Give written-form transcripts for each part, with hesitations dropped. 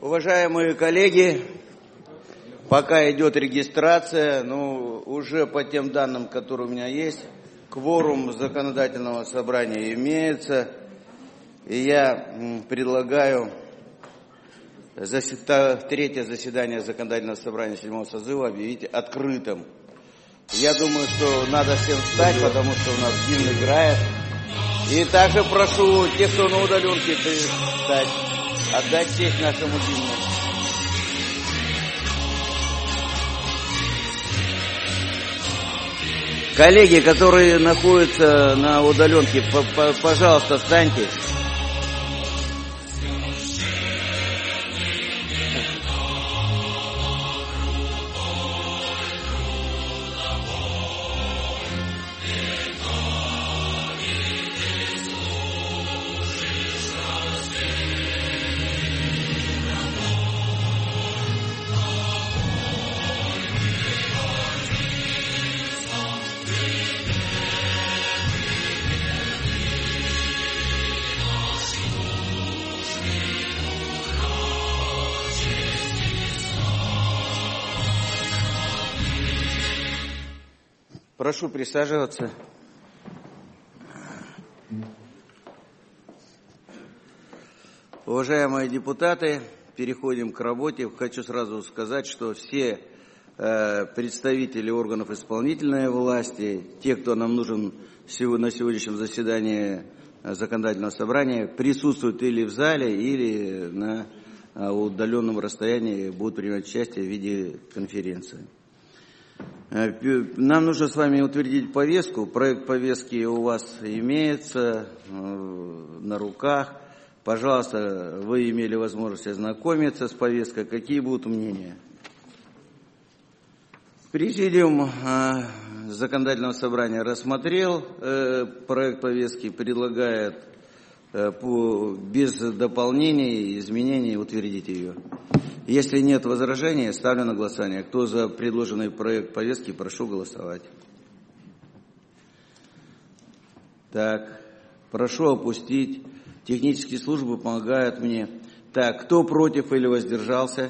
Уважаемые коллеги, пока идет регистрация, уже по тем данным, которые у меня есть, кворум законодательного собрания имеется, и я предлагаю третье заседание законодательного собрания 7-го созыва объявить открытым. Я думаю, что надо всем встать, потому что у нас гимн играет. И также прошу тех, кто на удаленке, встать, отдать честь нашему гимну. Коллеги, которые находятся на удаленке, пожалуйста, встаньте. Прошу присаживаться. Уважаемые депутаты, переходим к работе. Хочу сразу сказать, что все представители органов исполнительной власти, те, кто нам нужен на сегодняшнем заседании законодательного собрания, присутствуют или в зале, или на удаленном расстоянии будут принимать участие в виде конференции. Нам нужно с вами утвердить повестку. Проект повестки у вас имеется на руках. Пожалуйста, вы имели возможность ознакомиться с повесткой. Какие будут мнения? Президиум законодательного собрания рассмотрел проект повестки, предлагает без дополнений и изменений утвердить ее. Если нет возражений, ставлю на голосование. Кто за предложенный проект повестки, прошу голосовать. Так, прошу опустить. Технические службы помогают мне. Так, кто против или воздержался?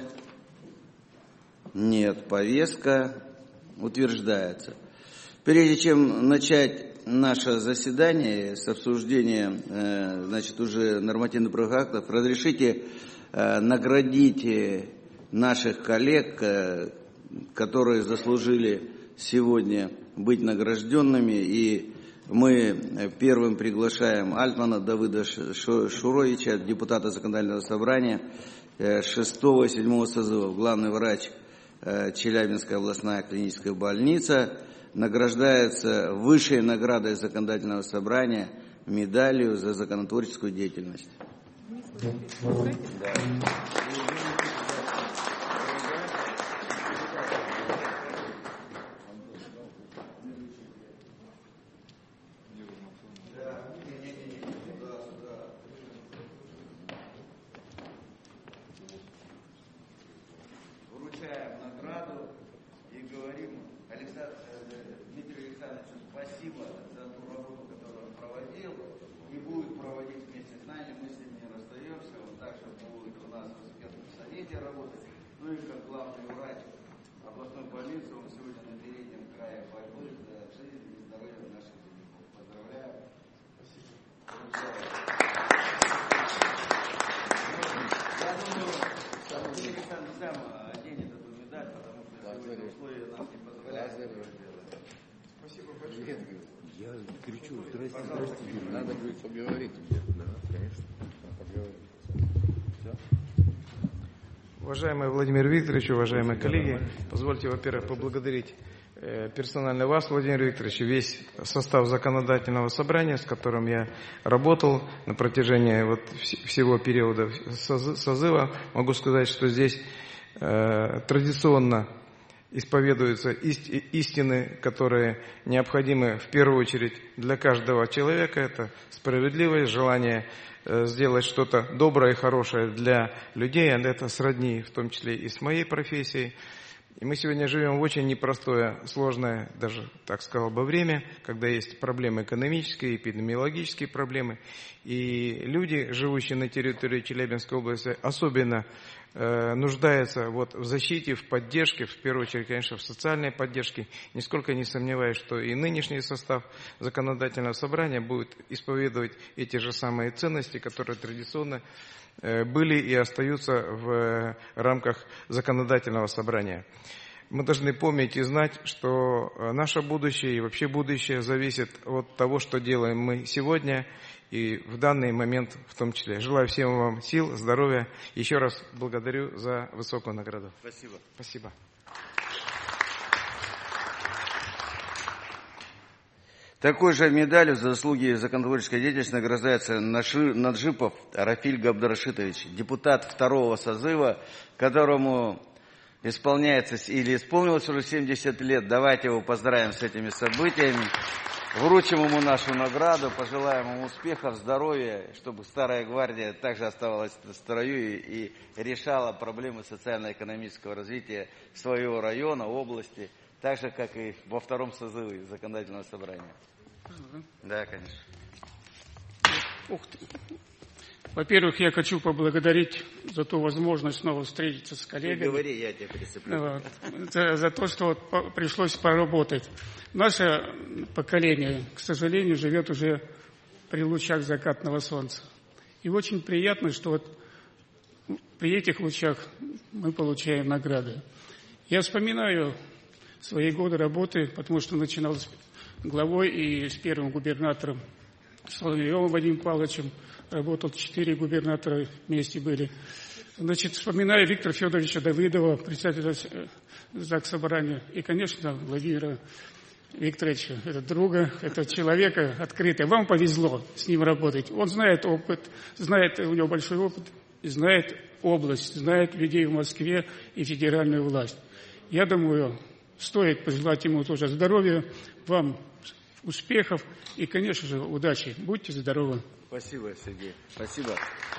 Нет, повестка утверждается. Прежде чем начать наше заседание с обсуждения, уже нормативно-правовых актов, разрешите наградить наших коллег, которые заслужили сегодня быть награжденными. И мы первым приглашаем Альтмана Давыда Шуровича, депутата законодательного собрания 6-го и 7-го созывов, главный врач Челябинской областная клиническая больница, награждается высшей наградой законодательного собрания медалью за законотворческую деятельность. Да. Вручаем награду и говорим Дмитрию Александровичу спасибо за ту работу, которую он проводил и будет проводить вместе с нами. Мы с ним не расстаемся, он также будет у нас в экспертном совете работать. И как главный врач областной больницы, он сегодня на переднем крае борьбы за жизнь и здоровье наших земляков. Поздравляю. Спасибо. Я думаю, Дмитрий Александрович сам оденет эту медаль, потому что сегодня условия нам не позволяют этого сделать. Спасибо большое. Я кричу, здрасте, здрасте. Надо будет поговорить. Да, конечно. Поговорить. Все. Уважаемый Владимир Викторович, уважаемые коллеги, позвольте, во-первых, поблагодарить персонально вас, Владимир Викторович, и весь состав законодательного собрания, с которым я работал на протяжении всего периода созыва. Могу сказать, что здесь традиционно исповедуются истины, которые необходимы в первую очередь для каждого человека. Это справедливость, желание сделать что-то доброе и хорошее для людей. Это сродни, в том числе и с моей профессией. И мы сегодня живем в очень непростое, сложное, даже, так сказал бы, время, когда есть проблемы экономические, эпидемиологические проблемы. И люди, живущие на территории Челябинской области, особенно нуждается вот в защите, в поддержке, в первую очередь, конечно, в социальной поддержке. Нисколько не сомневаюсь, что и нынешний состав законодательного собрания будет исповедовать эти же самые ценности, которые традиционно были и остаются в рамках законодательного собрания. Мы должны помнить и знать, что наше будущее и вообще будущее зависит от того, что делаем мы сегодня и в данный момент в том числе. Желаю всем вам сил, здоровья. Еще раз благодарю за высокую награду. Спасибо. Спасибо. Такой же медалью за заслуги законотворческой деятельности награждается Наджипов Рафиль Габдрашитович, депутат второго созыва, которому исполняется или исполнилось уже 70 лет. Давайте его поздравим с этими событиями. Вручим ему нашу награду, пожелаем ему успехов, здоровья, чтобы Старая Гвардия также оставалась в строю и решала проблемы социально-экономического развития своего района, области, так же, как и во втором созыве законодательного собрания. Да, конечно. Ух ты. Во-первых, я хочу поблагодарить за ту возможность снова встретиться с коллегами. Говори, я тебя пересыплю. За то, что пришлось поработать. Наше поколение, к сожалению, живет уже при лучах закатного солнца. И очень приятно, что вот при этих лучах мы получаем награды. Я вспоминаю свои годы работы, потому что начинал с главой и с первым губернатором Соловьевым Вадимом Павловичем. Работал 4 губернатора, вместе были. Значит, вспоминаю Виктора Федоровича Давыдова, председателя Заксобрания, и, конечно, Владимира Викторовича, это друга, это человека открытого. Вам повезло с ним работать. Он знает опыт, знает, у него большой опыт, знает область, знает людей в Москве и федеральную власть. Я думаю, стоит пожелать ему тоже здоровья, вам успехов и, конечно же, удачи. Будьте здоровы. Спасибо, Сергей. Спасибо.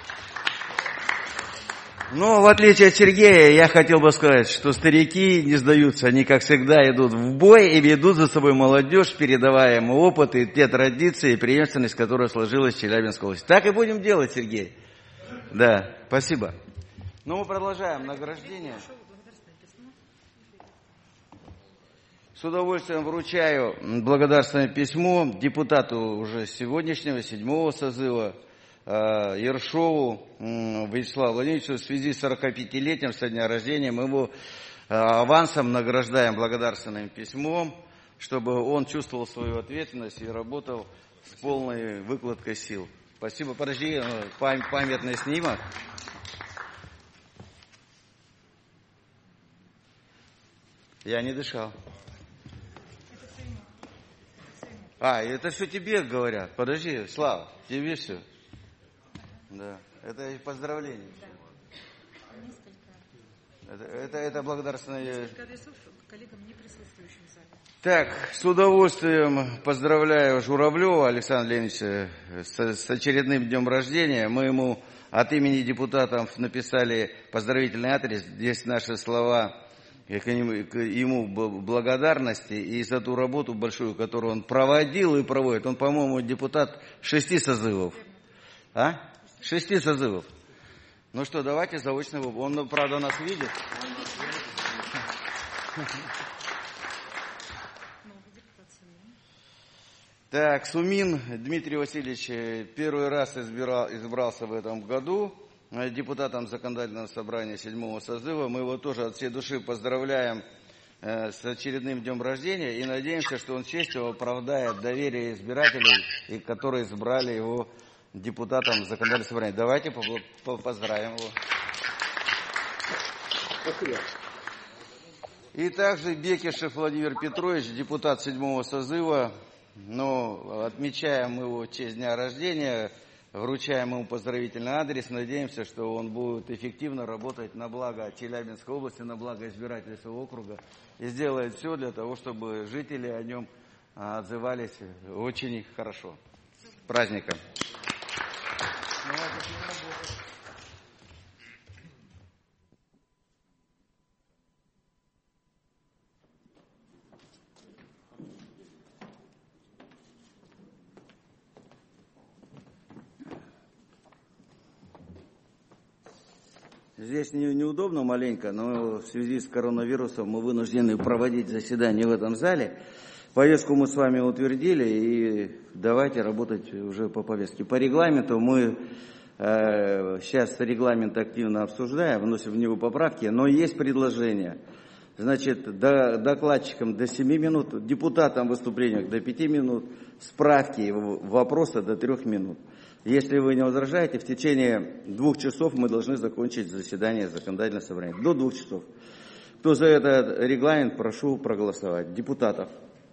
Но в отличие от Сергея, я хотел бы сказать, что старики не сдаются. Они, как всегда, идут в бой и ведут за собой молодежь, передавая ему опыт и те традиции и преемственность, которая сложилась в Челябинской области. Так и будем делать, Сергей. Да, спасибо. Ну, мы продолжаем награждение. С удовольствием вручаю благодарственное письмо депутату уже сегодняшнего, 7-го созыва, Ершову Вячеславу Владимировичу. В связи с 45-летием со дня рождения мы его авансом награждаем благодарственным письмом, чтобы он чувствовал свою ответственность и работал с полной выкладкой сил. Спасибо. Подожди, памятный снимок. Я не дышал. Это все тебе говорят. Подожди, Слава, тебе все. Да, это поздравление. Это благодарственное. Коллегам, не присутствующим в зале. Так, с удовольствием поздравляю Журавлева Александра Леонидовича с очередным днем рождения. Мы ему от имени депутатов написали поздравительный адрес. Здесь наши слова к ему благодарности и за ту работу большую, которую он проводил и проводит. Он, по-моему, депутат 6 созывов. 6 созывов. Ну что, давайте заочно. Он, правда, нас видит. Так, Сумин Дмитрий Васильевич первый раз избрался в этом году депутатом законодательного собрания 7-го созыва. Мы его тоже от всей души поздравляем с очередным днем рождения и надеемся, что он честью оправдает доверие избирателей, и которые избрали его депутатом законодательного собрания. Давайте поздравим его. И также Бекишев Владимир Петрович, депутат 7-го созыва. Но отмечаем его в честь дня рождения, вручаем ему поздравительный адрес, надеемся, что он будет эффективно работать на благо Челябинской области, на благо избирателей своего округа и сделает все для того, чтобы жители о нем отзывались очень хорошо. С праздником! Здесь неудобно маленько, но в связи с коронавирусом мы вынуждены проводить заседание в этом зале. Повестку мы с вами утвердили, и давайте работать уже по повестке. По регламенту мы сейчас регламент активно обсуждаем, вносим в него поправки, но есть предложение. Значит, докладчикам до 7 минут, депутатам в выступлениях до 5 минут, справки, вопросы до 3 минут. Если вы не возражаете, в течение 2 часов мы должны закончить заседание законодательного собрания. До 2 часов. Кто за этот регламент, прошу проголосовать. Депутатов.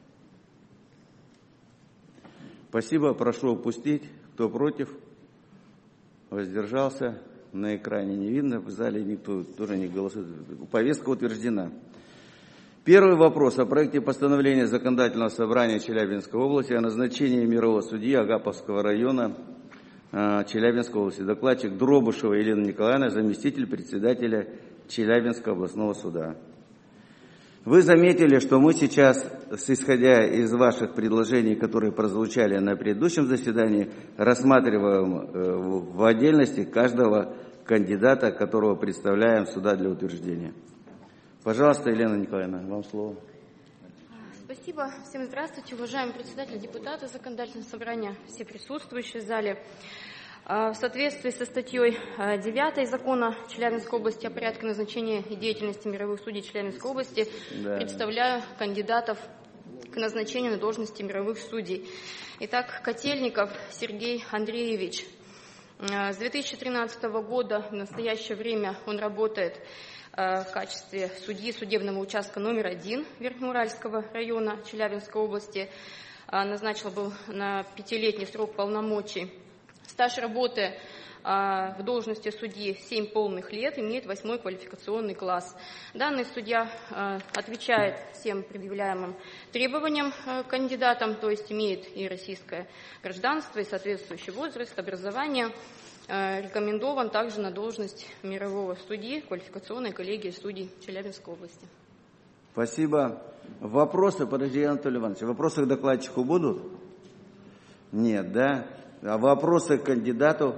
Спасибо, прошу опустить. Кто против? Воздержался. На экране не видно, в зале никто тоже не голосует. Повестка утверждена. Первый вопрос о проекте постановления Законодательного собрания Челябинской области о назначении мирового судьи Агаповского района Челябинской области. Докладчик Дробышева Елена Николаевна, заместитель председателя Челябинского областного суда. Вы заметили, что мы сейчас, исходя из ваших предложений, которые прозвучали на предыдущем заседании, рассматриваем в отдельности каждого кандидата, которого представляем сюда для утверждения. Пожалуйста, Елена Николаевна, вам слово. Спасибо. Всем здравствуйте, уважаемые председатели, депутаты Законодательного собрания, все присутствующие в зале. В соответствии со статьей 9 Закона Челябинской области о порядке назначения и деятельности мировых судей Челябинской области представляю кандидатов к назначению на должности мировых судей. Итак, Котельников Сергей Андреевич. С 2013 года в настоящее время он работает в качестве судьи судебного участка номер 1 Верхнеуральского района Челябинской области. Назначен был на 5-летний срок полномочий. Стаж работы в должности судьи 7 полных лет, имеет 8-й квалификационный класс. Данный судья отвечает всем предъявляемым требованиям кандидатам, то есть имеет и российское гражданство, и соответствующий возраст, образование. Рекомендован также на должность мирового судьи квалификационной коллегии судей Челябинской области. Спасибо. Вопросы, подожди, Анатолий Иванович, вопросы к докладчику будут? Нет, да? А вопросы к кандидату?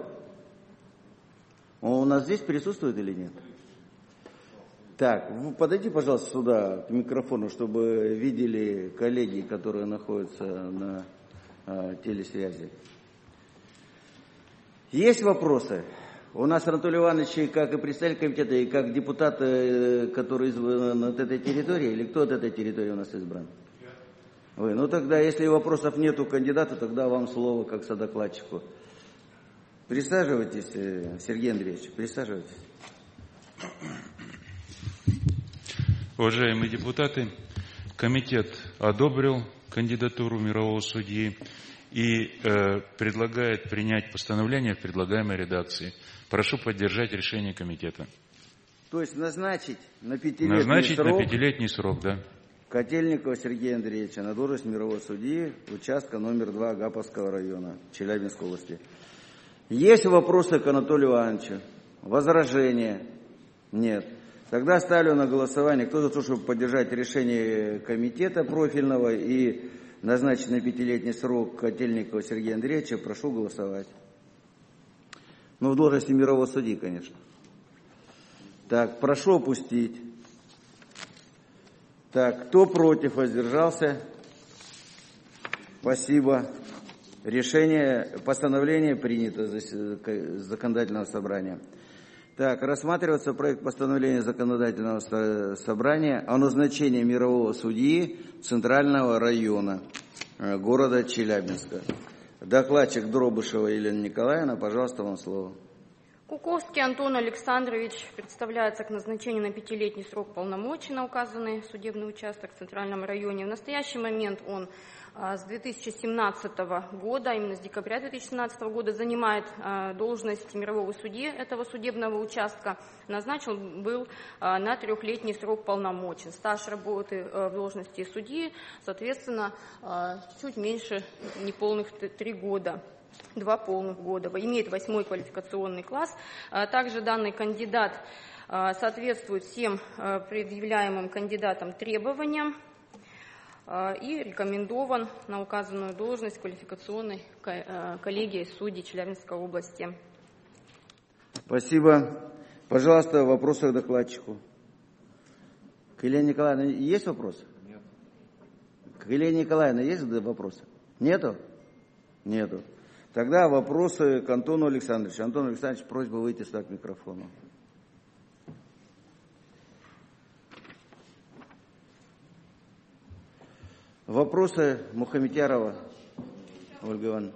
Он у нас здесь присутствует или нет? Так, подойди, пожалуйста, сюда, к микрофону, чтобы видели коллеги, которые находятся на телесвязи. Есть вопросы? У нас Анатолий Иванович, как и представитель комитета, и как депутат, который избран от этой территории, или кто от этой территории у нас избран? Вы. Ну тогда, если вопросов нет у кандидата, тогда вам слово как содокладчику. Присаживайтесь, Сергей Андреевич, присаживайтесь. Уважаемые депутаты, комитет одобрил кандидатуру мирового судьи и предлагает принять постановление в предлагаемой редакции. Прошу поддержать решение комитета. То есть назначить на 5-летний срок, да. Котельникова Сергея Андреевича на должность мирового судьи участка номер 2 Агаповского района Челябинской области. Есть вопросы к Анатолию Ивановичу? Возражения? Нет. Тогда ставлю на голосование. Кто за то, чтобы поддержать решение комитета профильного и назначить на 5-летний срок Котельникова Сергея Андреевича, прошу голосовать. Ну, в должности мирового судьи, конечно. Так, прошу опустить. Так, кто против, воздержался? Спасибо. Постановление принято законодательного собрания. Так, рассматривается проект постановления законодательного собрания о назначении мирового судьи Центрального района города Челябинска. Докладчик Дробышева Елена Николаевна, пожалуйста, вам слово. Куковский Антон Александрович представляется к назначению на 5-летний срок полномочий на указанный судебный участок в Центральном районе. В настоящий момент он с 2017 года, именно с декабря 2017 года, занимает должность мирового судьи этого судебного участка. Назначен был на 3-летний срок полномочий. Стаж работы в должности судьи, соответственно, чуть меньше неполных 3 года. 2 полных года. Имеет 8-й квалификационный класс. Также данный кандидат соответствует всем предъявляемым кандидатам требованиям и рекомендован на указанную должность квалификационной коллегии судей Челябинской области. Спасибо. Пожалуйста, вопросы к докладчику. К Елене Николаевне есть вопросы? Нет. К Елене Николаевне есть вопросы? Нету? Нету. Тогда вопросы к Антону Александровичу. Антон Александрович, просьба выйти сюда к микрофону. Вопросы Мухамедярова Ольга Ивановна.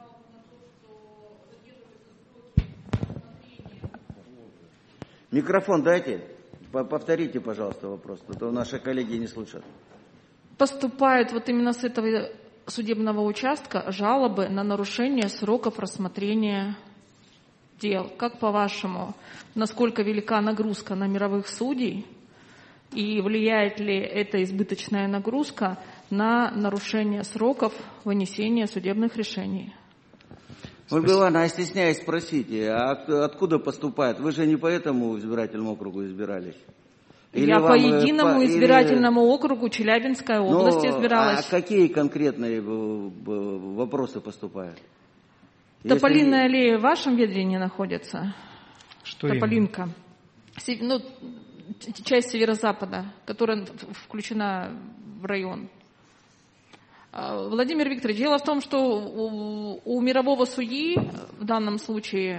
Микрофон дайте. Повторите, пожалуйста, вопрос, а то наши коллеги не слышат. Поступают вот именно с этого судебного участка жалобы на нарушение сроков рассмотрения дел. Как по-вашему, насколько велика нагрузка на мировых судей и влияет ли эта избыточная нагрузка на нарушение сроков вынесения судебных решений? Ольга Ивановна, я стесняюсь спросить, а откуда поступает? Вы же не по этому избирательному округу избирались? Или я по единому избирательному округу Челябинской области избиралась. А какие конкретные вопросы поступают? Тополиная аллея в вашем ведении находится? Что Тополинка. Ну, часть северо-запада, которая включена в район. Владимир Викторович, дело в том, что у мирового судьи в данном случае,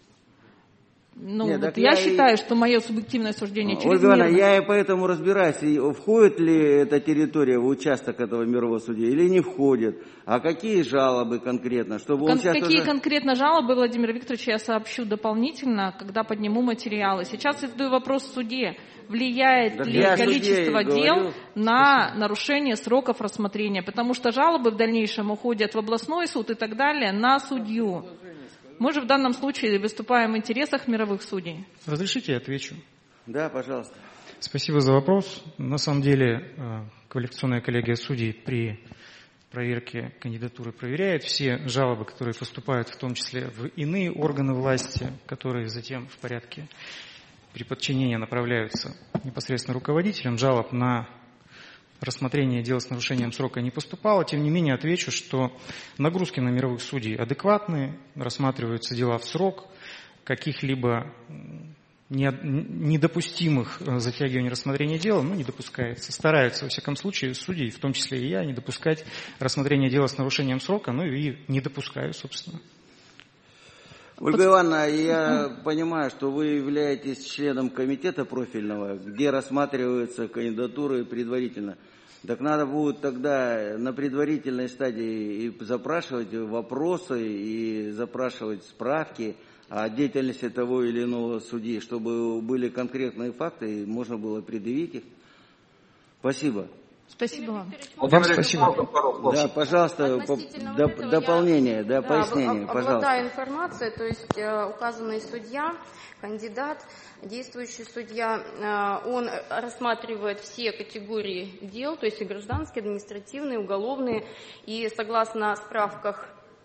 я считаю, что мое субъективное суждение чрезмерно. Ольга Ивановна, я и поэтому разбираюсь, входит ли эта территория в участок этого мирового судьи или не входит, а какие жалобы конкретно, чтобы он сейчас Какие конкретно жалобы, Владимир Викторович, я сообщу дополнительно, когда подниму материалы. Сейчас я задаю вопрос в суде. Влияет ли количество дел на нарушение сроков рассмотрения? Потому что жалобы в дальнейшем уходят в областной суд и так далее на судью. Мы же в данном случае выступаем в интересах мировых судей. Разрешите, я отвечу? Да, пожалуйста. Спасибо за вопрос. На самом деле, квалификационная коллегия судей при проверке кандидатуры проверяет все жалобы, которые поступают, в том числе в иные органы власти, которые затем в порядке при подчинении направляются непосредственно руководителям. Жалоб на рассмотрение дела с нарушением срока не поступало. Тем не менее, отвечу, что нагрузки на мировых судей адекватные, рассматриваются дела в срок, каких-либо недопустимых затягиваний рассмотрения дела не допускается. Стараются, во всяком случае, судьи, в том числе и я, не допускать рассмотрения дела с нарушением срока, и не допускаю, собственно. Ольга Ивановна, я понимаю, что вы являетесь членом комитета профильного, где рассматриваются кандидатуры предварительно. Так надо будет тогда на предварительной стадии и запрашивать вопросы, и запрашивать справки о деятельности того или иного судьи, чтобы были конкретные факты, и можно было предъявить их. Спасибо. Спасибо вам. Вам спасибо. Да, пожалуйста, дополнение, пояснение, пожалуйста. Обладаю информацией, то есть указанный судья, кандидат, действующий судья, он рассматривает все категории дел, то есть и гражданские, административные, уголовные, и согласно справок,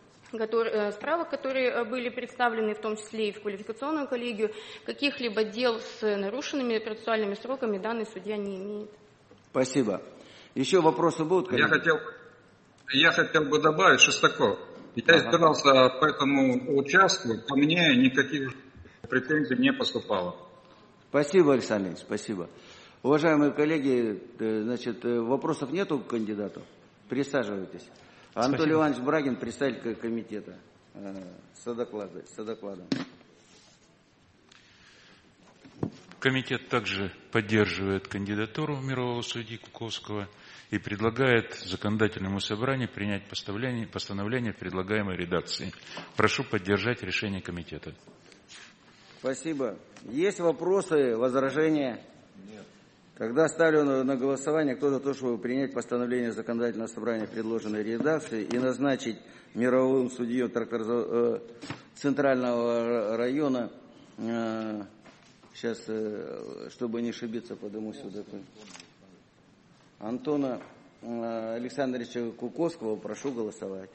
которые были представлены, в том числе и в квалификационную коллегию, каких-либо дел с нарушенными процессуальными сроками данный судья не имеет. Спасибо. Еще вопросы будут, коллеги? Я хотел бы добавить, Шестаков. Я избирался по этому участку, по мне никаких претензий не поступало. Спасибо, Александр Ильич, спасибо. Уважаемые коллеги, вопросов нету к кандидату? Присаживайтесь. Анатолий Иванович Брагин, представитель комитета, с докладом. Комитет также поддерживает кандидатуру мирового судьи Куковского и предлагает законодательному собранию принять постановление в предлагаемой редакции. Прошу поддержать решение комитета. Спасибо. Есть вопросы, возражения? Нет. Тогда ставлю на голосование, кто за то, чтобы принять постановление законодательного собрания в предложенной редакции и назначить мировым судьей Центрального района. Сейчас, чтобы не ошибиться, подниму сюда. Антона Александровича Куковского прошу голосовать.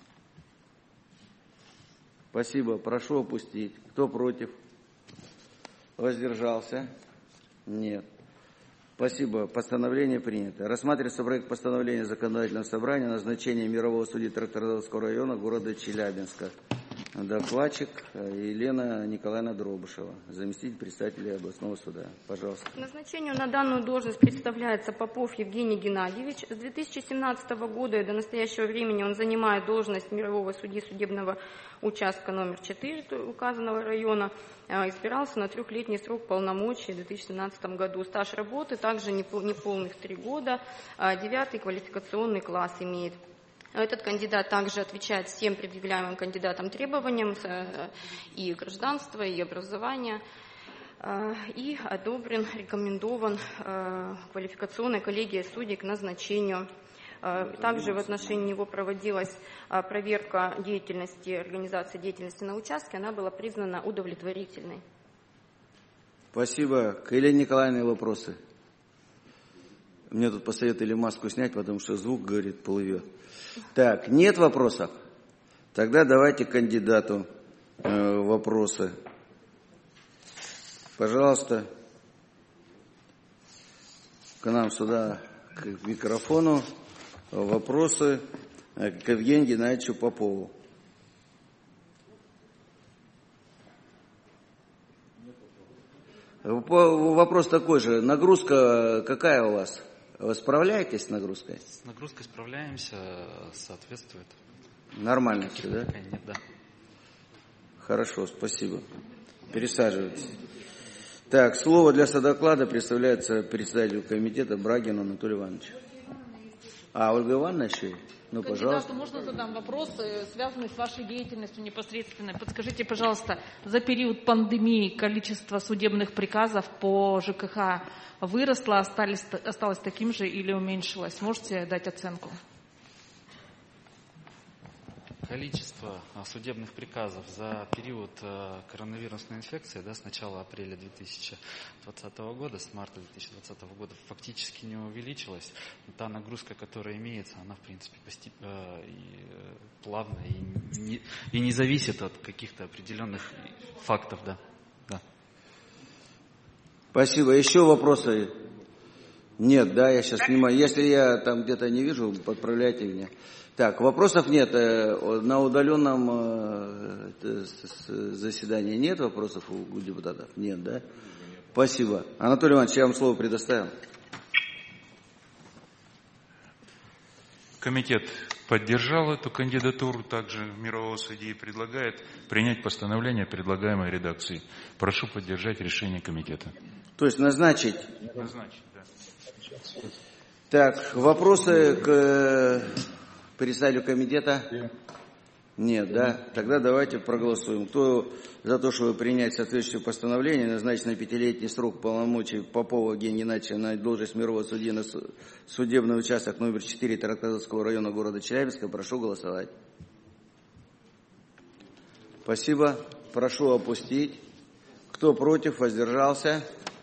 Спасибо. Прошу опустить. Кто против? Воздержался? Нет. Спасибо. Постановление принято. Рассматривается проект постановления законодательного собрания о назначении мирового судьи Тракторозаводского района города Челябинска. Докладчик Елена Николаевна Дробышева, заместитель председателя областного суда. Пожалуйста. К назначению на данную должность представляется Попов Евгений Геннадьевич. С 2017 года и до настоящего времени он занимает должность мирового судьи судебного участка номер 4 указанного района. Избирался на 3-летний срок полномочий в 2017 году. Стаж работы также неполных 3 года. 9-й квалификационный класс имеет. Этот кандидат также отвечает всем предъявляемым кандидатам требованиям и гражданства, и образования, и одобрен, рекомендован квалификационной коллегией судей к назначению. Также в отношении него проводилась проверка деятельности, организации деятельности на участке, она была признана удовлетворительной. Спасибо. К Елене Николаевне вопросы? Мне тут посоветовали маску снять, потому что звук, говорит, плывет. Так, нет вопросов? Тогда давайте кандидату вопросы. Пожалуйста, к нам сюда, к микрофону, вопросы к Евгению Геннадьевичу Попову. Вопрос такой же. Нагрузка какая у вас? Вы справляетесь с нагрузкой? С нагрузкой справляемся, соответствует. Нормально все, да? Нет, да. Хорошо, спасибо. Пересаживайтесь. Так, слово для содоклада представляется председателю комитета Брагину Анатолию Ивановичу. Ольга Ивановна еще? Ну, пожалуйста. Можно задам вопрос, связанный с вашей деятельностью непосредственно? Подскажите, пожалуйста, за период пандемии количество судебных приказов по ЖКХ выросло, осталось таким же или уменьшилось? Можете дать оценку? Количество судебных приказов за период коронавирусной инфекции, с начала апреля 2020 года, с марта 2020 года фактически не увеличилось. Та нагрузка, которая имеется, она в принципе плавная и не зависит от каких-то определенных фактов. Да. Спасибо. Еще вопросы? Нет, да, я сейчас снимаю. Если я там где-то не вижу, подправляйте меня. Так, вопросов нет. На удаленном заседании нет вопросов у депутатов? Нет, да? Спасибо. Анатолий Иванович, я вам слово предоставил. Комитет поддержал эту кандидатуру, также мирового судьи, предлагает принять постановление предлагаемой редакции. Прошу поддержать решение комитета. То есть назначить? Назначить, да. Так, вопросы к председателю комитета? Нет, да? Тогда давайте проголосуем. Кто за то, чтобы принять соответствующее постановление, назначить на 5-летний срок полномочий Попова Евгения Геннадьевича на должность мирового судьи на судебный участок номер 4 Тарок-Казацкого района города Челябинска, прошу голосовать. Спасибо. Прошу опустить. Кто против, воздержался?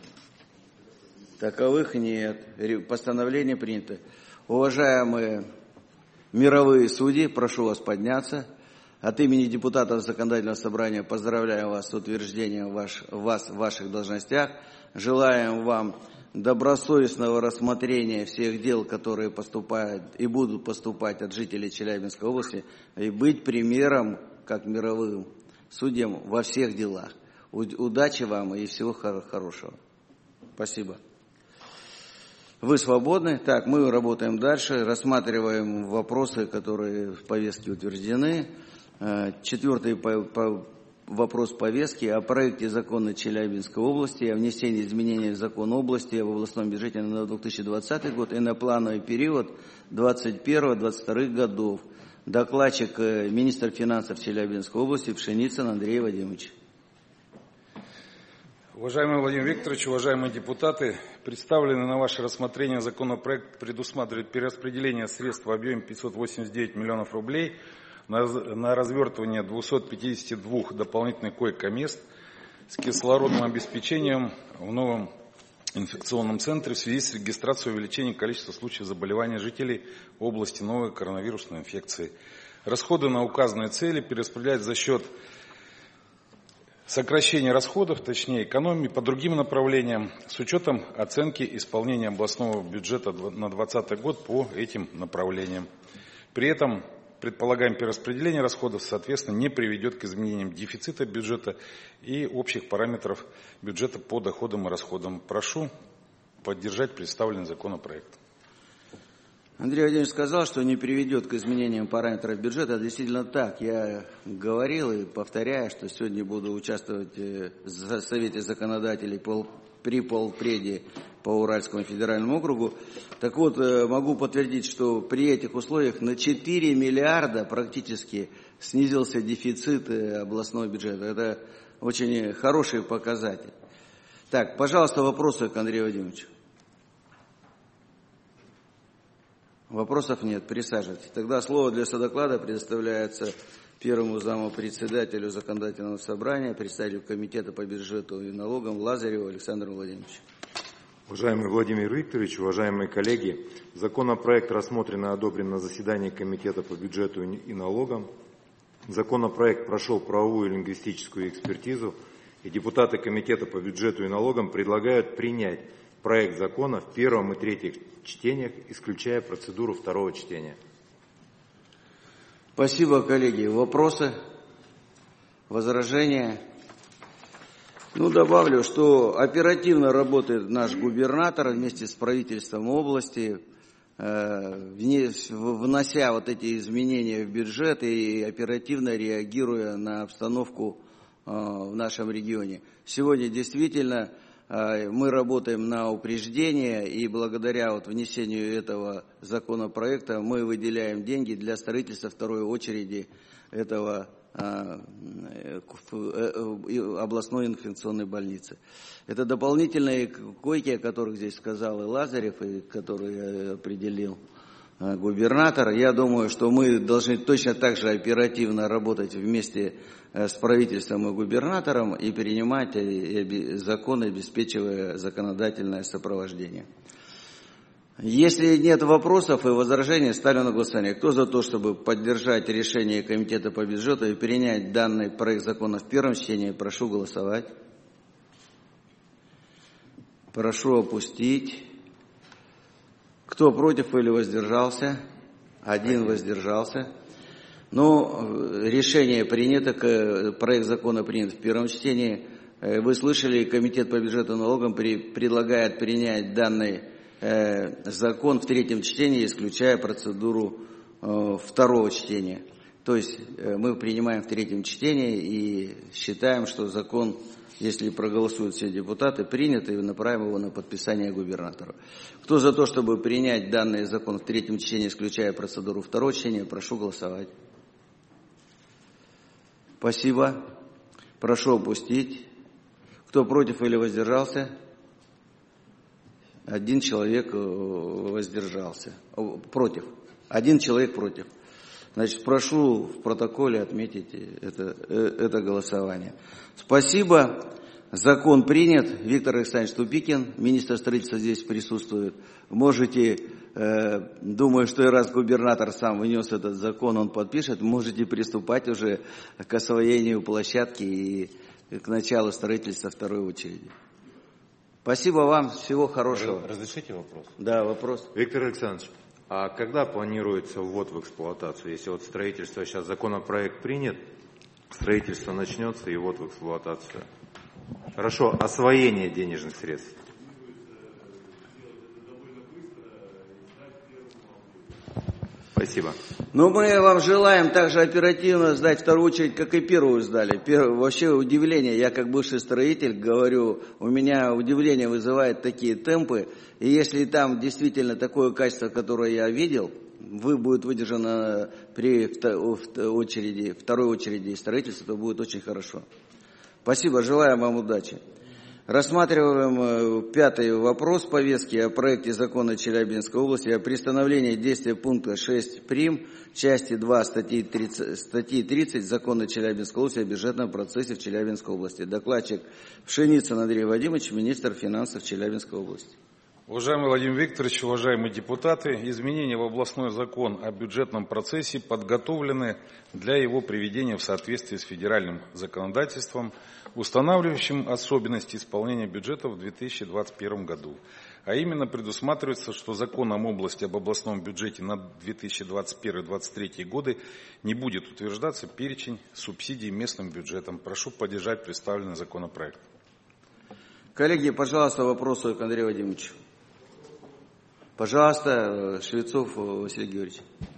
Таковых нет. Постановление принято. Уважаемые мировые судьи, прошу вас подняться. От имени депутатов Законодательного собрания поздравляем вас с утверждением вас в ваших должностях. Желаем вам добросовестного рассмотрения всех дел, которые поступают и будут поступать от жителей Челябинской области, и быть примером, как мировым судьям, во всех делах. Удачи вам и всего хорошего. Спасибо. Вы свободны. Так, мы работаем дальше, рассматриваем вопросы, которые в повестке утверждены. 4-й вопрос повестки о проекте закона Челябинской области о внесении изменений в закон области в областном бюджете на 2020 год и на плановый период 2021-2022 годов. Докладчик министр финансов Челябинской области Пшеницын Андрей Вадимович. Уважаемый Владимир Викторович, уважаемые депутаты, представленный на ваше рассмотрение законопроект предусматривает перераспределение средств в объеме 589 миллионов рублей на развертывание 252 дополнительных койко-мест с кислородным обеспечением в новом инфекционном центре в связи с регистрацией увеличения количества случаев заболевания жителей области новой коронавирусной инфекции. Расходы на указанные цели перераспределяются за счет сокращения расходов, точнее экономии по другим направлениям с учетом оценки исполнения областного бюджета на 2020 год по этим направлениям. При этом предполагаемое перераспределение расходов, соответственно, не приведет к изменениям дефицита бюджета и общих параметров бюджета по доходам и расходам. Прошу поддержать представленный законопроект. Андрей Владимирович сказал, что не приведет к изменениям параметров бюджета. Действительно так. Я говорил и повторяю, что сегодня буду участвовать в Совете законодателей при полпреде по Уральскому федеральному округу. Так вот, могу подтвердить, что при этих условиях на 4 миллиарда практически снизился дефицит областного бюджета. Это очень хороший показатель. Так, пожалуйста, вопросы к Андрею Владимировичу. Вопросов нет, присаживайтесь. Тогда слово для содоклада предоставляется первому зампредседателю законодательного собрания, представителю комитета по бюджету и налогам Лазареву Александру Владимировичу. Уважаемый Владимир Викторович, уважаемые коллеги, законопроект рассмотрен и одобрен на заседании комитета по бюджету и налогам. Законопроект прошел правовую и лингвистическую экспертизу, и депутаты комитета по бюджету и налогам предлагают принять проект закона в первом и третьих чтениях, исключая процедуру второго чтения. Спасибо, коллеги. Вопросы? Возражения? Добавлю, что оперативно работает наш губернатор вместе с правительством области, внося вот эти изменения в бюджет и оперативно реагируя на обстановку в нашем регионе. Сегодня действительно мы работаем на упреждение, и благодаря внесению этого законопроекта мы выделяем деньги для строительства второй очереди этого областной инфекционной больницы. Это дополнительные койки, о которых здесь сказал и Лазарев, и которые определил губернатор. Я думаю, что мы должны точно так же оперативно работать вместе с правительством и губернатором и принимать законы, обеспечивая законодательное сопровождение. Если нет вопросов и возражений, ставлю на голосование. Кто за то, чтобы поддержать решение комитета по бюджету и принять данный проект закона в первом чтении, прошу голосовать. Прошу опустить. Кто против или воздержался? Один воздержался. Решение принято, проект закона принят в первом чтении. Вы слышали, комитет по бюджету и налогам предлагает принять данный закон в третьем чтении, исключая процедуру второго чтения. То есть мы принимаем в третьем чтении и считаем, что закон, если проголосуют все депутаты, принят, и направим его на подписание губернатору. Кто за то, чтобы принять данный закон в третьем чтении, исключая процедуру второго чтения, прошу голосовать. Спасибо. Прошу опустить. Кто против или воздержался? Один человек воздержался. Против. Один человек против. Значит, прошу в протоколе отметить это голосование. Спасибо. Закон принят. Виктор Александрович Тупикин, министр строительства, здесь присутствует. Можете, думаю, что и раз губернатор сам внес этот закон, он подпишет, можете приступать уже к освоению площадки и к началу строительства второй очереди. Спасибо вам, всего хорошего. Разрешите вопрос? Да, вопрос. Виктор Александрович, а когда планируется ввод в эксплуатацию? Если строительство, сейчас законопроект принят, строительство начнется и ввод в эксплуатацию. Хорошо, освоение денежных средств. Спасибо. Мы вам желаем также оперативно сдать вторую очередь, как и первую сдали. Вообще удивление, я как бывший строитель говорю, у меня удивление вызывает такие темпы. И если там действительно такое качество, которое я видел, будет выдержано при второй очереди строительства, то будет очень хорошо. Спасибо, желаем вам удачи. Рассматриваем пятый вопрос повестки о проекте закона Челябинской области о приостановлении действия пункта 6 прим. Части 2 статьи 30 закона Челябинской области о бюджетном процессе в Челябинской области. Докладчик Пшеницын Андрей Владимирович, министр финансов Челябинской области. Уважаемый Владимир Викторович, уважаемые депутаты, изменения в областной закон о бюджетном процессе подготовлены для его приведения в соответствии с федеральным законодательством. устанавливающим особенности исполнения бюджета в 2021 году. А именно предусматривается, что законом области об областном бюджете на 2021-2023 годы не будет утверждаться перечень субсидий местным бюджетам. Прошу поддержать представленный законопроект. Коллеги, пожалуйста, вопросы к Андрею Вадимовичу. Пожалуйста, Швецов Василий Георгиевич.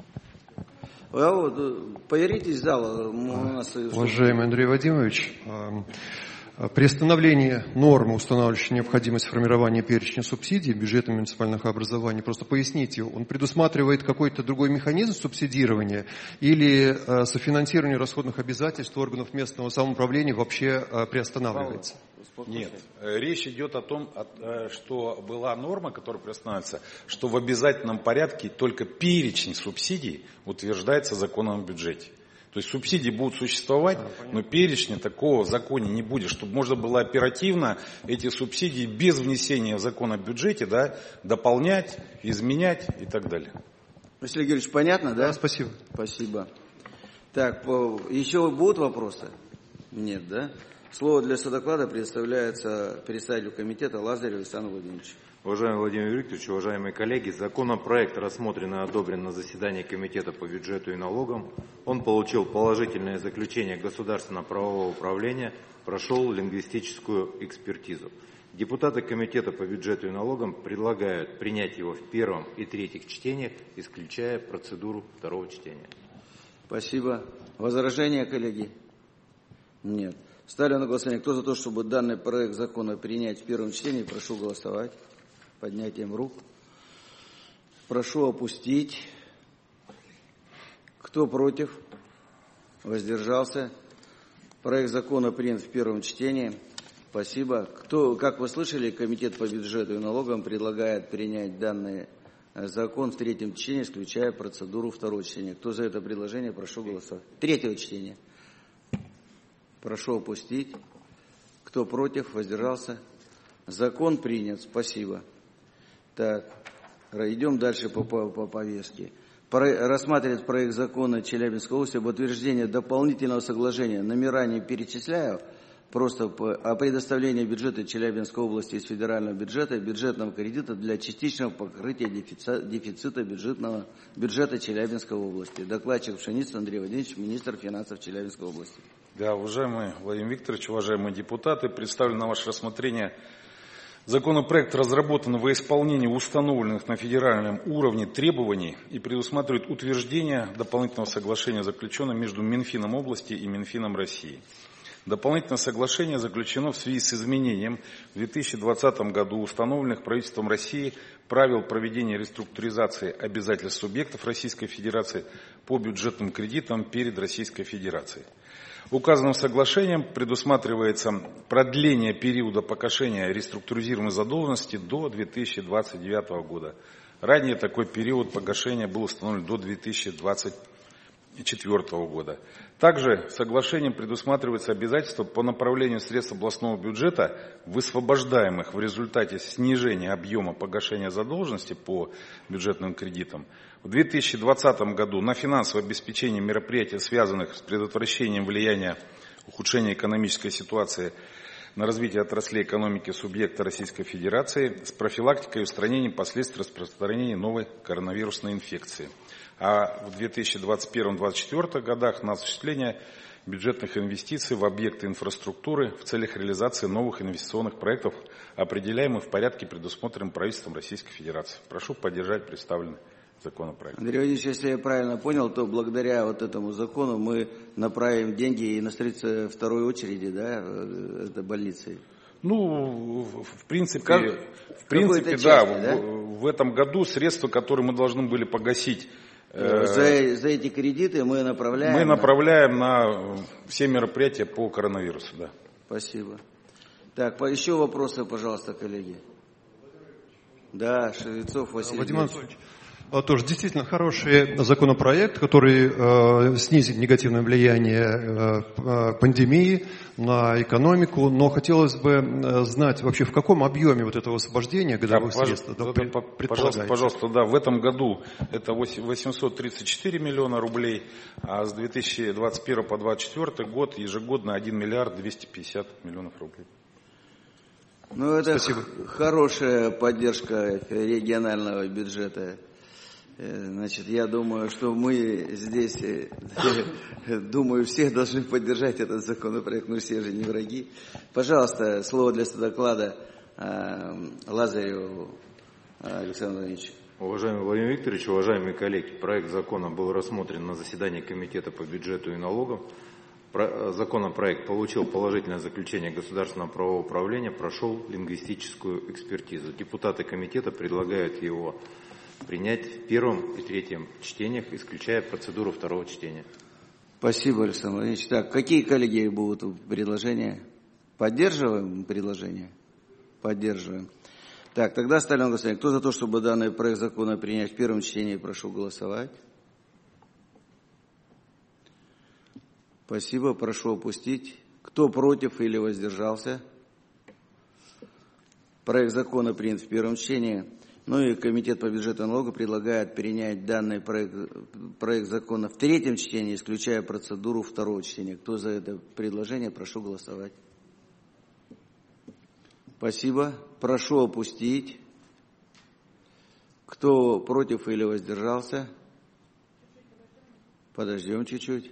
Поверитесь в зал. Уважаемый Андрей Вадимович, при установлении нормы, устанавливающей необходимость формирования перечня субсидий бюджета муниципальных образований, просто поясните, он предусматривает какой-то другой механизм субсидирования или софинансирование расходных обязательств органов местного самоуправления вообще приостанавливается? Нет, речь идет о том, что была норма, которая приостанавливается, что в обязательном порядке только перечень субсидий утверждается законом о бюджете. То есть субсидии будут существовать, но перечня такого в законе не будет, чтобы можно было оперативно эти субсидии без внесения в закон о бюджете, да, дополнять, изменять и так далее. Василий Георгиевич, понятно, да? Да, спасибо. Спасибо. Так, еще будут вопросы? Нет, да? Слово для содоклада предоставляется представителю комитета Лазареву Александру Владимировичу. Уважаемый Владимир Викторович, уважаемые коллеги, законопроект рассмотрен и одобрен на заседании Комитета по бюджету и налогам. Он получил положительное заключение Государственно-правового управления, прошел лингвистическую экспертизу. Депутаты Комитета по бюджету и налогам предлагают принять его в первом и третьих чтениях, исключая процедуру второго чтения. Спасибо. Возражения, коллеги? Нет. Ставлю на голосование. Кто за то, чтобы данный проект закона принять в первом чтении, прошу голосовать. Поднятием рук. Прошу опустить. Кто против? Воздержался. Проект закона принят в первом чтении. Спасибо. Как вы слышали, Комитет по бюджету и налогам предлагает принять данный закон в третьем чтении, исключая процедуру второго чтения. Кто за это предложение, прошу голосовать. Третьего чтения. Прошу опустить. Кто против, воздержался. Закон принят. Спасибо. Так, идем дальше по повестке. Рассматривать проект закона Челябинской области об утверждении дополнительного соглашения. Номера не перечисляю. Просто о предоставлении бюджета Челябинской области из федерального бюджета бюджетного кредита для частичного покрытия дефицита бюджета Челябинской области. Докладчик Пшеницын Андрей Владимирович, министр финансов Челябинской области. Да, уважаемый Владимир Викторович, уважаемые депутаты, представлен на ваше рассмотрение законопроект, разработан во исполнении установленных на федеральном уровне требований и предусматривает утверждение дополнительного соглашения, заключенного между Минфином области и Минфином России. Дополнительное соглашение заключено в связи с изменением в 2020 году установленных правительством России правил проведения реструктуризации обязательств субъектов Российской Федерации по бюджетным кредитам перед Российской Федерацией. Указанным соглашением предусматривается продление периода погашения реструктуризируемой задолженности до 2029 года. Ранее такой период погашения был установлен до 2024 года. Также соглашением предусматривается обязательство по направлению средств областного бюджета, высвобождаемых в результате снижения объема погашения задолженности по бюджетным кредитам, в 2020 году на финансовое обеспечение мероприятий, связанных с предотвращением влияния ухудшения экономической ситуации на развитие отраслей экономики субъекта Российской Федерации с профилактикой и устранением последствий распространения новой коронавирусной инфекции. А в 2021-2024 годах на осуществление бюджетных инвестиций в объекты инфраструктуры в целях реализации новых инвестиционных проектов, определяемых в порядке, предусмотренном правительством Российской Федерации. Прошу поддержать представленный законопроект. Андрей Владимирович, если я правильно понял, то благодаря вот этому закону мы направим деньги и на строительство второй очереди, да, это больницы. Ну, в принципе, да, в этом году средства, которые мы должны были погасить за эти кредиты, мы направляем на все мероприятия по коронавирусу, да. Спасибо. Так, еще вопросы, пожалуйста, коллеги. Да, Швецов Василий Владимир Анатольевич, тоже действительно хороший законопроект, который снизит негативное влияние пандемии на экономику, но хотелось бы знать вообще, в каком объеме вот этого освобождения годовых средств предполагается? Пожалуйста, да, в этом году это 834 миллиона рублей, а с 2021 по 2024 год ежегодно 1 миллиард 250 миллионов рублей. Ну, это Спасибо. Хорошая поддержка регионального бюджета. Значит, я думаю, что мы здесь, думаю, все должны поддержать этот законопроект, но все же не враги. Пожалуйста, слово для доклада Лазареву Александру Владимировичу. Уважаемый Владимир Викторович, уважаемые коллеги, проект закона был рассмотрен на заседании Комитета по бюджету и налогам. Законопроект получил положительное заключение Государственного правового управления, прошел лингвистическую экспертизу. Депутаты комитета предлагают его принять в первом и третьем чтениях, исключая процедуру второго чтения. Спасибо, Александр Владимирович. Так, какие коллеги будут предложения? Поддерживаем предложение? Поддерживаем. Так, тогда ставим на голосование. Кто за то, чтобы данный проект закона принять в первом чтении, прошу голосовать. Спасибо, прошу опустить. Кто против или воздержался? Проект закона принят в первом чтении. Ну и Комитет по бюджету и налогам предлагает принять данный проект закона в третьем чтении, исключая процедуру второго чтения. Кто за это предложение, прошу голосовать. Спасибо. Прошу опустить. Кто против или воздержался? Подождем чуть-чуть.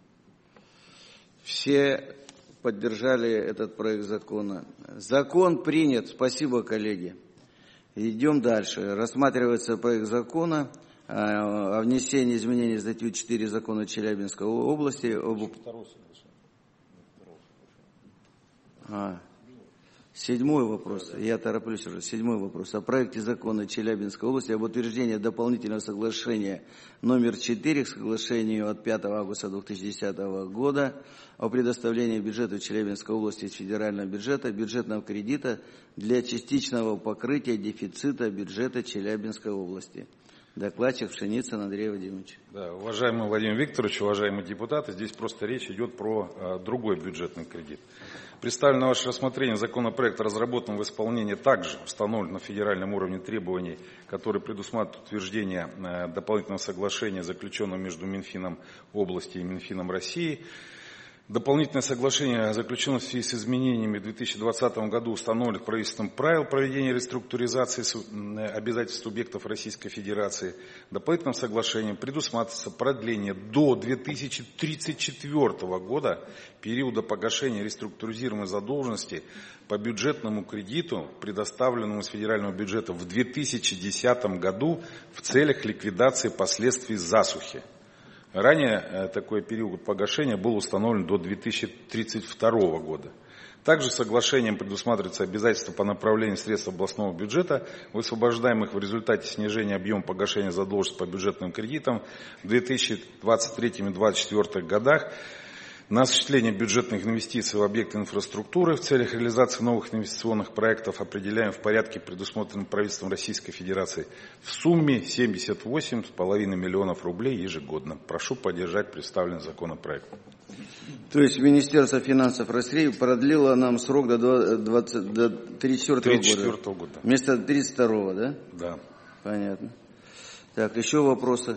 Все поддержали этот проект закона. Закон принят. Спасибо, коллеги. Идем дальше. Рассматривается проект закона о внесении изменений в статью 4 закона Челябинской области. Седьмой вопрос. Я тороплюсь уже. Седьмой вопрос. О проекте закона Челябинской области об утверждении дополнительного соглашения номер 4 к соглашению от 5 августа 2010 года о предоставлении бюджету Челябинской области из федерального бюджета бюджетного кредита для частичного покрытия дефицита бюджета Челябинской области. Докладчик Пшеницын Андрей Владимирович. Да, уважаемый Владимир Викторович, уважаемые депутаты, здесь просто речь идет про другой бюджетный кредит. Представлен на ваше рассмотрение законопроект разработан в исполнении также установлен на федеральном уровне требований, которые предусматривают утверждение дополнительного соглашения, заключенного между Минфином области и Минфином России. Дополнительное соглашение заключено в связи с изменениями в 2020 году установленных правительством правил проведения реструктуризации обязательств субъектов Российской Федерации. Дополнительным соглашением предусматривается продление до 2034 года периода погашения реструктуризируемой задолженности по бюджетному кредиту, предоставленному из федерального бюджета в 2010 году в целях ликвидации последствий засухи. Ранее такой период погашения был установлен до 2032 года. Также соглашением предусматривается обязательство по направлению средств областного бюджета, высвобождаемых в результате снижения объема погашения задолженности по бюджетным кредитам в 2023 и 2024 годах, на осуществление бюджетных инвестиций в объекты инфраструктуры в целях реализации новых инвестиционных проектов, определяем в порядке, предусмотренном правительством Российской Федерации, в сумме 78,5 миллионов рублей ежегодно. Прошу поддержать представленный законопроект. То есть Министерство финансов России продлило нам срок до 34 года. Вместо 32, да? Да. Понятно. Так, еще вопросы?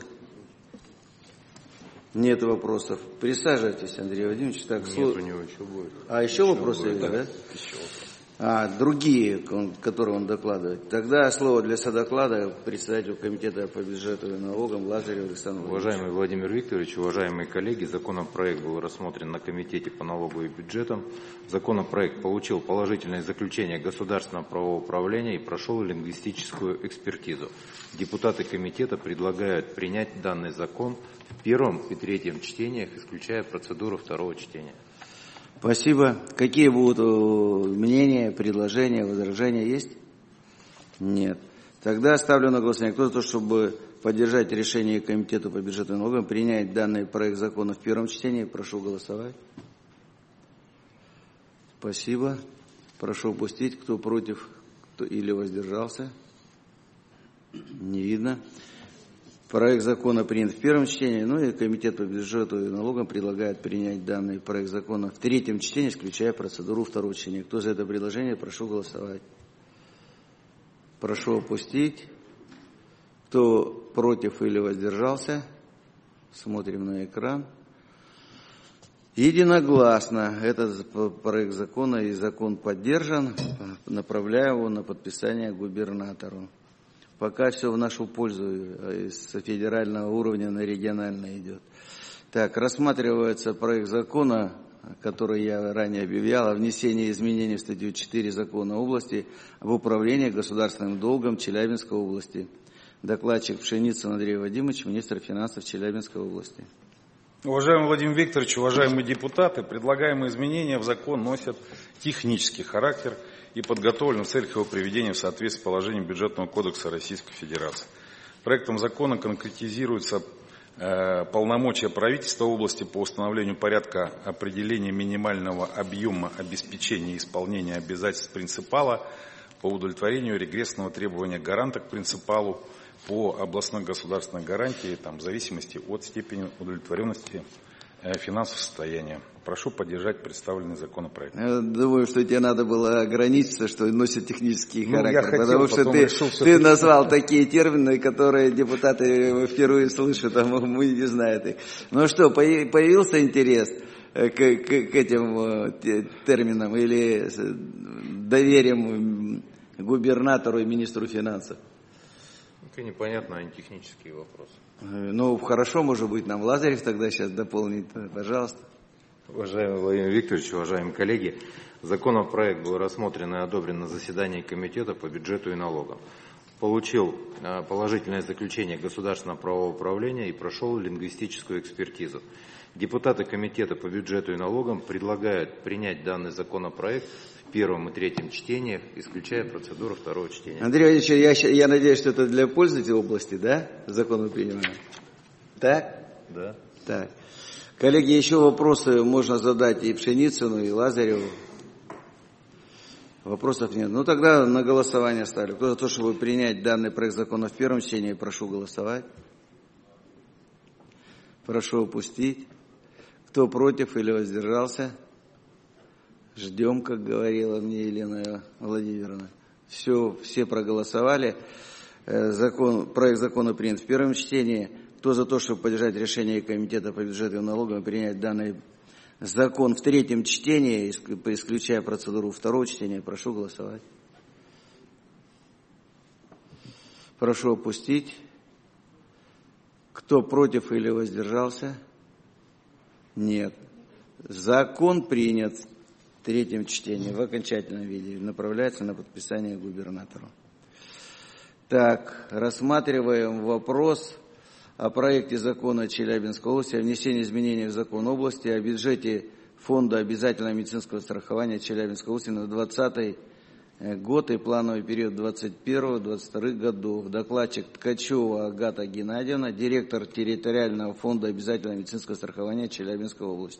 Нет вопросов. Присаживайтесь, Андрей Владимирович. Так, Нет, у него еще будет. Еще вопросы будет, есть, да? Еще вопросы. Другие, которые он докладывает. Тогда слово для содоклада председателю Комитета по бюджету и налогам Лазареву Александру Владимировичу. Уважаемый Владимир Викторович, уважаемые коллеги, законопроект был рассмотрен на Комитете по налогу и бюджетам. Законопроект получил положительное заключение Государственного правового управления и прошел лингвистическую экспертизу. Депутаты комитета предлагают принять данный закон в первом и третьем чтениях, исключая процедуру второго чтения. Спасибо. Какие будут мнения, предложения, возражения есть? Нет. Тогда ставлю на голосование. Кто за то, чтобы поддержать решение Комитета по бюджету и налогам, принять данный проект закона в первом чтении, прошу голосовать. Спасибо. Прошу упустить. Кто против, кто или воздержался? Не видно. Проект закона принят в первом чтении, ну и Комитет по бюджету и налогам предлагает принять данный проект закона в третьем чтении, исключая процедуру второго чтения. Кто за это предложение, прошу голосовать. Прошу опустить. Кто против или воздержался, смотрим на экран. Единогласно этот проект закона и закон поддержан. Направляю его на подписание губернатору. Пока все в нашу пользу, с федерального уровня на региональный идет. Так, рассматривается проект закона, который я ранее объявлял, о внесении изменений в статью 4 закона области об управлении государственным долгом Челябинской области. Докладчик Пшеницын Андрей Вадимович, министр финансов Челябинской области. Уважаемый Владимир Викторович, уважаемые депутаты, предлагаемые изменения в закон носят технический характер и подготовлены в целях его приведения в соответствии с положением Бюджетного кодекса Российской Федерации. Проектом закона конкретизируются полномочия правительства области по установлению порядка определения минимального объема обеспечения исполнения обязательств принципала по удовлетворению регрессного требования гаранта к принципалу по областной государственной гарантии, в зависимости от степени удовлетворенности финансового состояния. Прошу поддержать представленный законопроект. Я думаю, что тебе надо было ограничиться, что носит технический характер, потому что ты назвал такие термины, которые депутаты впервые слышат, а мы не знаем их. Ну что, появился интерес к этим терминам или доверием губернатору и министру финансов? Это непонятно, а не технические вопросы. Ну, хорошо, может быть, нам Лазарев тогда сейчас дополнит, пожалуйста. Уважаемый Владимир Викторович, уважаемые коллеги, законопроект был рассмотрен и одобрен на заседании Комитета по бюджету и налогам. Получил положительное заключение Государственного правового управления и прошел лингвистическую экспертизу. Депутаты Комитета по бюджету и налогам предлагают принять данный законопроект в первом и третьем чтениях, исключая процедуру второго чтения. Андрей Владимирович, я надеюсь, что это для пользователей области, да, закон мы принимаем? Так? Да. Так. Коллеги, еще вопросы можно задать и Пшеницыну, и Лазареву. Вопросов нет. Ну, тогда на голосование ставлю. Кто за то, чтобы принять данный проект закона в первом чтении, прошу голосовать. Прошу опустить. Кто против или воздержался? Ждем, как говорила мне Елена Владимировна. Все проголосовали. Проект закона принят в первом чтении. Кто за то, чтобы поддержать решение Комитета по бюджету и налогам принять данный закон в третьем чтении, исключая процедуру второго чтения, прошу голосовать. Прошу опустить. Кто против или воздержался? Нет. Закон принят в третьем чтении, в окончательном виде, направляется на подписание губернатору. Так, рассматриваем вопрос о проекте закона Челябинской области о внесении изменений в закон области о бюджете Фонда обязательного медицинского страхования Челябинской области на 2020 год и плановый период 2021-2022 годов. Докладчик Ткачева Агата Геннадьевна, директор территориального фонда обязательного медицинского страхования Челябинской области.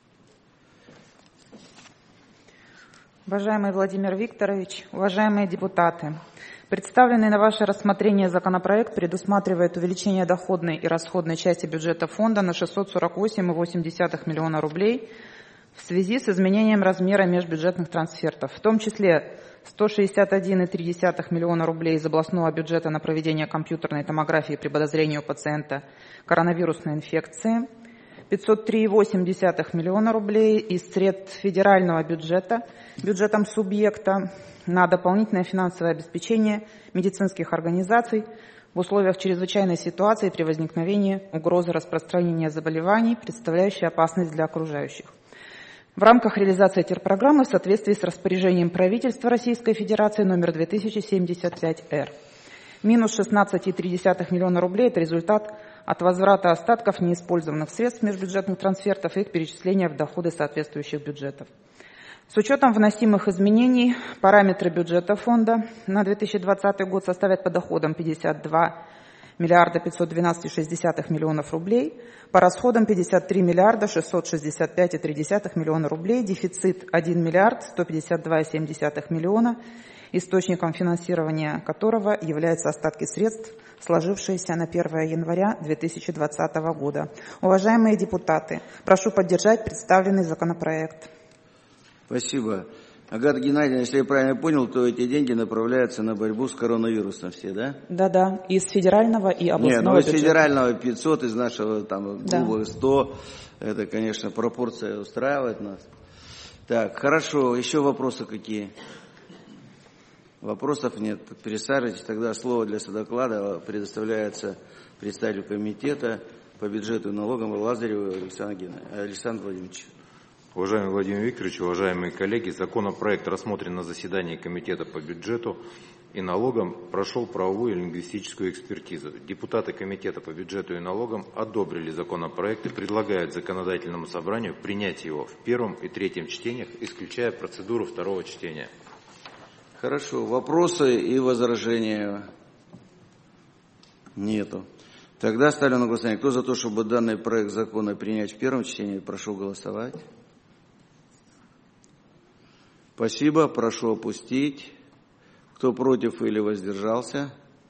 Уважаемый Владимир Викторович, уважаемые депутаты, представленный на ваше рассмотрение законопроект предусматривает увеличение доходной и расходной части бюджета фонда на 648,8 миллиона рублей в связи с изменением размера межбюджетных трансфертов, в том числе 161,3 миллиона рублей из областного бюджета на проведение компьютерной томографии при подозрении у пациента коронавирусной инфекции, 503,8 миллиона рублей из средств федерального бюджета, бюджетом субъекта на дополнительное финансовое обеспечение медицинских организаций в условиях чрезвычайной ситуации при возникновении угрозы распространения заболеваний, представляющей опасность для окружающих. В рамках реализации терпрограммы в соответствии с распоряжением правительства Российской Федерации номер 2075-Р. Минус 16,3 миллиона рублей – это результат от возврата остатков неиспользованных средств межбюджетных трансфертов и их перечисления в доходы соответствующих бюджетов. С учетом вносимых изменений параметры бюджета фонда на 2020 год составят по доходам 52 миллиарда 512,6 миллионов рублей, по расходам 53 миллиарда 665,3 миллиона рублей, дефицит 1 миллиард 152,7 миллиона источником финансирования которого являются остатки средств, сложившиеся на 1 января 2020 года. Уважаемые депутаты, прошу поддержать представленный законопроект. Спасибо. Агата Геннадьевна, если я правильно понял, то эти деньги направляются на борьбу с коронавирусом все, да? Да, из федерального и областного бюджета. Из федерального 500, из нашего там клуба 100. Это, конечно, пропорция устраивает нас. Так, хорошо. Еще вопросы какие? Вопросов нет. Пересаживайтесь. Тогда слово для содоклада предоставляется представителю комитета по бюджету и налогам Лазареву Александру Владимировичу. Уважаемый Владимир Викторович, уважаемые коллеги, законопроект рассмотрен на заседании Комитета по бюджету и налогам, прошел правовую и лингвистическую экспертизу. Депутаты Комитета по бюджету и налогам одобрили законопроект и предлагают законодательному собранию принять его в первом и третьем чтениях, исключая процедуру второго чтения. Хорошо. Вопросы и возражения? Нету. Тогда ставлю на голосование. Кто за то, чтобы данный проект закона принять в первом чтении, прошу голосовать. Спасибо. Прошу опустить. Кто против или воздержался?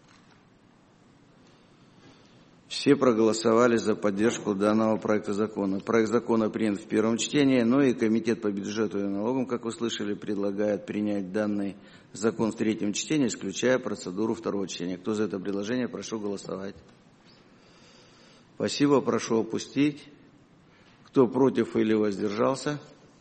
Все проголосовали за поддержку данного проекта закона. Проект закона принят в первом чтении, но и Комитет по бюджету и налогам, как вы слышали, предлагает принять данный закон в третьем чтении, исключая процедуру второго чтения. Кто за это предложение, прошу голосовать. Спасибо. Прошу опустить. Кто против или воздержался?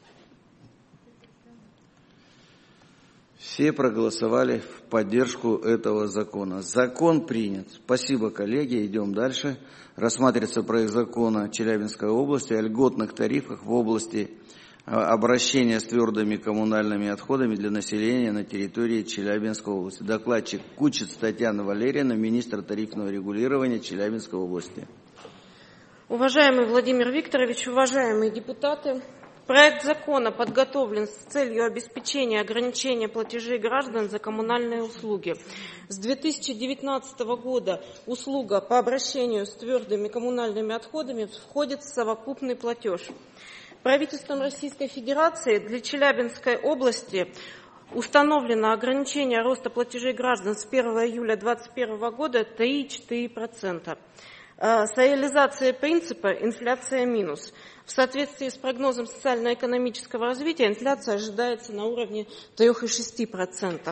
Все проголосовали в поддержку этого закона. Закон принят. Спасибо, коллеги. Идем дальше. Рассматривается проект закона Челябинской области о льготных тарифах в области обращения с твердыми коммунальными отходами для населения на территории Челябинской области. Докладчик Кучец Татьяна Валерьевна, министр тарифного регулирования Челябинской области. Уважаемый Владимир Викторович, уважаемые депутаты, проект закона подготовлен с целью обеспечения ограничения платежей граждан за коммунальные услуги. С 2019 года услуга по обращению с твердыми коммунальными отходами входит в совокупный платеж. Правительством Российской Федерации для Челябинской области установлено ограничение роста платежей граждан с 1 июля 2021 года 3,4%. С реализацией принципа «инфляция минус». В соответствии с прогнозом социально-экономического развития инфляция ожидается на уровне 3,6%.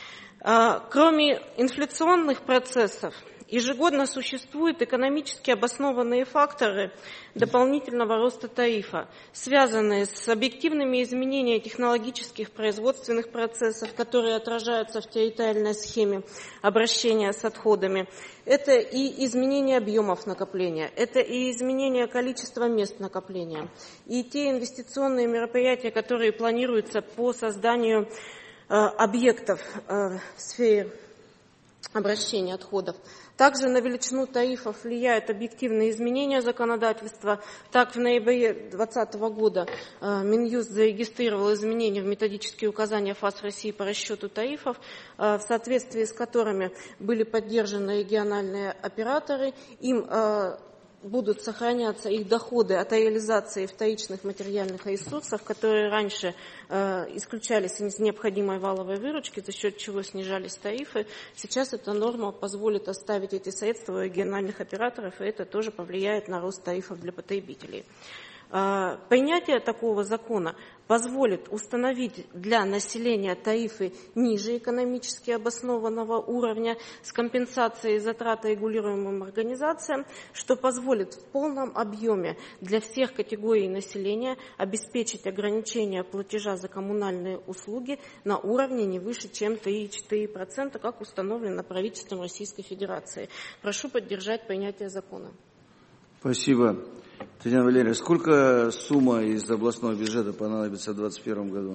Кроме инфляционных процессов, ежегодно существуют экономически обоснованные факторы дополнительного роста тарифа, связанные с объективными изменениями технологических производственных процессов, которые отражаются в территориальной схеме обращения с отходами. Это и изменение объемов накопления, это и изменение количества мест накопления, и те инвестиционные мероприятия, которые планируются по созданию объектов в сфере обращения отходов. Также на величину тарифов влияют объективные изменения законодательства. Так, в ноябре 2020 года Минюст зарегистрировал изменения в методические указания ФАС России по расчету тарифов, в соответствии с которыми были поддержаны региональные операторы. Им будут сохраняться их доходы от реализации вторичных материальных ресурсов, которые раньше исключались из необходимой валовой выручки, за счет чего снижались тарифы. Сейчас эта норма позволит оставить эти средства у региональных операторов, и это тоже повлияет на рост тарифов для потребителей. Принятие такого закона позволит установить для населения тарифы ниже экономически обоснованного уровня с компенсацией затрат регулируемым организациям, что позволит в полном объеме для всех категорий населения обеспечить ограничение платежа за коммунальные услуги на уровне не выше, чем 3,4%, как установлено правительством Российской Федерации. Прошу поддержать принятие закона. Спасибо. Татьяна Валерьевна, сколько сумма из областного бюджета понадобится в 2021 году?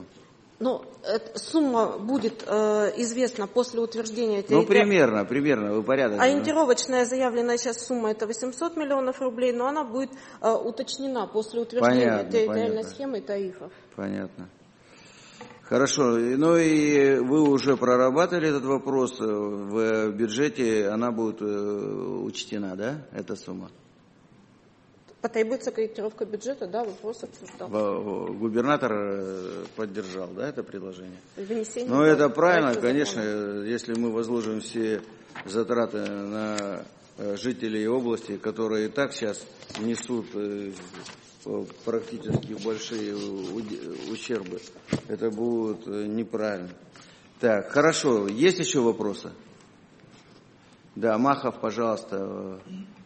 Сумма будет известна после утверждения. Примерно, вы порядок. Ориентировочная заявленная сейчас сумма это 800 миллионов рублей, но она будет уточнена после утверждения территориальной схемы тарифов. Понятно. Хорошо. Ну и вы уже прорабатывали этот вопрос. В бюджете она будет учтена, да, эта сумма? Потребуется корректировка бюджета, да, вопрос обсуждал. Губернатор поддержал, да, это предложение? Вынесение. Ну, это правильно, конечно, если мы возложим все затраты на жителей области, которые и так сейчас несут практически большие ущербы, это будет неправильно. Так, хорошо, есть еще вопросы? Да, Махов, пожалуйста.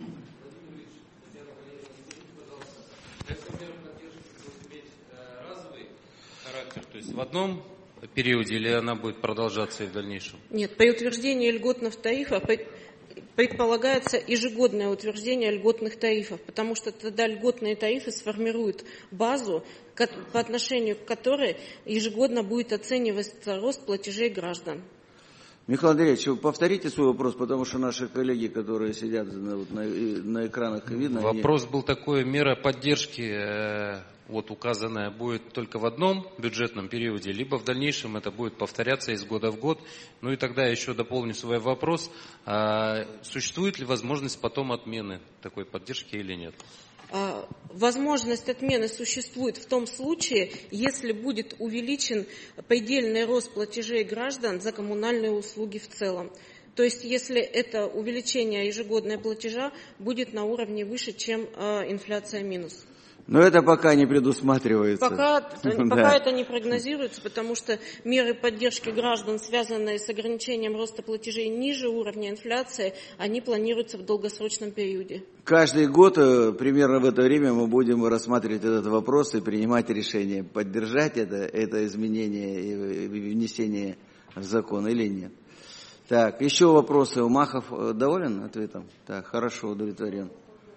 То есть в одном периоде или она будет продолжаться и в дальнейшем? Нет, при утверждении льготных тарифов предполагается ежегодное утверждение льготных тарифов, потому что тогда льготные тарифы сформируют базу, по отношению к которой ежегодно будет оцениваться рост платежей граждан. Михаил Андреевич, повторите свой вопрос, потому что наши коллеги, которые сидят на экранах, видно. Вопрос был такой: мера поддержки, вот указанная, будет только в одном бюджетном периоде, либо в дальнейшем это будет повторяться из года в год. Ну и тогда еще дополню свой вопрос: существует ли возможность потом отмены такой поддержки или нет? Возможность отмены существует в том случае, если будет увеличен предельный рост платежей граждан за коммунальные услуги в целом. То есть, если это увеличение ежегодного платежа будет на уровне выше, чем инфляция минус. Но это пока не предусматривается. Пока это не прогнозируется, потому что меры поддержки граждан, связанные с ограничением роста платежей ниже уровня инфляции, они планируются в долгосрочном периоде. Каждый год примерно в это время мы будем рассматривать этот вопрос и принимать решение, поддержать это изменение и внесение в закон или нет. Так, еще вопросы. Махов доволен ответом? Так, хорошо, удовлетворен.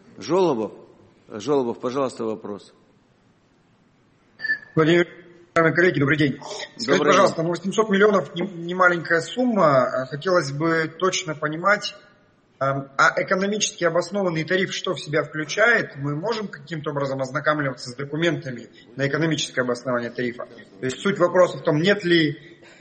Жолобов, пожалуйста, вопрос. Владимир, уважаемые коллеги, добрый день. Скажите, пожалуйста, 800 миллионов не маленькая сумма. Хотелось бы точно понимать, а экономически обоснованный тариф что в себя включает? Мы можем каким-то образом ознакомливаться с документами на экономическое обоснование тарифа? То есть суть вопроса в том, нет ли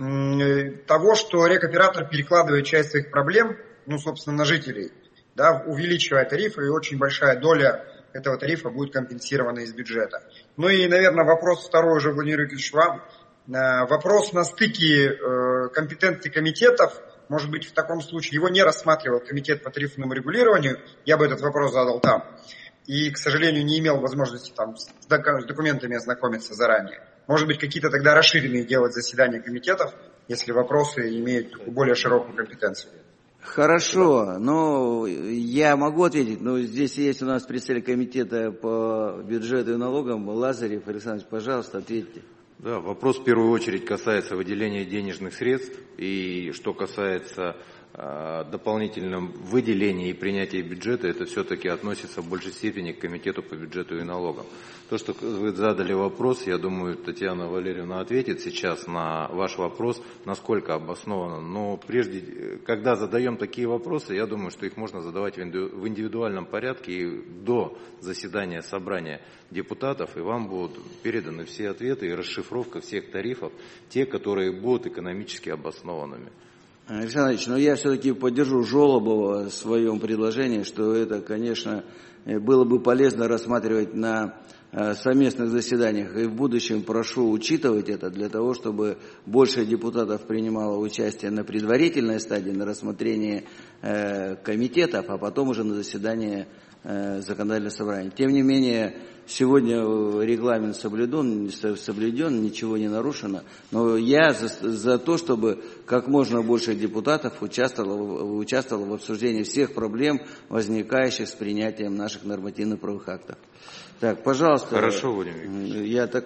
того, что рекоператор перекладывает часть своих проблем, собственно, на жителей, да, увеличивая тарифы, и очень большая доля этого тарифа будет компенсирована из бюджета. Ну и, наверное, вопрос второй уже, Владимир Викторович, вам. Вопрос на стыке компетенций комитетов, может быть, в таком случае его не рассматривал комитет по тарифному регулированию, я бы этот вопрос задал там. И, к сожалению, не имел возможности там с документами ознакомиться заранее. Может быть, какие-то тогда расширенные делать заседания комитетов, если вопросы имеют более широкую компетенцию. Хорошо, но я могу ответить, но здесь есть у нас представитель комитета по бюджету и налогам Лазарев. Александр, пожалуйста, ответьте. Да, вопрос в первую очередь касается выделения денежных средств, и что касается дополнительного выделения и принятия бюджета, это все-таки относится в большей степени к комитету по бюджету и налогам. То, что вы задали вопрос, я думаю, Татьяна Валерьевна ответит сейчас на ваш вопрос, насколько обоснованно. Но прежде, когда задаем такие вопросы, я думаю, что их можно задавать в индивидуальном порядке и до заседания собрания депутатов, и вам будут переданы все ответы и расшифровка всех тарифов, те, которые будут экономически обоснованными. Александр Ильич, но я все-таки поддержу Жолобова в своем предложении, что это, конечно, было бы полезно рассматривать на совместных заседаниях. И в будущем прошу учитывать это для того, чтобы больше депутатов принимало участие на предварительной стадии, на рассмотрении комитетов, а потом уже на заседании законодательного собрания. Тем не менее, сегодня регламент соблюден, ничего не нарушено, но я за то, чтобы как можно больше депутатов участвовало в обсуждении всех проблем, возникающих с принятием наших нормативно-правовых актов. Так, пожалуйста. Хорошо, Владимир.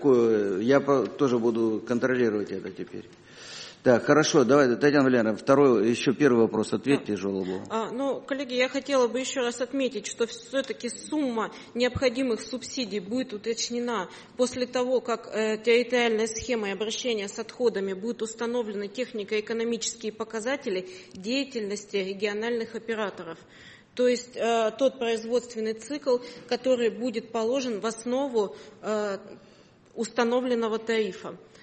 Я тоже буду контролировать это теперь. Так, хорошо, давайте, Татьяна Валерьевна, еще первый вопрос ответьте Жолобову. Коллеги, я хотела бы еще раз отметить, что все-таки сумма необходимых субсидий будет уточнена после того, как территориальной схемой обращения с отходами будут установлены технико-экономические показатели деятельности региональных операторов. То есть тот производственный цикл, который будет положен в основу установленного тарифа.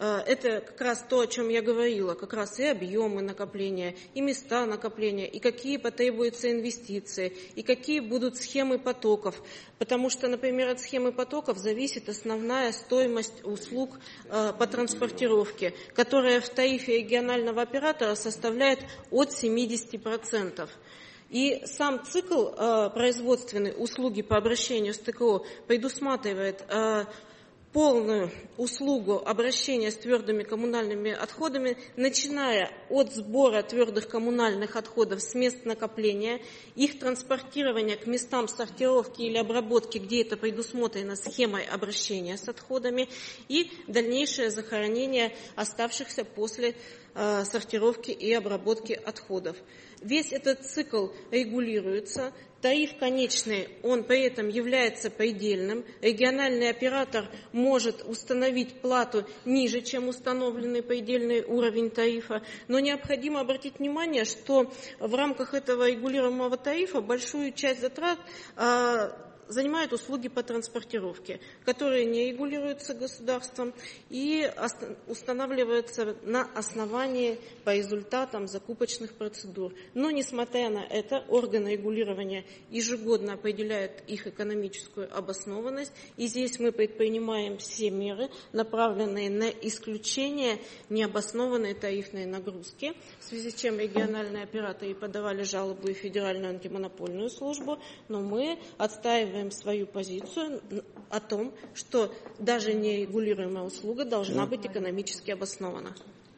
это как раз то, о чем я говорила, как раз и объемы накопления, и места накопления, и какие потребуются инвестиции, и какие будут схемы потоков. Потому что, например, от схемы потоков зависит основная стоимость услуг по транспортировке, которая в тарифе регионального оператора составляет от 70%. И сам цикл производственной услуги по обращению с ТКО предусматривает полную услугу обращения с твердыми коммунальными отходами, начиная от сбора твердых коммунальных отходов с мест накопления, их транспортирования к местам сортировки или обработки, где это предусмотрено схемой обращения с отходами, и дальнейшее захоронение оставшихся после сортировки и обработки отходов. Весь этот цикл регулируется. Тариф конечный, он при этом является предельным. Региональный оператор может установить плату ниже, чем установленный предельный уровень тарифа. Но необходимо обратить внимание, что в рамках этого регулируемого тарифа большую часть затрат занимают услуги по транспортировке, которые не регулируются государством и устанавливаются на основании по результатам закупочных процедур. Но, несмотря на это, органы регулирования ежегодно определяют их экономическую обоснованность, и здесь мы предпринимаем все меры, направленные на исключение необоснованной тарифной нагрузки, в связи с чем региональные операторы подавали жалобу и Федеральную антимонопольную службу, но мы отстаиваем свою позицию о том, что даже нерегулируемая услуга должна быть экономически обоснована.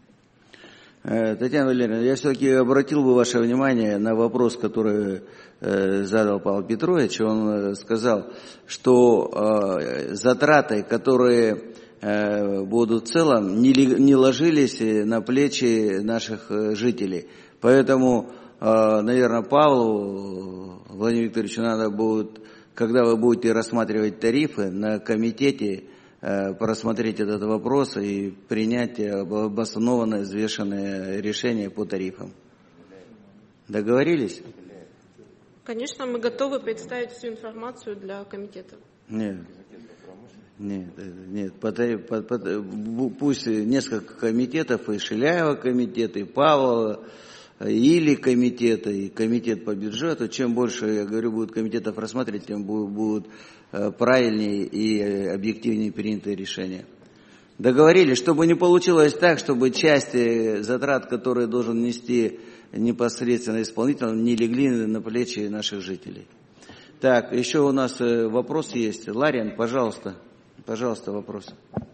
Татьяна Валерьевна, я все-таки обратил бы ваше внимание на вопрос, который задал Павел Петрович. Он сказал, что затраты, которые будут в целом, не ложились на плечи наших жителей. Поэтому, наверное, Павлу Владимиру Викторовичу надо будет, когда вы будете рассматривать тарифы, на комитете просмотреть этот вопрос и принять обоснованное, взвешенное решение по тарифам. Договорились? Конечно, мы готовы представить всю информацию для комитета. Нет, пусть несколько комитетов, и Шиляева комитет, и Павлова, или комитета, и комитет по бюджету. Чем больше, я говорю, будет комитетов рассматривать, тем будут правильнее и объективнее принятые решения. Договорились, чтобы не получилось так, чтобы части затрат, которые должен нести непосредственно исполнитель, не легли на плечи наших жителей. Так, еще у нас вопрос есть. Ларин, пожалуйста. Пожалуйста, вопрос.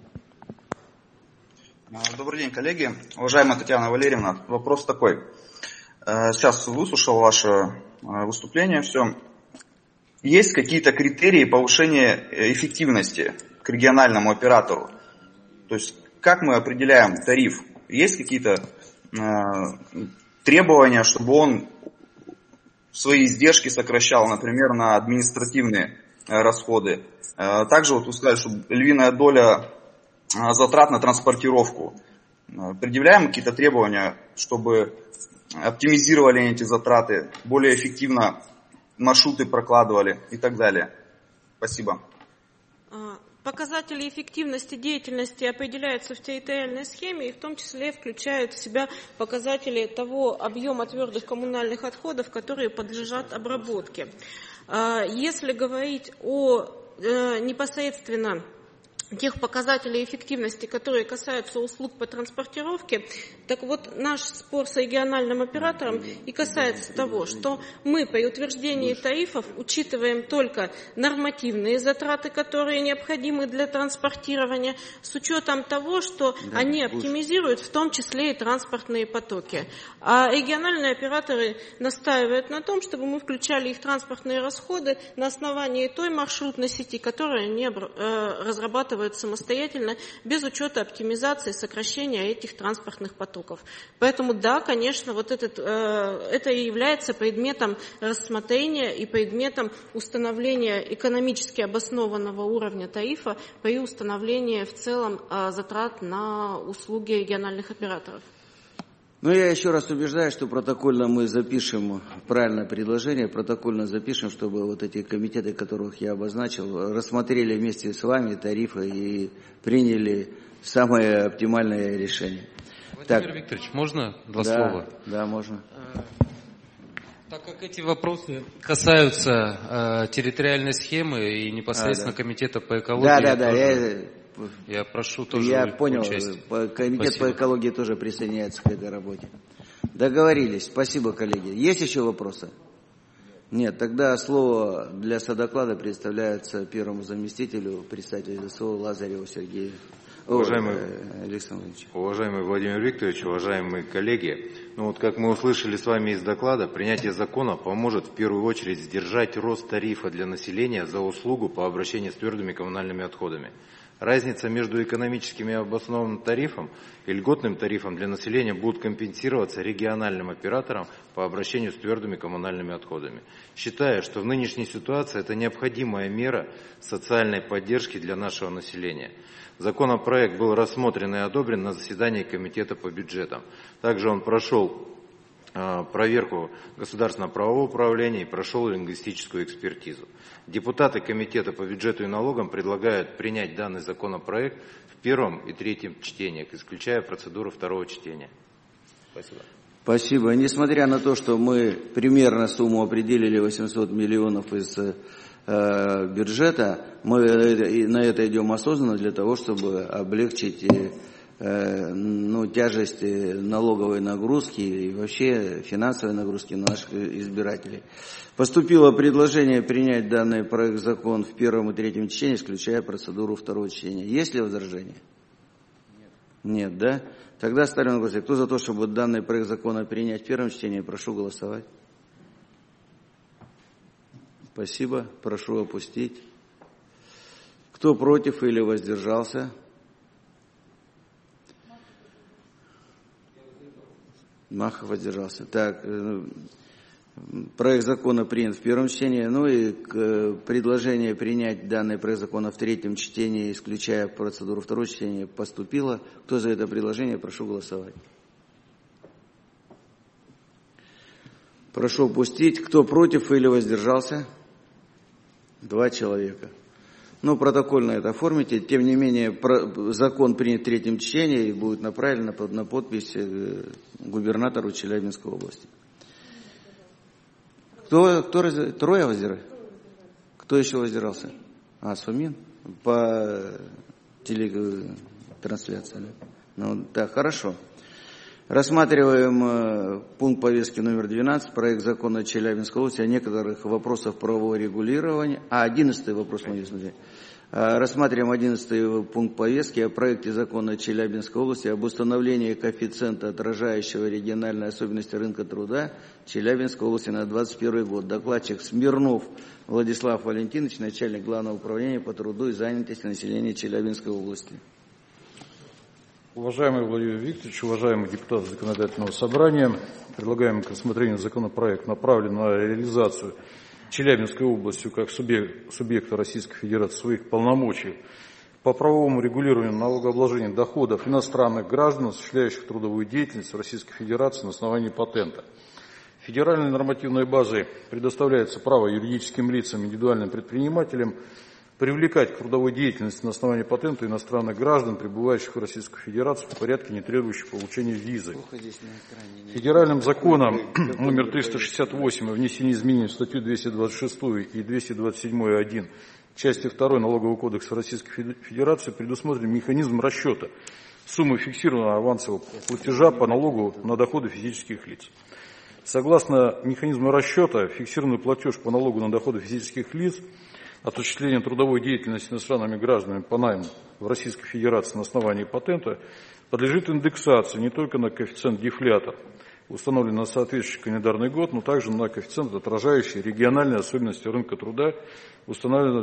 Добрый день, коллеги. Уважаемая Татьяна Валерьевна, вопрос такой. Сейчас выслушал ваше выступление, все. Есть какие-то критерии повышения эффективности к региональному оператору? То есть, как мы определяем тариф? Есть какие-то требования, чтобы он свои издержки сокращал, например, на административные расходы? Также вот вы сказали, что львиная доля затрат на транспортировку. Предъявляем какие-то требования, чтобы оптимизировали эти затраты, более эффективно маршруты прокладывали и так далее. Спасибо. Показатели эффективности деятельности определяются в территориальной схеме и в том числе включают в себя показатели того объема твердых коммунальных отходов, которые подлежат обработке. Если говорить о непосредственно тех показателей эффективности, которые касаются услуг по транспортировке, так вот наш спор с региональным оператором и касается того, что мы при утверждении тарифов учитываем только нормативные затраты, которые необходимы для транспортирования, с учетом того, что они оптимизируют в том числе и транспортные потоки. А региональные операторы настаивают на том, чтобы мы включали их транспортные расходы на основании той маршрутной сети, которую они разрабатывают самостоятельно, без учета оптимизации, сокращения этих транспортных потоков. Поэтому да, конечно, вот это и является предметом рассмотрения и предметом установления экономически обоснованного уровня тарифа при установлении в целом затрат на услуги региональных операторов. Но я еще раз убеждаю, что протокольно мы запишем правильное предложение, протокольно запишем, чтобы вот эти комитеты, которых я обозначил, рассмотрели вместе с вами тарифы и приняли самое оптимальное решение. Владимир Викторович, можно два слова? Да, можно. Так как эти вопросы касаются территориальной схемы и непосредственно комитета по экологии, я прошу тоже Я понял, участие. комитет по экологии тоже присоединяется к этой работе. Договорились. Спасибо, коллеги. Есть еще вопросы? Нет, тогда слово для содоклада предоставляется первому заместителю председателя ЗСО Лазареву Сергею. Уважаемый Владимир Викторович, уважаемые коллеги, как мы услышали с вами из доклада, принятие закона поможет в первую очередь сдержать рост тарифа для населения за услугу по обращению с твердыми коммунальными отходами. Разница между экономическими обоснованным тарифом и льготным тарифом для населения будет компенсироваться региональным операторам по обращению с твердыми коммунальными отходами. Считаю, что в нынешней ситуации это необходимая мера социальной поддержки для нашего населения. Законопроект был рассмотрен и одобрен на заседании Комитета по бюджетам. Также он прошел проверку Государственного правового управления и прошел лингвистическую экспертизу. Депутаты Комитета по бюджету и налогам предлагают принять данный законопроект в первом и третьем чтениях, исключая процедуру второго чтения. Спасибо. Спасибо. Несмотря на то, что мы примерно сумму определили 800 миллионов из бюджета, мы на это идем осознанно для того, чтобы облегчить тяжесть налоговой нагрузки и вообще финансовой нагрузки наших избирателей. Поступило предложение принять данный проект закона в первом и третьем чтении, исключая процедуру второго чтения. Есть ли возражения? Нет, да? Тогда ставим на голосование. Кто за то, чтобы данный проект закона принять в первом чтении, прошу голосовать. Спасибо. Прошу опустить. Кто против или воздержался? Махов воздержался. Так, проект закона принят в первом чтении. Предложение принять данный проект закона в третьем чтении, исключая процедуру второго чтения, поступило. Кто за это предложение, прошу голосовать. Прошу опустить. Кто против или воздержался? 2 человека. Протокольно это оформите. Тем не менее, закон принят в третьем чтении и будет направлен на подпись губернатору Челябинской области. Трое воздержались? Кто еще воздержался? Сумин? По телетрансляции. Так, хорошо. Рассматриваем пункт повестки номер 12, проект закона Челябинской области о некоторых вопросах правового регулирования. 11-й вопрос мы не смотрели. Рассматриваем 11-й пункт повестки о проекте закона Челябинской области об установлении коэффициента, отражающего региональные особенности рынка труда Челябинской области на 2021 год. Докладчик Смирнов Владислав Валентинович, начальник Главного управления по труду и занятости населения Челябинской области. Уважаемый Владимир Викторович, уважаемые депутаты Законодательного собрания, предлагаем к рассмотрению законопроект, направленный на реализацию Челябинской областью как субъекта Российской Федерации своих полномочий по правовому регулированию налогообложения доходов иностранных граждан, осуществляющих трудовую деятельность в Российской Федерации на основании патента. Федеральной нормативной базой предоставляется право юридическим лицам, индивидуальным предпринимателям привлекать к трудовой деятельности на основании патента иностранных граждан, пребывающих в Российской Федерации в порядке, не требующих получения визы. Федеральным законом номер 368 о внесении изменений в статью 226 и 227.1 части 2 Налогового кодекса Российской Федерации предусмотрен механизм расчета суммы фиксированного авансового платежа по налогу на доходы физических лиц. Согласно механизму расчета, фиксированный платеж по налогу на доходы физических лиц от осуществления трудовой деятельности иностранными гражданами по найму в Российской Федерации на основании патента подлежит индексации не только на коэффициент дефлятор, установленный на соответствующий календарный год, но также на коэффициент, отражающий региональные особенности рынка труда, установленный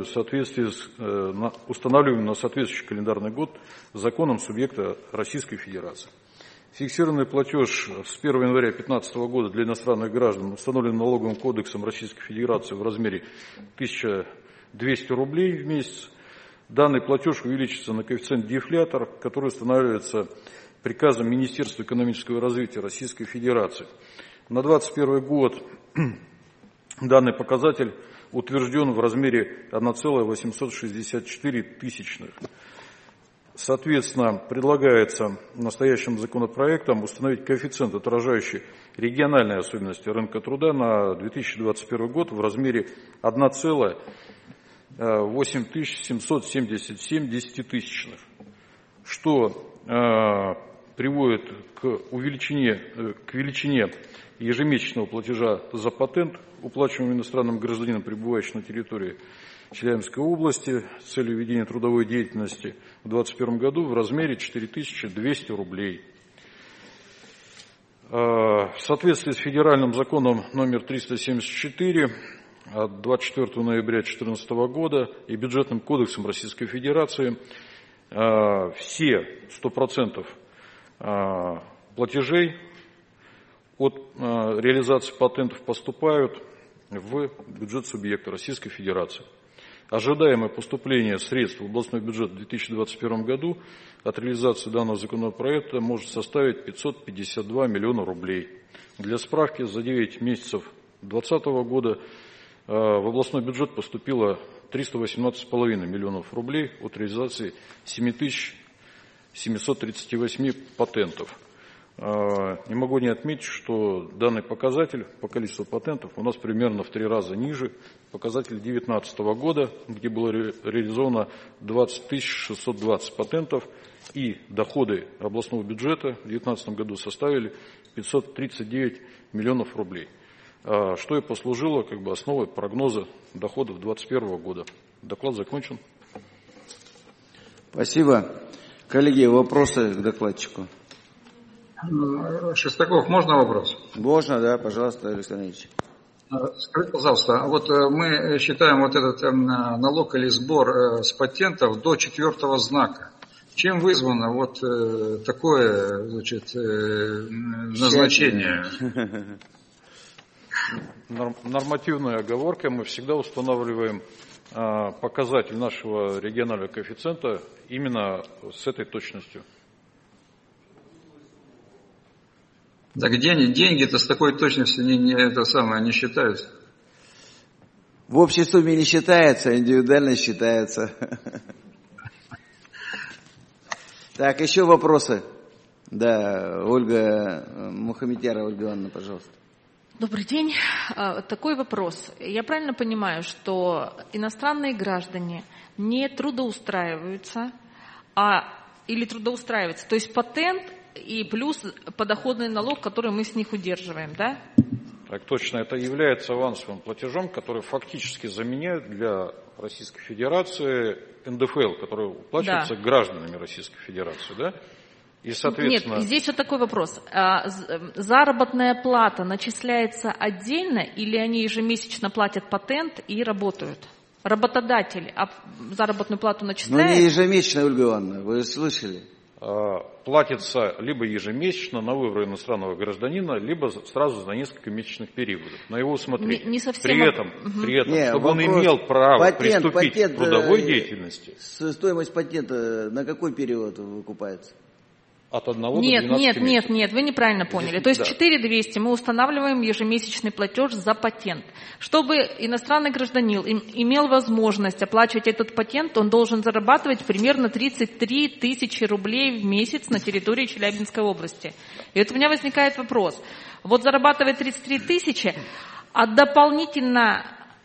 на соответствующий календарный год законом субъекта Российской Федерации. Фиксированный платеж с 1 января 2015 года для иностранных граждан установлен налоговым кодексом Российской Федерации в размере 1200 рублей в месяц. Данный платеж увеличится на коэффициент дефлятор, который устанавливается приказом Министерства экономического развития Российской Федерации. На 2021 год данный показатель утвержден в размере 1,864 тысячных. Соответственно, предлагается настоящим законопроектом установить коэффициент, отражающий региональные особенности рынка труда на 2021 год в размере 1,8777 десятитысячных, что приводит к величине ежемесячного платежа за патент, уплачиваемого иностранным гражданином, пребывающим на территории Челябинской области с целью ведения трудовой деятельности в 2021 году в размере 4200 рублей. В соответствии с федеральным законом номер 374 от 24 ноября 2014 года и бюджетным кодексом Российской Федерации все 100% платежей от реализации патентов поступают в бюджет субъекта Российской Федерации. Ожидаемое поступление средств в областной бюджет в 2021 году от реализации данного законопроекта может составить 552 миллиона рублей. Для справки, за 9 месяцев 2020 года в областной бюджет поступило 318,5 миллионов рублей от реализации 7738 патентов. Не могу не отметить, что данный показатель по количеству патентов у нас примерно в 3 раза ниже показателя 2019 года, где было реализовано 20 620 патентов, и доходы областного бюджета в 2019 году составили 539 миллионов рублей, что и послужило основой прогноза доходов 2021 года. Доклад закончен. Спасибо. Коллеги, вопросы к докладчику? Шестаков, можно вопрос? Можно, да, пожалуйста, Александр Ильич. Скажите, пожалуйста, вот мы считаем вот этот налог или сбор с патентов до 4-го знака. Чем вызвано вот такое, значит, назначение? Нормативная оговорка. Мы всегда устанавливаем показатель нашего регионального коэффициента именно с этой точностью. Так деньги-то с такой точностью не считаются. В общей сумме не считается, индивидуально считается. Так, еще вопросы? Да, Ольга Мухаммедьярова, Ольга Ивановна, пожалуйста. Добрый день. Такой вопрос. Я правильно понимаю, что иностранные граждане не трудоустраиваются, или трудоустраиваются, то есть патент и плюс подоходный налог, который мы с них удерживаем, да? Так точно, это является авансовым платежом, который фактически заменяет для Российской Федерации НДФЛ, который уплачивается гражданами Российской Федерации, да? И, соответственно... Нет, здесь вот такой вопрос. Заработная плата начисляется отдельно или они ежемесячно платят патент и работают? Работодатель заработную плату начисляет? Ну, не ежемесячно, Ольга Ивановна, вы слышали? Платится либо ежемесячно на выбор иностранного гражданина, либо сразу за несколько месячных периодов, на его усмотрение. Не совсем... При этом чтобы он имел право приступить к трудовой деятельности. Стоимость патента на какой период выкупается? От 1 до 12 месяцев. Нет, вы неправильно поняли. То есть 4200 мы устанавливаем ежемесячный платеж за патент. Чтобы иностранный гражданин имел возможность оплачивать этот патент, он должен зарабатывать примерно 33 тысячи рублей в месяц на территории Челябинской области. И вот у меня возникает вопрос. Вот зарабатывает 33 тысячи, а дополнительно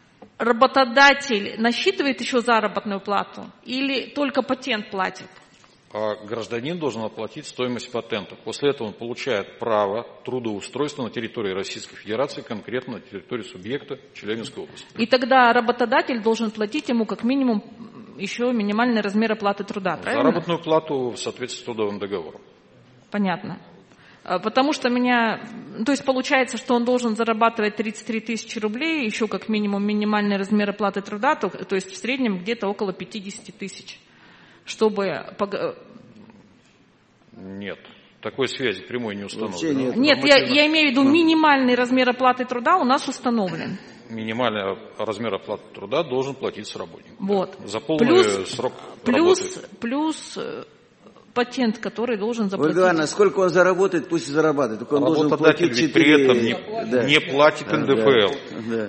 работодатель насчитывает еще заработную плату или только патент платит? Гражданин должен оплатить стоимость патента. После этого он получает право трудоустройства на территории Российской Федерации, конкретно на территории субъекта Челябинской области. И тогда работодатель должен платить ему как минимум еще минимальный размер оплаты труда, правильно? Заработную плату в соответствии с трудовым договором. Понятно. Потому что то есть получается, что он должен зарабатывать 33 тысячи рублей, еще как минимум минимальный размер оплаты труда, то есть в среднем где-то около 50 тысяч. Чтобы... Нет, такой связи прямой не установлено. Нет, я имею в виду минимальный размер оплаты труда у нас установлен. Минимальный размер оплаты труда должен платиться работнику. Вот. За полный срок работы. Плюс патент, который должен заплатить. Ольга Ивановна, сколько он заработает, пусть и зарабатывает. Только он должен платить 4... при этом не платит НДФЛ. Да.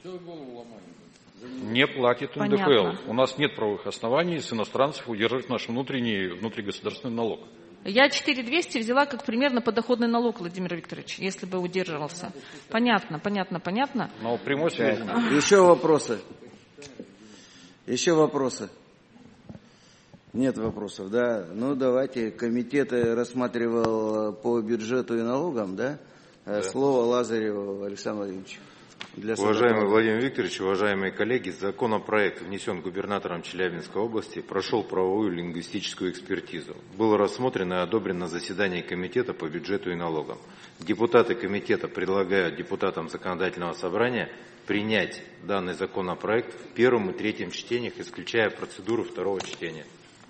Не платит НДФЛ. Понятно. У нас нет правовых оснований с иностранцев удерживать наш внутригосударственный налог. Я 4200 взяла как примерно подоходный налог, Владимир Викторович, если бы удерживался. Понятно. Но прямой связи. Еще вопросы? Еще вопросы? Нет вопросов, да? Ну, давайте. Комитет рассматривал по бюджету и налогам, да? Слово Лазареву Александру Владимировичу. Уважаемый Владимир Викторович, уважаемые коллеги, законопроект внесен губернатором Челябинской области, прошел правовую лингвистическую экспертизу. Был рассмотрен и одобрен на заседании комитета по бюджету и налогам. Депутаты комитета предлагают депутатам законодательного собрания принять данный законопроект в первом и третьем чтениях, исключая процедуру второго чтения.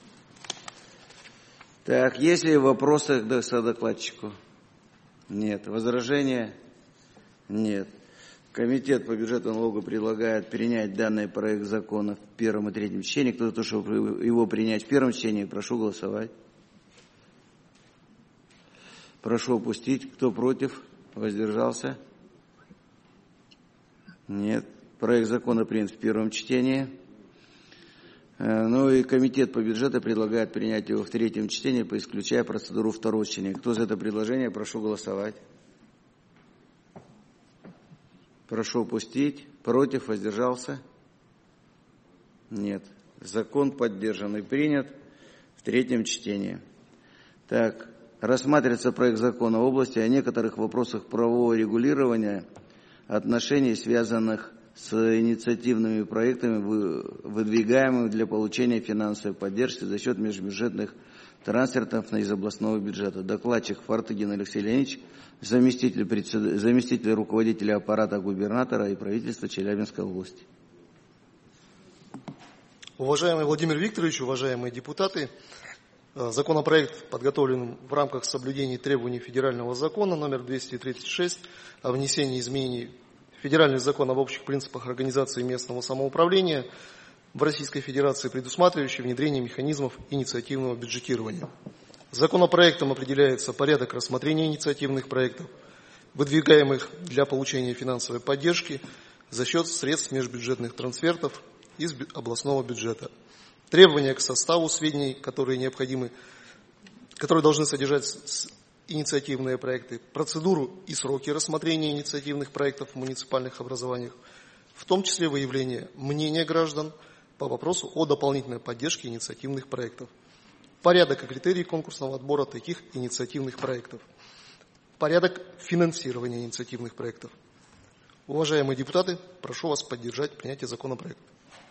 Так, есть ли вопросы к содокладчику? Нет. Возражения? Нет. Комитет по бюджету и налогу предлагает принять данный проект закона в первом и третьем чтении. Кто за то, чтобы его принять в первом чтении, прошу голосовать. Прошу опустить. Кто против? Воздержался? Нет. Проект закона принят в первом чтении. Ну и комитет по бюджету предлагает принять его в третьем чтении, исключая процедуру второго чтения. Кто за это предложение, прошу голосовать. Прошу опустить. Против, воздержался? Нет. Закон поддержан и принят в третьем чтении. Так, рассматривается проект закона в области о некоторых вопросах правового регулирования отношений, связанных с инициативными проектами, выдвигаемыми для получения финансовой поддержки за счет межбюджетных трансфертов из областного бюджета. Докладчик Фартыгин Алексей Леонидович, заместитель руководителя аппарата губернатора и правительства Челябинской области. Уважаемый Владимир Викторович, уважаемые депутаты, законопроект подготовлен в рамках соблюдения требований федерального закона номер 236 о внесении изменений в федеральный закон об общих принципах организации местного самоуправления в Российской Федерации, предусматривающий внедрение механизмов инициативного бюджетирования. Законопроектом определяется порядок рассмотрения инициативных проектов, выдвигаемых для получения финансовой поддержки за счет средств межбюджетных трансфертов из областного бюджета. Требования к составу сведений, которые необходимы, которые должны содержать инициативные проекты, процедуру и сроки рассмотрения инициативных проектов в муниципальных образованиях, в том числе выявление мнения граждан по вопросу о дополнительной поддержке инициативных проектов, порядок и критерии конкурсного отбора таких инициативных проектов, порядок финансирования инициативных проектов. Уважаемые депутаты, прошу вас поддержать принятие законопроекта.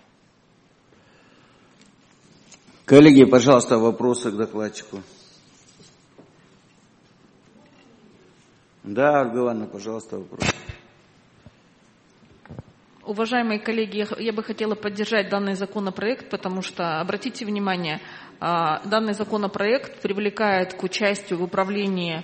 Коллеги, пожалуйста, вопросы к докладчику. Да, Ольга Ивановна, пожалуйста, вопрос. Уважаемые коллеги, я бы хотела поддержать данный законопроект, потому что, обратите внимание, данный законопроект привлекает к участию в управлении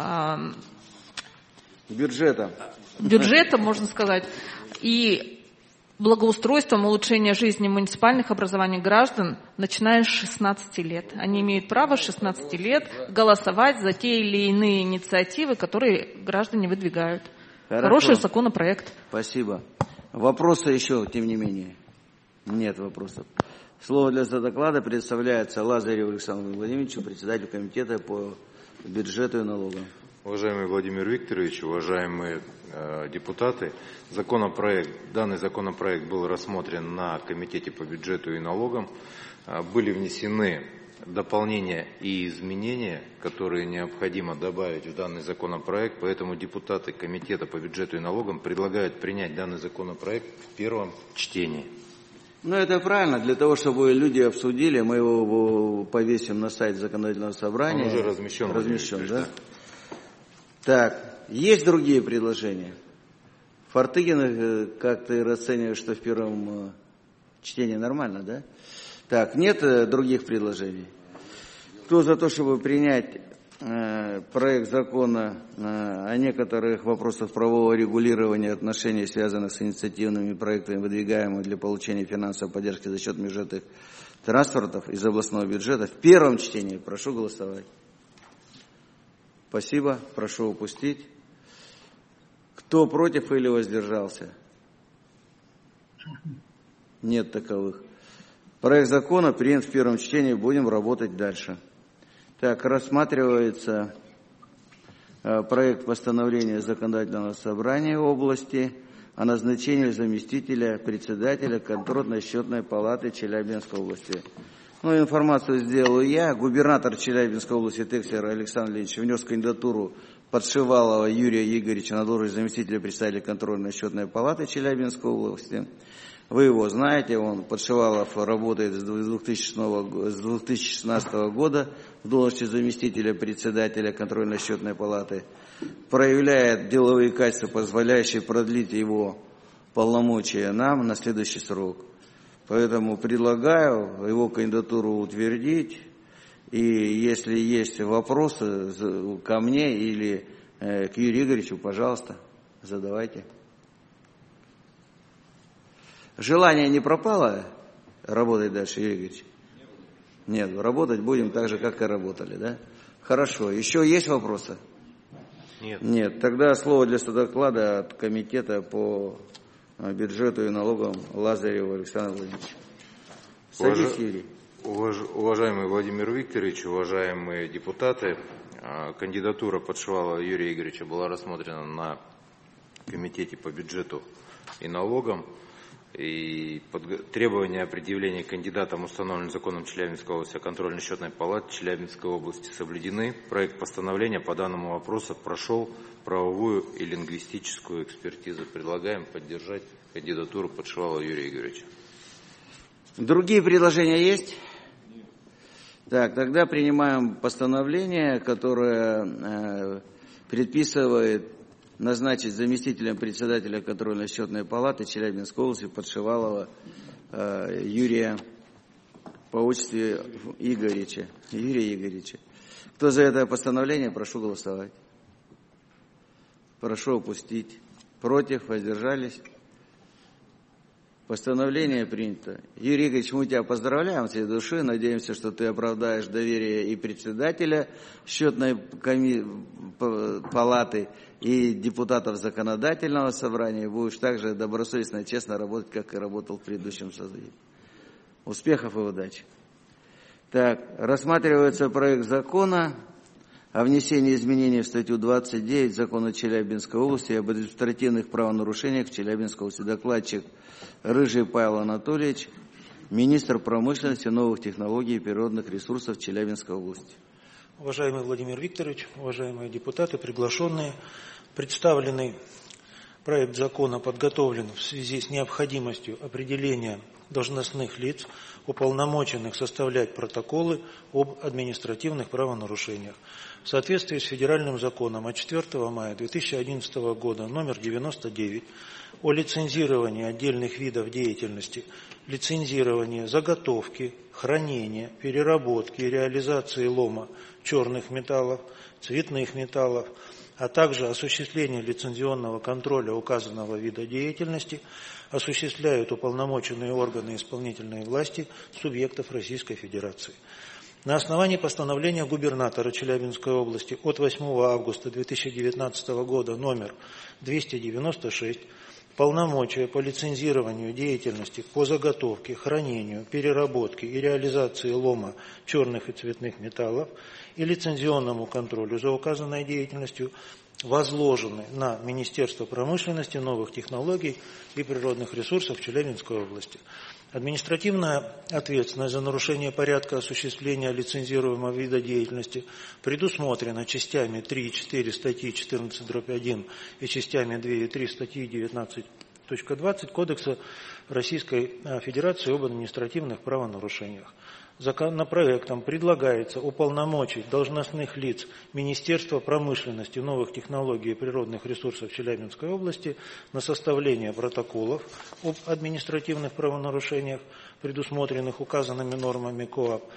бюджетом, можно сказать, и благоустройством, улучшения жизни муниципальных образований граждан, начиная с 16 лет. Они имеют право с 16 лет голосовать за те или иные инициативы, которые граждане выдвигают. Хороший законопроект. Спасибо. Вопросы еще, тем не менее? Нет вопросов. Слово для доклада предоставляется Лазареву Александру Владимировичу, председателю комитета по бюджету и налогам. Уважаемый Владимир Викторович, уважаемые депутаты, данный законопроект был рассмотрен на комитете по бюджету и налогам. Были внесены дополнения и изменения, которые необходимо добавить в данный законопроект, поэтому депутаты комитета по бюджету и налогам предлагают принять данный законопроект в первом чтении. Ну, это правильно. Для того, чтобы люди обсудили, мы его повесим на сайт законодательного собрания. Он уже размещен. Да? Так, есть другие предложения? Фартыгин, как ты расцениваешь, что в первом чтении нормально, да? Так, нет других предложений? Кто за то, чтобы принять проект закона о некоторых вопросах правового регулирования отношений, связанных с инициативными проектами, выдвигаемыми для получения финансовой поддержки за счет бюджетных транспортов из областного бюджета в первом чтении. Прошу голосовать. Спасибо. Прошу упустить. Кто против или воздержался? Нет таковых. Проект закона принят в первом чтении. Будем работать дальше. Так, рассматривается проект постановления Законодательного собрания области о назначении заместителя председателя контрольно-счетной палаты Челябинской области. Информацию сделаю я. Губернатор Челябинской области Тексер Александр Ильич внес кандидатуру Подшивалова Юрия Игоревича на должность заместителя председателя контрольно-счетной палаты Челябинской области. Вы его знаете, Подшивалов работает с 2016 года в должности заместителя председателя контрольно-счетной палаты, проявляет деловые качества, позволяющие продлить его полномочия нам на следующий срок. Поэтому предлагаю его кандидатуру утвердить, и если есть вопросы ко мне или к Юрию Игоревичу, пожалуйста, задавайте. Желание не пропало работать дальше, Юрий Игоревич? Нет, работать будем так же, как и работали, да? Хорошо. Еще есть вопросы? Нет. Нет. Тогда слово для доклада от комитета по бюджету и налогам Лазареву Александру Владимировичу. Садись, Юрий. Уважаемый Владимир Викторович, уважаемые депутаты, кандидатура Подшивалова Юрия Игоревича была рассмотрена на комитете по бюджету и налогам. И требования о предъявлении кандидатам, установленным законом Челябинской области о контрольно-счетной палате Челябинской области, соблюдены. Проект постановления по данному вопросу прошел правовую и лингвистическую экспертизу. Предлагаем поддержать кандидатуру Подшивалова Юрия Игоревича. Другие предложения есть? Так, тогда принимаем постановление, которое предписывает назначить заместителем председателя контрольно-счетной палаты Челябинской области Подшивалова Юрия по отчеству Игоревича. Юрия Игоревича. Кто за это постановление, прошу голосовать. Прошу опустить. Против, воздержались. Постановление принято. Юрий Игоревич, мы тебя поздравляем от всей души. Надеемся, что ты оправдаешь доверие и председателя счетной палаты, и депутатов законодательного собрания. Будешь также добросовестно и честно работать, как и работал в предыдущем созыве. Успехов и удачи. Так, рассматривается проект закона о внесении изменений в статью 29 Закона Челябинской области об административных правонарушениях в Челябинской области. Докладчик Рыжий Павел Анатольевич, министр промышленности, новых технологий и природных ресурсов Челябинской области. Уважаемый Владимир Викторович, уважаемые депутаты, приглашенные, представленный проект закона подготовлен в связи с необходимостью определения должностных лиц, уполномоченных составлять протоколы об административных правонарушениях. В соответствии с федеральным законом от 4 мая 2011 года номер 99 о лицензировании отдельных видов деятельности, лицензировании заготовки, хранения, переработки и реализации лома черных металлов, цветных металлов, а также осуществление лицензионного контроля указанного вида деятельности осуществляют уполномоченные органы исполнительной власти субъектов Российской Федерации. На основании постановления губернатора Челябинской области от 8 августа 2019 года номер 296 полномочия по лицензированию деятельности по заготовке, хранению, переработке и реализации лома черных и цветных металлов и лицензионному контролю за указанной деятельностью возложены на Министерство промышленности, новых технологий и природных ресурсов Челябинской области. Административная ответственность за нарушение порядка осуществления лицензируемого вида деятельности предусмотрена частями 3 и 4 статьи 14/1 и частями 2 и 3 статьи 19.20 Кодекса Российской Федерации об административных правонарушениях. Законопроектом предлагается уполномочить должностных лиц Министерства промышленности, новых технологий и природных ресурсов Челябинской области на составление протоколов об административных правонарушениях, предусмотренных указанными нормами КоАП,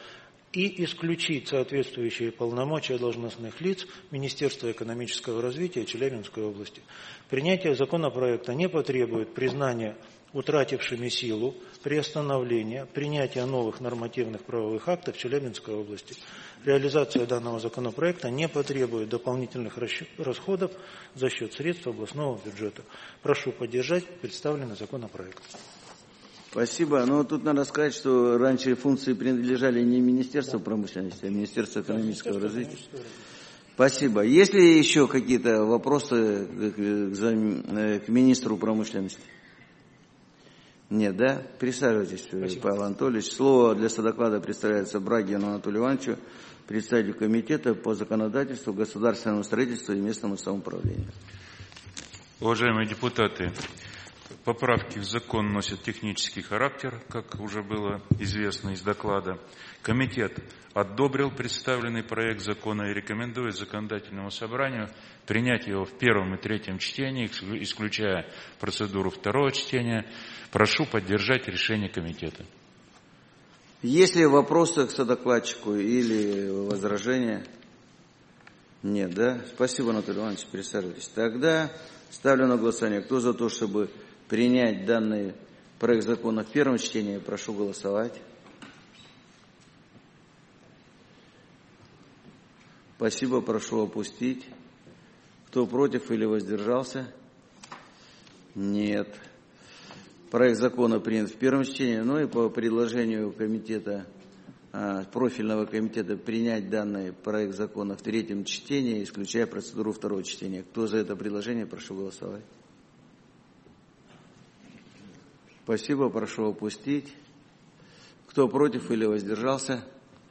и исключить соответствующие полномочия должностных лиц Министерства экономического развития Челябинской области. Принятие законопроекта не потребует признания утратившими силу, приостановления, принятия новых нормативных правовых актов Челябинской области. Реализация данного законопроекта не потребует дополнительных расходов за счет средств областного бюджета. Прошу поддержать представленный законопроект. Спасибо. Но тут надо сказать, что раньше функции принадлежали не Министерству промышленности, а Министерству экономического развития. Спасибо. Есть ли еще какие-то вопросы к министру промышленности? Нет, да? Присаживайтесь, спасибо. Павел Анатольевич. Слово для содоклада представляется Брагину Анатолию Ивановичу, представителю Комитета по законодательству, государственному строительству и местному самоуправлению. Уважаемые депутаты, поправки в закон носят технический характер, как уже было известно из доклада. Комитет одобрил представленный проект закона и рекомендует законодательному собранию принять его в первом и третьем чтении, исключая процедуру второго чтения. Прошу поддержать решение комитета. Есть ли вопросы к содокладчику или возражения? Нет, да? Спасибо, Анатолий Иванович, присаживайтесь. Тогда ставлю на голосование. Кто за то, чтобы принять данный проект закона в первом чтении, прошу голосовать. Спасибо, прошу опустить. Кто против или воздержался? Нет. Проект закона принят в первом чтении, но и по предложению комитета, профильного комитета принять данный проект закона в третьем чтении, исключая процедуру второго чтения. Кто за это предложение, прошу голосовать. Спасибо, прошу опустить. Кто против или воздержался?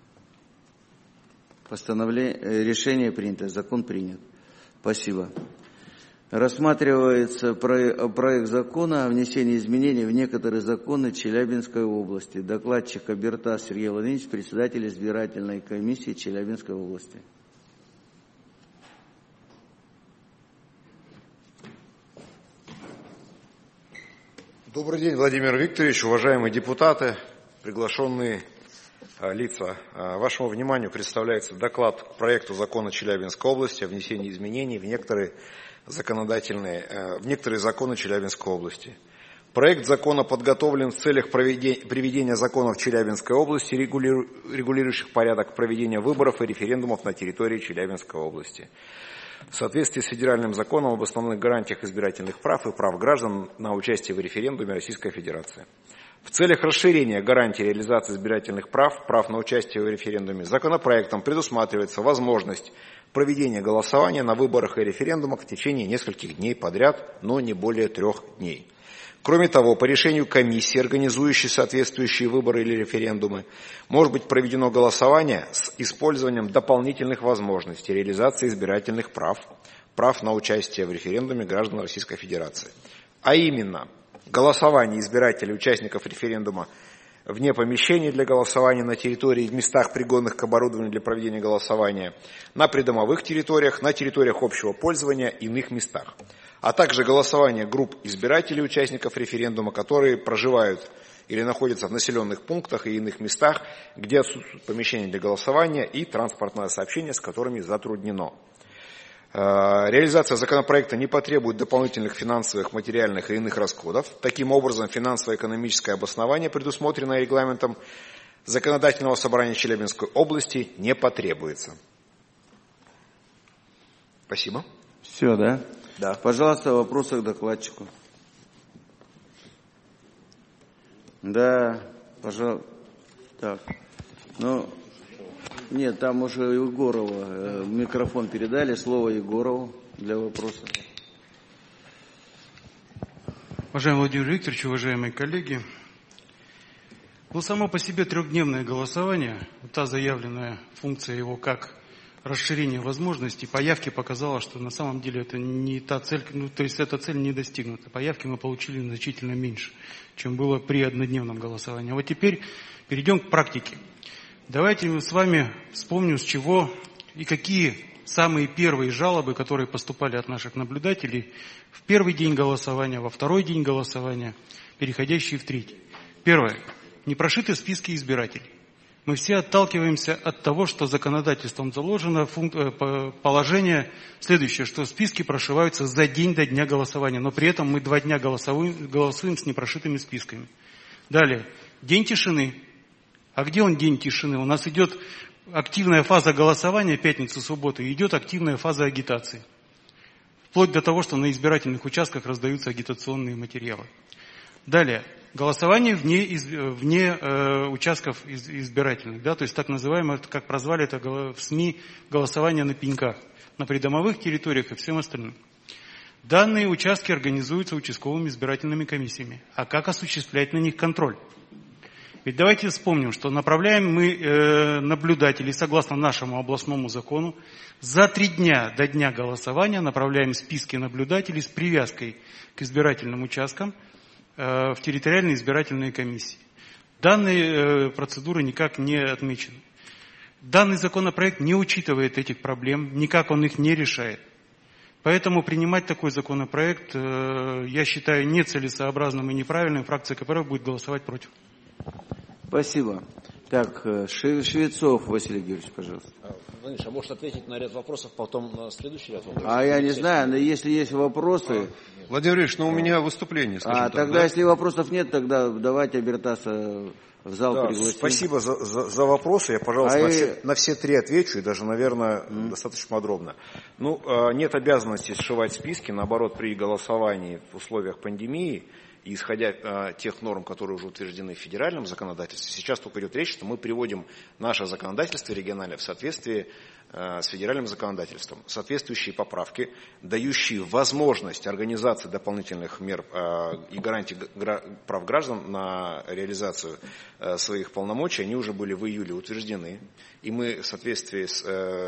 Решение принято, закон принят. Спасибо. Рассматривается проект закона о внесении изменений в некоторые законы Челябинской области. Докладчик Абертас Сергей Владимирович, председатель избирательной комиссии Челябинской области. Добрый день, Владимир Викторович, уважаемые депутаты, приглашенные лица. Вашему вниманию представляется доклад к проекту закона Челябинской области о внесении изменений в некоторые законы Челябинской области. Проект закона подготовлен в целях приведения законов Челябинской области, регулирующих порядок проведения выборов и референдумов на территории Челябинской области. В соответствии с федеральным законом об основных гарантиях избирательных прав и прав граждан на участие в референдуме Российской Федерации. В целях расширения гарантий реализации избирательных прав, прав на участие в референдуме, законопроектом предусматривается возможность проведения голосования на выборах и референдумах в течение нескольких дней подряд, но не более 3 дней. Кроме того, по решению комиссии, организующей соответствующие выборы или референдумы, может быть проведено голосование с использованием дополнительных возможностей реализации избирательных прав, прав на участие в референдуме граждан Российской Федерации. А именно, голосование избирателей, участников референдума вне помещений для голосования на территории и в местах, пригодных к оборудованию для проведения голосования, на придомовых территориях, на территориях общего пользования и иных местах, а также голосование групп избирателей, участников референдума, которые проживают или находятся в населенных пунктах и иных местах, где отсутствуют помещения для голосования и транспортное сообщение, с которыми затруднено. Реализация законопроекта не потребует дополнительных финансовых, материальных и иных расходов. Таким образом, финансово-экономическое обоснование, предусмотренное регламентом Законодательного собрания Челябинской области, не потребуется. Спасибо. Все, да? Да. Пожалуйста, вопросы к докладчику. Да, пожалуйста. Так. Нет, там уже Егорова. Микрофон передали. Слово Егорову для вопроса. Уважаемый Владимир Викторович, уважаемые коллеги. Само по себе 3-дневное голосование, та заявленная функция его как расширение возможностей, по явке показала, что на самом деле это не та цель, то есть эта цель не достигнута. По явке мы получили значительно меньше, чем было при однодневном голосовании. А вот теперь перейдем к практике. Давайте мы с вами вспомним, с чего и какие самые первые жалобы, которые поступали от наших наблюдателей в первый день голосования, во второй день голосования, переходящие в третий. Первое. Не прошиты списки избирателей. Мы все отталкиваемся от того, что законодательством заложено положение следующее, что списки прошиваются за день до дня голосования, но при этом мы 2 дня голосуем с непрошитыми списками. Далее, день тишины. А где он день тишины? У нас идет активная фаза голосования, пятницу, субботу, и идет активная фаза агитации. Вплоть до того, что на избирательных участках раздаются агитационные материалы. Далее, голосование вне участков избирательных, да, то есть так называемое, как прозвали это в СМИ, голосование на пеньках, на придомовых территориях и всем остальным. Данные участки организуются участковыми избирательными комиссиями. А как осуществлять на них контроль? Ведь давайте вспомним, что направляем мы наблюдателей, согласно нашему областному закону, за 3 дня до дня голосования направляем списки наблюдателей с привязкой к избирательным участкам в территориальные избирательные комиссии. Данные процедуры никак не отмечены. Данный законопроект не учитывает этих проблем, никак он их не решает. Поэтому принимать такой законопроект, я считаю, нецелесообразным и неправильным. Фракция КПРФ будет голосовать против. Спасибо. Так, Швецов Василий Георгиевич, пожалуйста. Владимир, а может ответить на ряд вопросов, потом на следующий ряд вопросов? А я не знаю, но если есть вопросы... Владимир Ильич, у меня выступление, скажем так. Тогда, если вопросов нет, тогда давайте Абертаса в зал пригласим. Спасибо за вопросы. Я, пожалуйста, на все 3 отвечу, и даже, наверное, достаточно подробно. Нет обязанности сшивать списки, наоборот, при голосовании в условиях пандемии, и исходя тех норм, которые уже утверждены в федеральном законодательстве, сейчас только идет речь, что мы приводим наше законодательство региональное в соответствии с федеральным законодательством. Соответствующие поправки, дающие возможность организации дополнительных мер и гарантий прав граждан на реализацию своих полномочий, они уже были в июле утверждены. И мы в соответствии с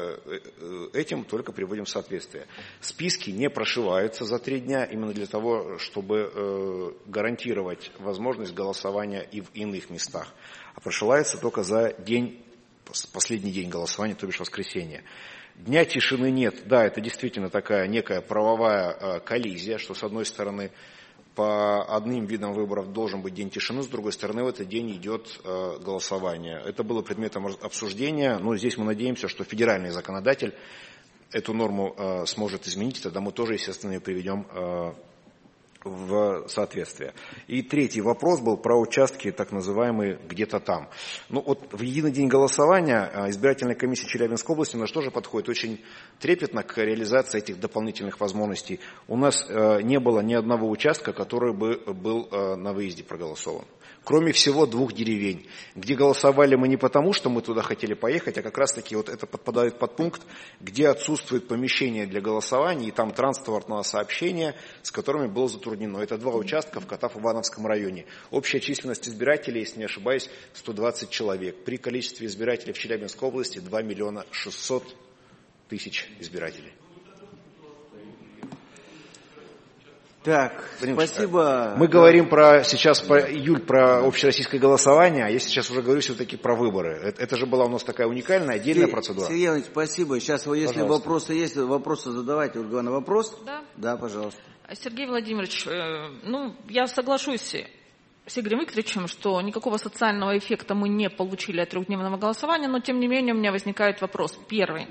этим только приводим в соответствие. Списки не прошиваются за 3 дня именно для того, чтобы гарантировать возможность голосования и в иных местах. А прошиваются только за день, последний день голосования, то бишь воскресенье. Дня тишины нет. Да, это действительно такая некая правовая коллизия, что с одной стороны по одним видам выборов должен быть день тишины, с другой стороны в этот день идет голосование. Это было предметом обсуждения, но здесь мы надеемся, что федеральный законодатель эту норму сможет изменить, тогда мы тоже, естественно, ее приведем в соответствие. И 3-й вопрос был про участки, так называемые где-то там. В единый день голосования избирательная комиссия Челябинской области, на что же подходит очень трепетно к реализации этих дополнительных возможностей. У нас не было ни одного участка, который бы был на выезде проголосован. Кроме всего 2 деревень, где голосовали мы не потому, что мы туда хотели поехать, а как раз таки это подпадает под пункт, где отсутствует помещение для голосования и там транспортного сообщения, с которыми было затруднено. Это 2 участка в Катав-Ивановском районе. Общая численность избирателей, если не ошибаюсь, 120 человек. При количестве избирателей в Челябинской области 2 600 000 избирателей. Так, спасибо. Мы говорим сейчас про июль, про общероссийское голосование, а я сейчас уже говорю все-таки про выборы. Это же была у нас такая уникальная, отдельная процедура. Сергей Иванович, спасибо. Сейчас, если вопросы есть, вопросы задавайте. Ольга Ивановна, вопрос? Да. Да, пожалуйста. Сергей Владимирович, я соглашусь с Игорем Викторовичем, что никакого социального эффекта мы не получили от 3-дневного голосования, но тем не менее у меня возникает вопрос. Первый.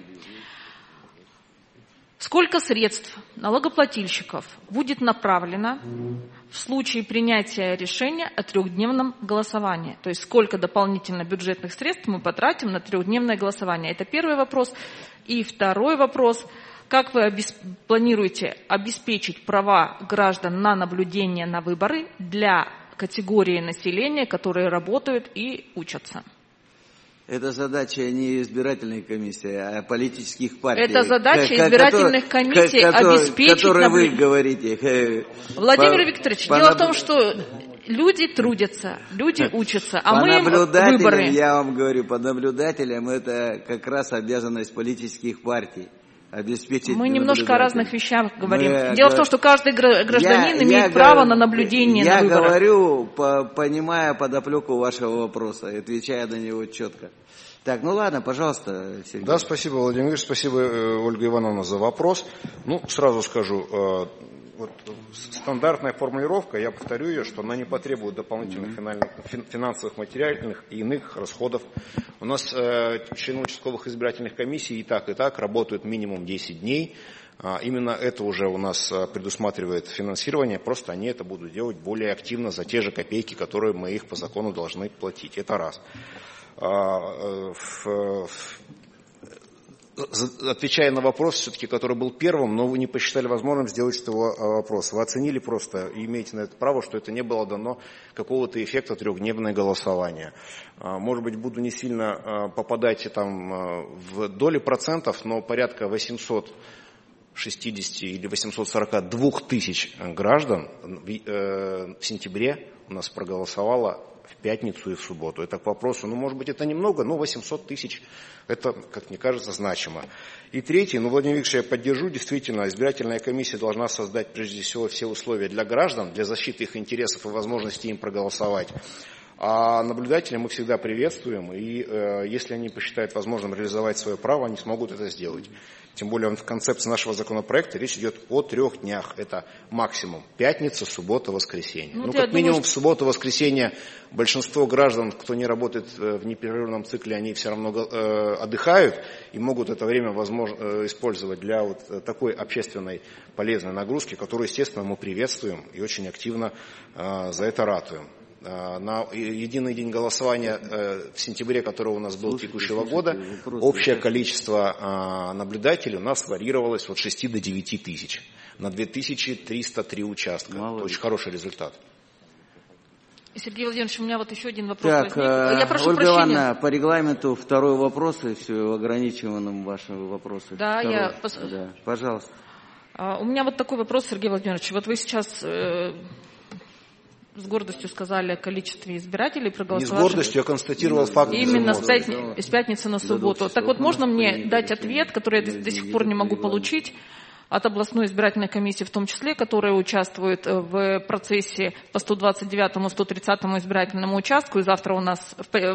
Сколько средств налогоплательщиков будет направлено в случае принятия решения о 3-дневном голосовании? То есть сколько дополнительно бюджетных средств мы потратим на 3-дневное голосование? Это первый вопрос. И второй вопрос. Как вы планируете обеспечить права граждан на наблюдение на выборы для категории населения, которые работают и учатся? Это задача не избирательной комиссии, а политических партий. Это задача избирательных комиссий обеспечить... Которые вы говорите. Владимир Викторович, дело в том, что люди трудятся, люди учатся, а мы им выборы. Я вам говорю, по наблюдателям это как раз обязанность политических партий. Обеспечить. Мы немножко о разных вещах говорим. Дело в том, что каждый гражданин имеет право на наблюдение на выборах. Я говорю, понимая подоплеку вашего вопроса, отвечая на него четко. Так, ладно, пожалуйста, Сергей. Да, спасибо, Владимир, спасибо, Ольга Ивановна, за вопрос. Сразу скажу, вот стандартная формулировка, я повторю ее, что она не потребует дополнительных финансовых, материальных и иных расходов. У нас члены участковых избирательных комиссий и так работают минимум 10 дней. Именно это уже у нас предусматривает финансирование, просто они это будут делать более активно за те же копейки, которые мы их по закону должны платить. Это раз. Отвечая на вопрос, все-таки, который был первым, но вы не посчитали возможным сделать его вопрос. Вы оценили просто, и имеете на это право, что это не было дано какого-то эффекта трехдневное голосование. Может быть, буду не сильно попадать там в доли процентов, но порядка 860 или 842 тысяч граждан в сентябре у нас проголосовало в пятницу и в субботу. Это к вопросу, может быть, это немного, но 800 тысяч, это, как мне кажется, значимо. И третий, Владимир Викторович, я поддержу, действительно, избирательная комиссия должна создать, прежде всего, все условия для граждан, для защиты их интересов и возможности им проголосовать. А наблюдателей мы всегда приветствуем, и если они посчитают возможным реализовать свое право, они смогут это сделать. Тем более в концепции нашего законопроекта речь идет о 3 днях. Это максимум пятница, суббота, воскресенье. Как минимум в субботу, воскресенье большинство граждан, кто не работает в непрерывном цикле, они все равно отдыхают и могут это время использовать для вот такой общественной полезной нагрузки, которую, естественно, мы приветствуем и очень активно за это ратуем. На единый день голосования в сентябре, который у нас был текущего года, общее количество наблюдателей у нас варьировалось от 6 до 9 тысяч на 2303 участка. Очень хороший результат. Сергей Владимирович, у меня вот еще один вопрос возник. Я прошу Ольга прощения. Ивановна, по регламенту второй вопрос, и все, ограничиваем ваши вопросы. Да, да, пожалуйста. У меня вот такой вопрос, Сергей Владимирович. Вот вы сейчас с гордостью сказали о количестве избирателей, проголосовавших. Не с гордостью, я констатировал факт. Именно с пятницы на субботу. Так вот, можно мне дать ответ, который я до сих пор не могу получить, от областной избирательной комиссии в том числе, которая участвует в процессе по 129-му, 130-му избирательному участку, и завтра у нас,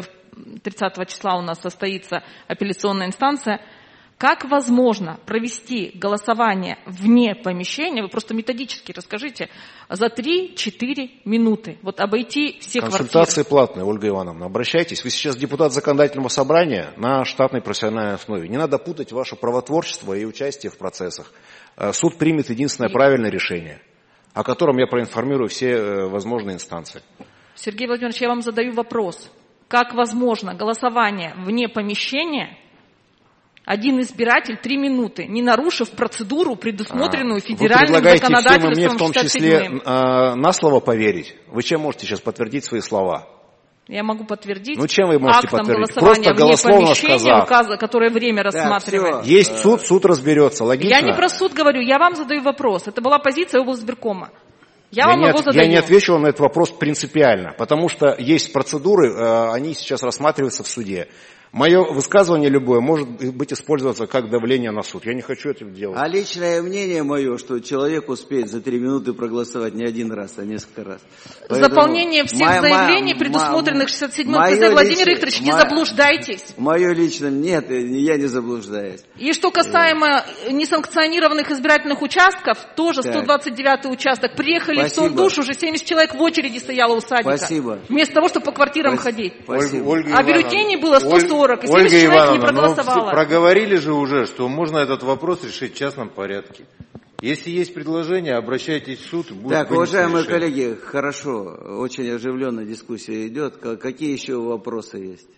30 числа у нас состоится апелляционная инстанция. Как возможно провести голосование вне помещения, вы просто методически расскажите, за 3-4 минуты, вот обойти все квартиры? Консультации платные, Ольга Ивановна, обращайтесь. Вы сейчас депутат законодательного собрания на штатной профессиональной основе. Не надо путать ваше правотворчество и участие в процессах. Суд примет единственное правильное решение, о котором я проинформирую все возможные инстанции. Сергей Владимирович, я вам задаю вопрос. Как возможно голосование вне помещения? Один избиратель 3 минуты, не нарушив процедуру, предусмотренную федеральным законодательством. Вы предлагаете всем мне в том числе на слово поверить? Вы чем можете сейчас подтвердить свои слова? Я могу подтвердить чем вы можете актом подтвердить? голосования Просто вне помещения, сказав. которое время рассматривает. Есть суд разберется. Логично? Я не про суд говорю, я вам задаю вопрос. Это была позиция облсбиркома. Я вам его задаю. Я не отвечу вам на этот вопрос принципиально, потому что есть процедуры, они сейчас рассматриваются в суде. Мое высказывание любое может быть использоваться как давление на суд. Я не хочу это делать. А личное мнение мое, что человек успеет за 3 минуты проголосовать не один раз, а несколько раз. Заполнение всех заявлений, предусмотренных 67-м КЗ. Владимир Викторович, не заблуждайтесь. Мое личное, нет, я не заблуждаюсь. И что касаемо несанкционированных избирательных участков, тоже 129-й участок. Приехали в Сондуш, уже 70 человек в очереди стояло у садика. Спасибо. Вместо того, чтобы по квартирам ходить. Ольга а бюллетеней было 140. И 70 человек не проголосовало. Проговорили же уже, что можно этот вопрос решить в частном порядке. Если есть предложение, обращайтесь в суд. Так, уважаемые коллеги, хорошо, очень оживленная дискуссия идет. Какие еще вопросы есть?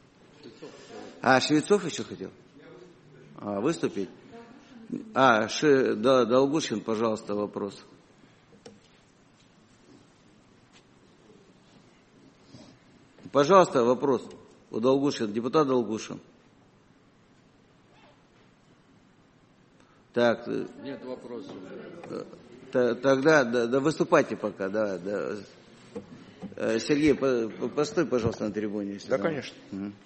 Швецов еще хотел? Выступить? Долгушин, пожалуйста, вопрос. Пожалуйста, вопрос. У Долгушин, депутат Долгушин. Так. Нет вопросов. Тогда выступайте пока. Да. Сергей, постой, пожалуйста, на трибуне. Да, конечно.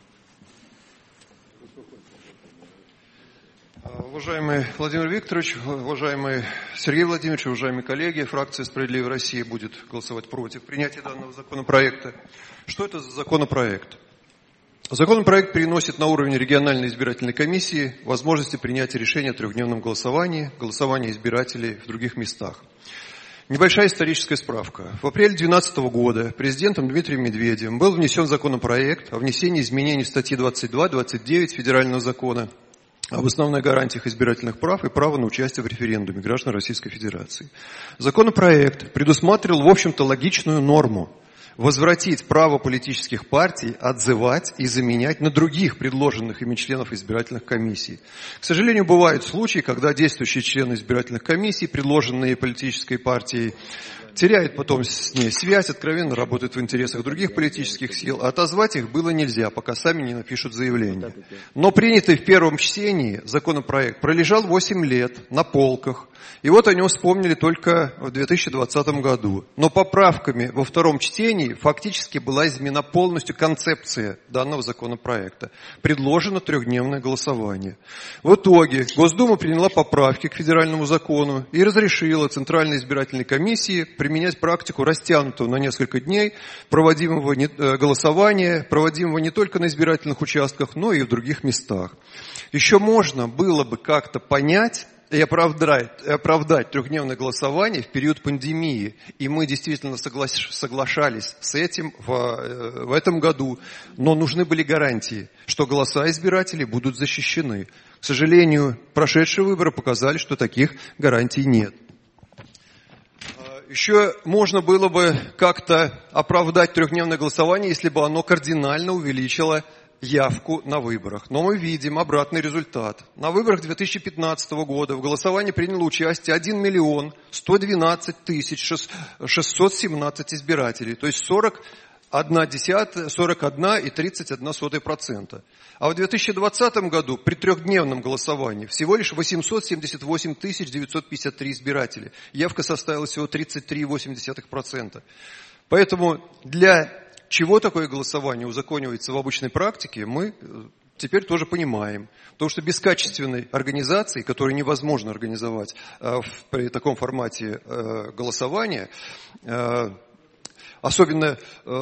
Уважаемый Владимир Викторович, уважаемый Сергей Владимирович, уважаемые коллеги, фракция «Справедливая Россия» будет голосовать против принятия данного законопроекта. Что это за законопроект? Законопроект переносит на уровень региональной избирательной комиссии возможности принятия решения о трехдневном голосовании избирателей в других местах. Небольшая историческая справка. В апреле 2012 года президентом Дмитрием Медведевым был внесен законопроект о внесении изменений в статьи 22-29 Федерального закона об основных гарантиях избирательных прав и права на участие в референдуме граждан Российской Федерации. Законопроект предусматривал, в общем-то, логичную норму: возвратить право политических партий отзывать и заменять на других предложенных ими членов избирательных комиссий. К сожалению, бывают случаи, когда действующие члены избирательных комиссий, предложенные политической партией, теряют потом с ней связь, откровенно работают в интересах других политических сил, а отозвать их было нельзя, пока сами не напишут заявление. Но принятый в первом чтении законопроект пролежал 8 лет на полках, и вот о нем вспомнили только в 2020 году. Но поправками во втором чтении фактически была изменена полностью концепция данного законопроекта. Предложено трехдневное голосование. В итоге Госдума приняла поправки к федеральному закону и разрешила Центральной избирательной комиссии применять практику растянутого на несколько дней проводимого голосования, проводимого не только на избирательных участках, но и в других местах. Еще можно было бы как-то понять и оправдать трехдневное голосование в период пандемии. И мы действительно соглашались с этим в этом году. Но нужны были гарантии, что голоса избирателей будут защищены. К сожалению, прошедшие выборы показали, что таких гарантий нет. Еще можно было бы как-то оправдать трехдневное голосование, если бы оно кардинально увеличило явку на выборах. Но мы видим обратный результат. На выборах 2015 года в голосовании приняло участие 1 миллион 112 тысяч 617 избирателей, то есть 41,31%. А в 2020 году при трехдневном голосовании всего лишь 878 953 избирателя. Явка составила всего 33,8%. Поэтому для чего такое голосование узаконивается в обычной практике, мы теперь тоже понимаем. Потому что без качественной организации, которую невозможно организовать при таком формате голосования, особенно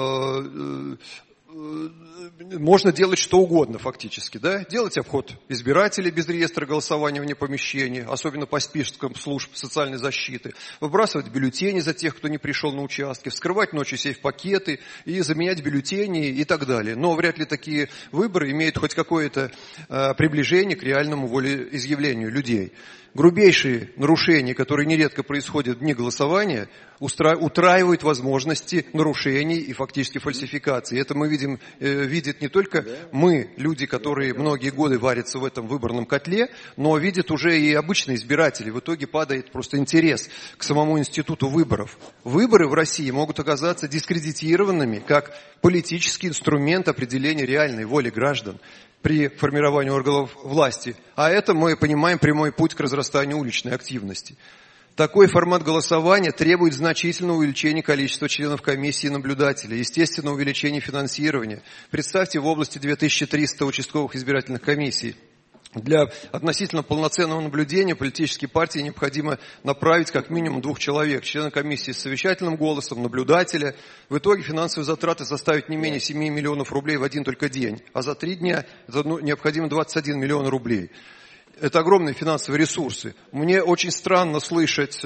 можно делать что угодно фактически, да? Делать обход избирателей без реестра голосования вне помещения, особенно по спискам служб социальной защиты, выбрасывать бюллетени за тех, кто не пришел на участки, вскрывать ночью сейф-пакеты и заменять бюллетени и так далее. Но вряд ли такие выборы имеют хоть какое-то приближение к реальному волеизъявлению людей. Грубейшие нарушения, которые нередко происходят в дни голосования, утраивают возможности нарушений и фактически фальсификации. Это мы видят не только мы, люди, которые многие годы варятся в этом выборном котле, но видят уже и обычные избиратели. В итоге падает просто интерес к самому институту выборов. Выборы в России могут оказаться дискредитированными как политический инструмент определения реальной воли граждан при формировании органов власти. А это, мы понимаем, прямой путь к разрастанию уличной активности. Такой формат голосования требует значительного увеличения количества членов комиссии и наблюдателей, естественно, увеличения финансирования. Представьте, в области 2300 участковых избирательных комиссий. Для относительно полноценного наблюдения политические партии необходимо направить как минимум 2 человек, члена комиссии с совещательным голосом, наблюдателя. В итоге финансовые затраты составят не менее 7 миллионов рублей в один только день, а за 3 дня необходимо 21 миллион рублей. Это огромные финансовые ресурсы. Мне очень странно слышать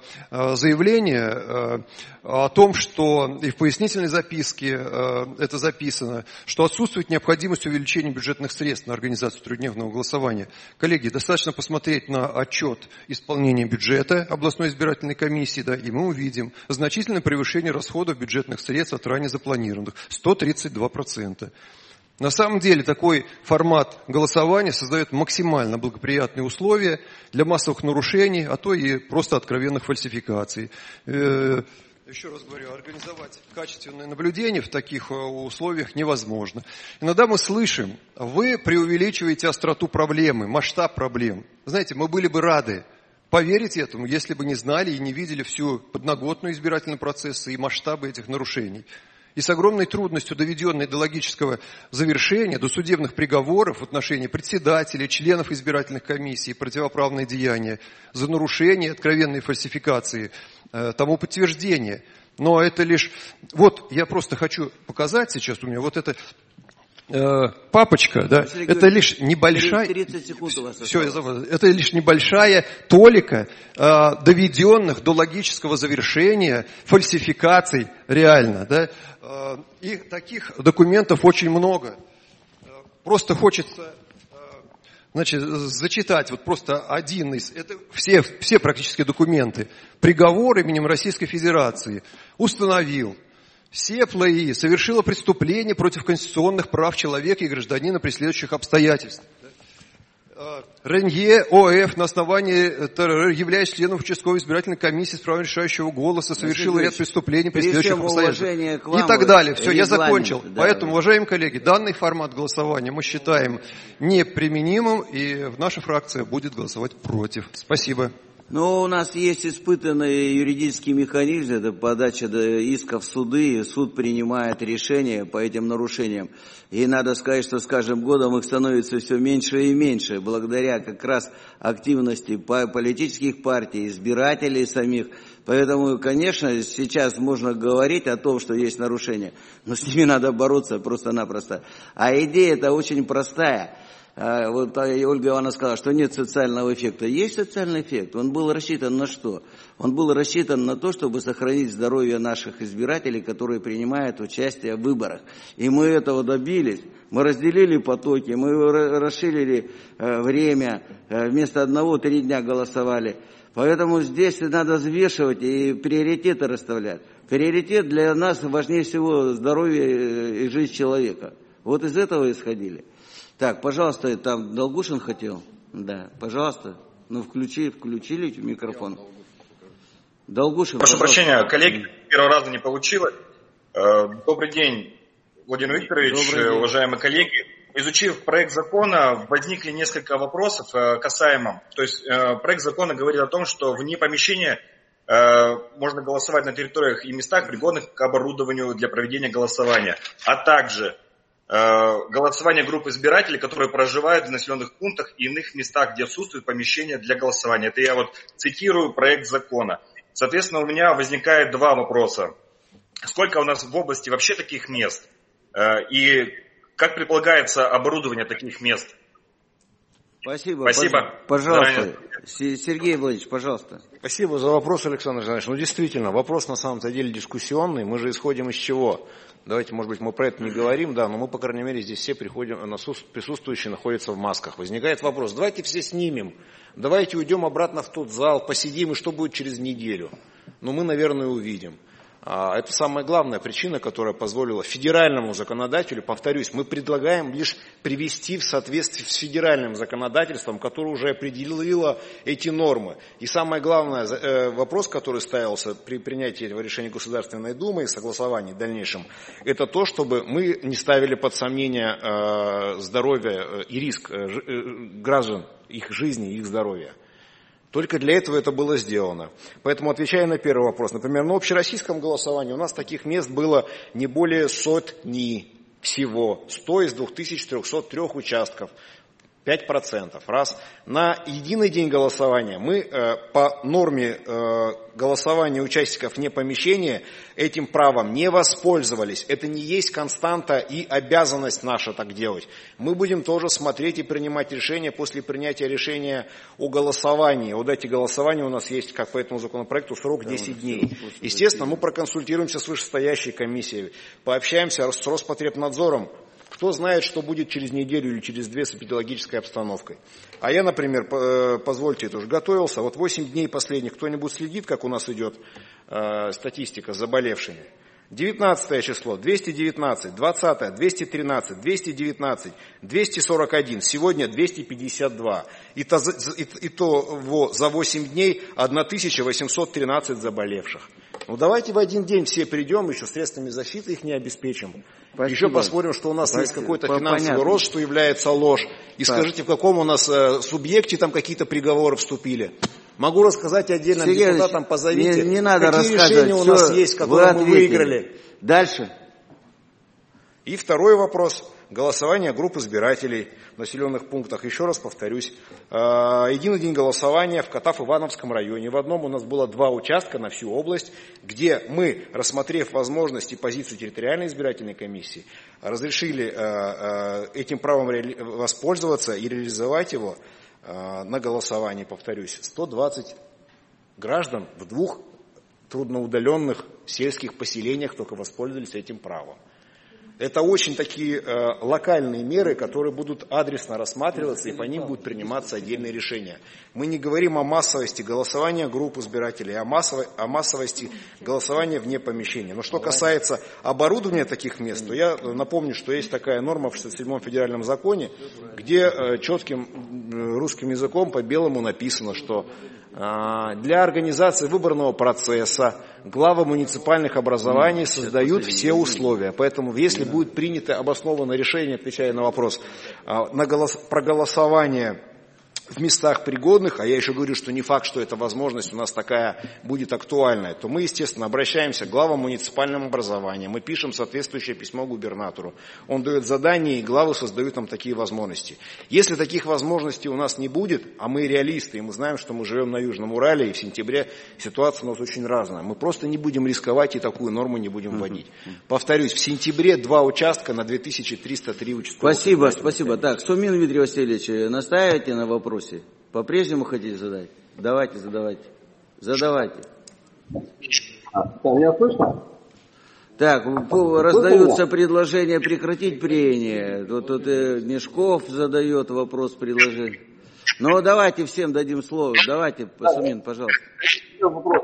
заявление о том, что и в пояснительной записке это записано, что отсутствует необходимость увеличения бюджетных средств на организацию трехдневного голосования. Коллеги, достаточно посмотреть на отчет исполнения бюджета областной избирательной комиссии, да, и мы увидим значительное превышение расходов бюджетных средств от ранее запланированных – 132%. На самом деле такой формат голосования создает максимально благоприятные условия для массовых нарушений, а то и просто откровенных фальсификаций. Еще раз говорю, организовать качественное наблюдение в таких условиях невозможно. Иногда мы слышим, вы преувеличиваете остроту проблемы, масштаб проблем. Знаете, мы были бы рады поверить этому, если бы не знали и не видели всю подноготную избирательного процесса и масштабы этих нарушений. И с огромной трудностью, доведенной до логического завершения, до судебных приговоров в отношении председателей, членов избирательных комиссий, противоправные деяния, за нарушение, откровенные фальсификации, тому подтверждение. Но это лишь... Вот я просто хочу показать сейчас, у меня вот это папочка, да, это лишь небольшая, 30 секунд у вас это лишь небольшая толика доведенных до логического завершения фальсификаций реально, да. И таких документов очень много. Просто хочется, значит, зачитать вот просто один из, это все практически документы. Приговор именем Российской Федерации установил: СЕП ЛАИ совершила преступление против конституционных прав человека и гражданина при следующих обстоятельствах. Ренье ОФ на основании ТРР, являясь членом участковой избирательной комиссии с правом решающего голоса, совершил ряд преступлений при следующих обстоятельствах. И так далее. Все, я закончил. Да, поэтому, уважаемые коллеги, данный формат голосования мы считаем неприменимым, и наша фракция будет голосовать против. Спасибо. Но у нас есть испытанный юридический механизм, это подача исков в суды, и суд принимает решения по этим нарушениям. И надо сказать, что с каждым годом их становится все меньше и меньше, благодаря как раз активности политических партий, избирателей самих. Поэтому, конечно, сейчас можно говорить о том, что есть нарушения, но с ними надо бороться просто-напросто. А идея-то очень простая. Вот Ольга Ивановна сказала, что нет социального эффекта. Есть социальный эффект. Он был рассчитан на что? Он был рассчитан на то, чтобы сохранить здоровье наших избирателей, которые принимают участие в выборах. И мы этого добились. Мы разделили потоки, мы расширили время. Вместо 1-3 дня голосовали. Поэтому здесь надо взвешивать и приоритеты расставлять. Приоритет для нас важнее всего здоровье и жизнь человека. Вот из этого исходили. Так, пожалуйста, там Долгушин хотел? Да, пожалуйста. Ну, включили микрофон. Долгушин, прошу пожалуйста. прощения, коллеги, первого раза не получилось. Добрый день, Владимир Викторович, уважаемые коллеги. Изучив проект закона, возникли несколько вопросов касаемо. То есть проект закона говорит о том, что вне помещения можно голосовать на территориях и местах, пригодных к оборудованию для проведения голосования, а также голосование групп избирателей, которые проживают в населенных пунктах и иных местах, где отсутствует помещение для голосования. Это я вот цитирую проект закона. Соответственно, у меня возникает два вопроса. Сколько у нас в области вообще таких мест? И как предполагается оборудование таких мест? Спасибо. Спасибо. Пожалуйста. Сергей Владимирович, пожалуйста. Спасибо за вопрос, Александр Жанович. Ну, действительно, вопрос на самом-то деле дискуссионный. Мы же исходим из чего? Давайте, может быть, мы про это не говорим, да, но мы, по крайней мере, здесь все присутствующие находятся в масках. Возникает вопрос: давайте все снимем, давайте уйдем обратно в тот зал, посидим, и что будет через неделю? Ну, мы, наверное, увидим. Это самая главная причина, которая позволила федеральному законодателю, повторюсь, мы предлагаем лишь привести в соответствие с федеральным законодательством, которое уже определило эти нормы. И самое главное, вопрос, который ставился при принятии этого решения Государственной Думы и согласовании в дальнейшем, это то, чтобы мы не ставили под сомнение здоровье и риск граждан, их жизни и их здоровья. Только для этого это было сделано. Поэтому, отвечая на первый вопрос, например, на общероссийском голосовании у нас таких мест было не более сотни всего. 100 из 2303 участков. 5%. Раз. На единый день голосования мы по норме голосования участников вне помещения этим правом не воспользовались. Это не есть константа и обязанность наша так делать. Мы будем тоже смотреть и принимать решения после принятия решения о голосовании. О дате голосования у нас есть, как по этому законопроекту, срок 10 дней. Естественно, мы проконсультируемся с вышестоящей комиссией, пообщаемся с Роспотребнадзором. Кто знает, что будет через неделю или через 2 с эпидемиологической обстановкой. А я, например, позвольте, это уже готовился. Вот 8 дней последних кто-нибудь следит, как у нас идет статистика с заболевшими? 19 число, 219, 20, 213, 219, 241, сегодня 252. Итого за 8 дней 1813 заболевших. Ну давайте в один день все придем, еще средствами защиты их не обеспечим. Спасибо. Еще посмотрим, что у нас есть какой-то финансовый рост, что является ложь. И скажите, в каком у нас субъекте там какие-то приговоры вступили. Могу рассказать отдельным депутатам, позовите, не надо какие решения у нас есть, которые мы выиграли. Дальше. И второй вопрос. голосование групп избирателей в населенных пунктах. Еще раз повторюсь, единый день голосования в Катав-Ивановском районе. В одном у нас было 2 участка на всю область, где мы, рассмотрев возможности и позицию территориальной избирательной комиссии, разрешили этим правом воспользоваться и реализовать его на голосовании, повторюсь, 120 граждан в 2 трудноудаленных сельских поселениях только воспользовались этим правом. Это очень такие локальные меры, которые будут адресно рассматриваться, и по ним будут приниматься отдельные решения. Мы не говорим о массовости голосования групп избирателей, а о массовости голосования вне помещения. Но что касается оборудования таких мест, то я напомню, что есть такая норма в 67-м федеральном законе, где четким русским языком по белому написано, что для организации выборного процесса главы муниципальных образований создают все условия. Поэтому, если будет принято обоснованное решение, отвечая на вопрос, про голосование в местах пригодных, а я еще говорю, что не факт, что эта возможность у нас такая будет актуальная, то мы, естественно, обращаемся к главам муниципального образования, мы пишем соответствующее письмо губернатору, он дает задание, и главы создают нам такие возможности. Если таких возможностей у нас не будет, а мы реалисты, и мы знаем, что мы живем на Южном Урале, и в сентябре ситуация у нас очень разная, мы просто не будем рисковать и такую норму не будем вводить. Повторюсь, в сентябре 2 участка на 2303 участковых. Спасибо. Так, Сумин Дмитрий Васильевич, настаиваете на вопросе? По-прежнему хотите задать? Задавайте. Меня слышно? Так, раздаются предложения прекратить прения. Тут Мешков задает вопрос, предложение. Ну, давайте всем дадим слово. Давайте, Сумин, пожалуйста. Вопрос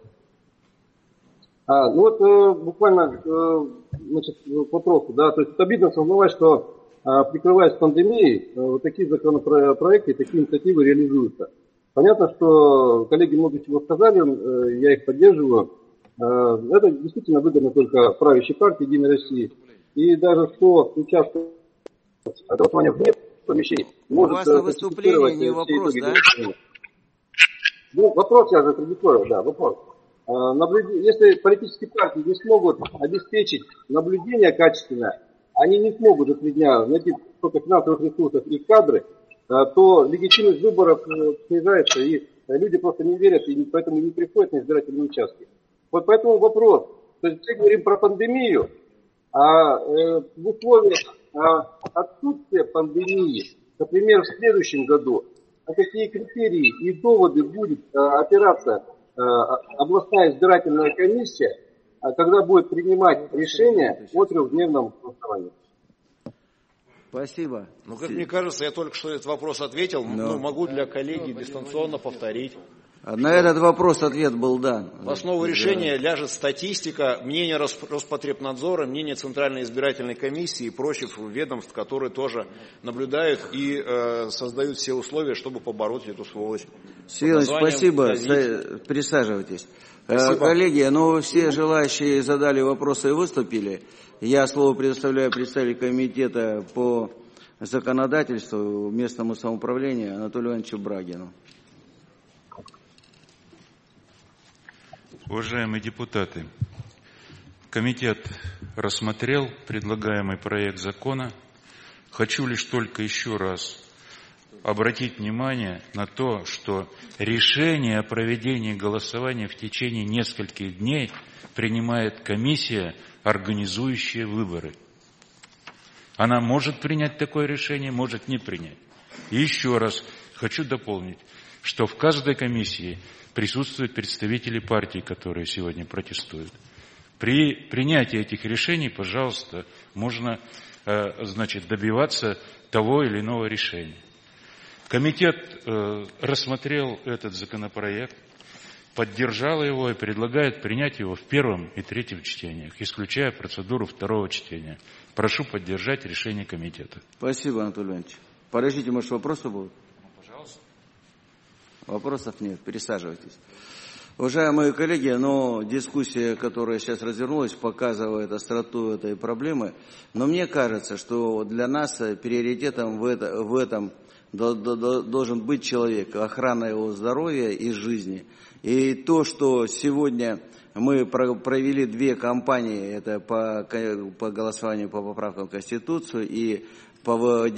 задать. Буквально, к вопросу, да, то есть обидно осознавать, что прикрываясь пандемией, вот такие законопроекты, такие инициативы реализуются. Понятно, что коллеги много чего сказали, я их поддерживаю. Это действительно выгодно только правящей партии «Единой России». И даже кто участвует в голосовании вне помещений, может... У вас на выступлении не вопрос, да? Ну, вопрос я же предисловил, да, вопрос. Если политические партии не смогут обеспечить наблюдение качественное, они не смогут за 3 дня найти столько финансовых ресурсов и кадры, то легитимность выборов снижается, и люди просто не верят, и поэтому не приходят на избирательные участки. Вот поэтому вопрос. То есть мы говорим про пандемию, а в условиях отсутствия пандемии, например, в следующем году, на какие критерии и доводы будет опираться областная избирательная комиссия, когда будет принимать решение о 3-дневном голосовании. Спасибо. Ну, как мне кажется, я только что этот вопрос ответил, но могу для коллеги дистанционно повторить. На этот вопрос ответ был дан. В основу решения ляжет статистика, мнение Роспотребнадзора, мнение Центральной избирательной комиссии и прочих ведомств, которые тоже наблюдают и создают все условия, чтобы побороть эту сволочь. Сергей, спасибо. Присаживайтесь. Спасибо. Коллеги, все желающие задали вопросы и выступили. Я слово предоставляю представителю комитета по законодательству, местному самоуправлению Анатолию Ивановичу Брагину. Уважаемые депутаты, комитет рассмотрел предлагаемый проект закона. Хочу лишь только еще раз обратить внимание на то, что решение о проведении голосования в течение нескольких дней принимает комиссия, организующая выборы. Она может принять такое решение, может не принять. И еще раз хочу дополнить, что в каждой комиссии присутствуют представители партий, которые сегодня протестуют. При принятии этих решений, пожалуйста, можно добиваться того или иного решения. Комитет рассмотрел этот законопроект, поддержал его и предлагает принять его в 1 и 3 чтениях, исключая процедуру 2 чтения. Прошу поддержать решение комитета. Спасибо, Анатолий Иванович. Подождите, может, вопросы будут? Пожалуйста. Вопросов нет, пересаживайтесь. Уважаемые коллеги, но дискуссия, которая сейчас развернулась, показывает остроту этой проблемы. Но мне кажется, что для нас приоритетом в этом должен быть человек, охрана его здоровья и жизни. И то, что сегодня мы провели 2 кампании, это по голосованию по поправкам в Конституцию и по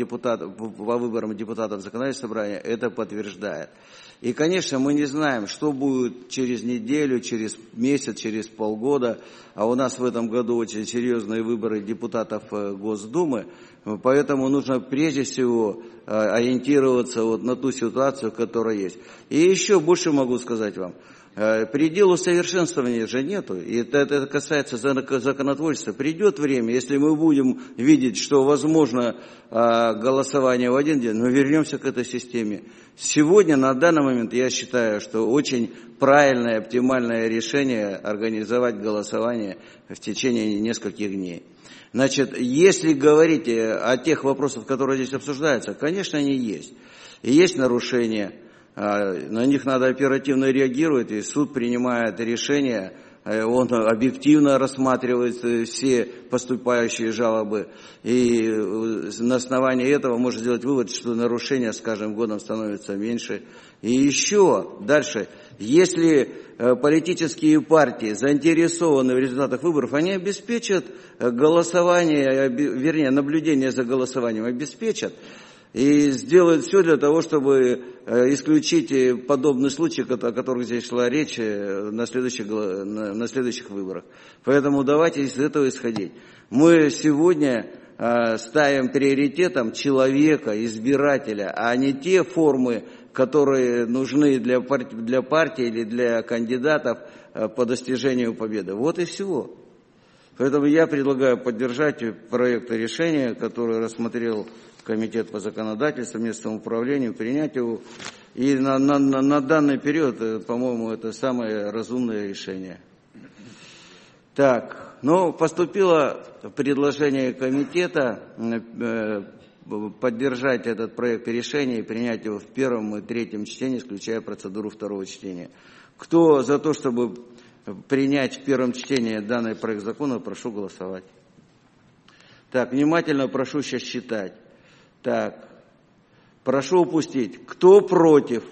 выборам депутатов законодательного собрания, это подтверждает. И, конечно, мы не знаем, что будет через неделю, через месяц, через полгода. А у нас в этом году очень серьезные выборы депутатов Госдумы. Поэтому нужно прежде всего ориентироваться вот на ту ситуацию, которая есть. И еще больше могу сказать вам. Пределу совершенствования же нету, и это касается законотворчества. Придет время, если мы будем видеть, что возможно голосование в один день, мы вернемся к этой системе. Сегодня, на данный момент, я считаю, что очень правильное, оптимальное решение организовать голосование в течение нескольких дней. Значит, если говорить о тех вопросах, которые здесь обсуждаются, конечно, они есть. И есть нарушения. На них надо оперативно реагировать, и суд принимает решение, он объективно рассматривает все поступающие жалобы, и на основании этого можно сделать вывод, что нарушения с каждым годом становятся меньше. И еще дальше, если политические партии заинтересованы в результатах выборов, они обеспечат голосование, вернее, наблюдение за голосованием обеспечат, и сделают все для того, чтобы исключить подобные случаи, о которых здесь шла речь, на следующих выборах. Поэтому давайте из этого исходить. Мы сегодня ставим приоритетом человека, избирателя, а не те формы, которые нужны для партии или для кандидатов по достижению победы. Вот и всего. Поэтому я предлагаю поддержать проект решения, который рассмотрел Комитет по законодательству, местному управлению, принять его. И на данный период, по-моему, это самое разумное решение. Так, поступило предложение комитета поддержать этот проект решения и принять его в первом и третьем чтении, исключая процедуру второго чтения. Кто за то, чтобы принять в первом чтении данный проект закона, прошу голосовать. Так, внимательно прошу сейчас считать. Так, прошу упустить. Кто против?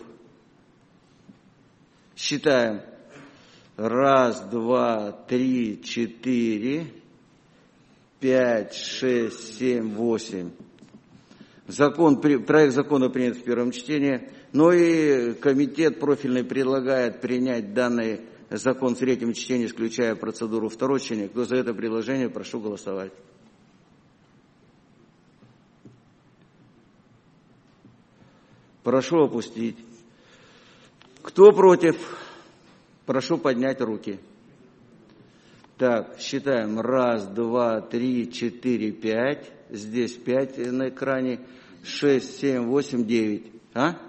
Считаем. 1, 2, 3, 4, 5, 6, 7, 8. Проект закона принят в первом чтении. Ну и комитет профильный предлагает принять данный закон в третьем чтении, исключая процедуру второго чтения. Кто за это предложение, прошу голосовать. Прошу опустить. Кто против? Прошу поднять руки. Так, считаем. 1, 2, 3, 4, 5. Здесь 5 на экране. 6, 7, 8, 9. А?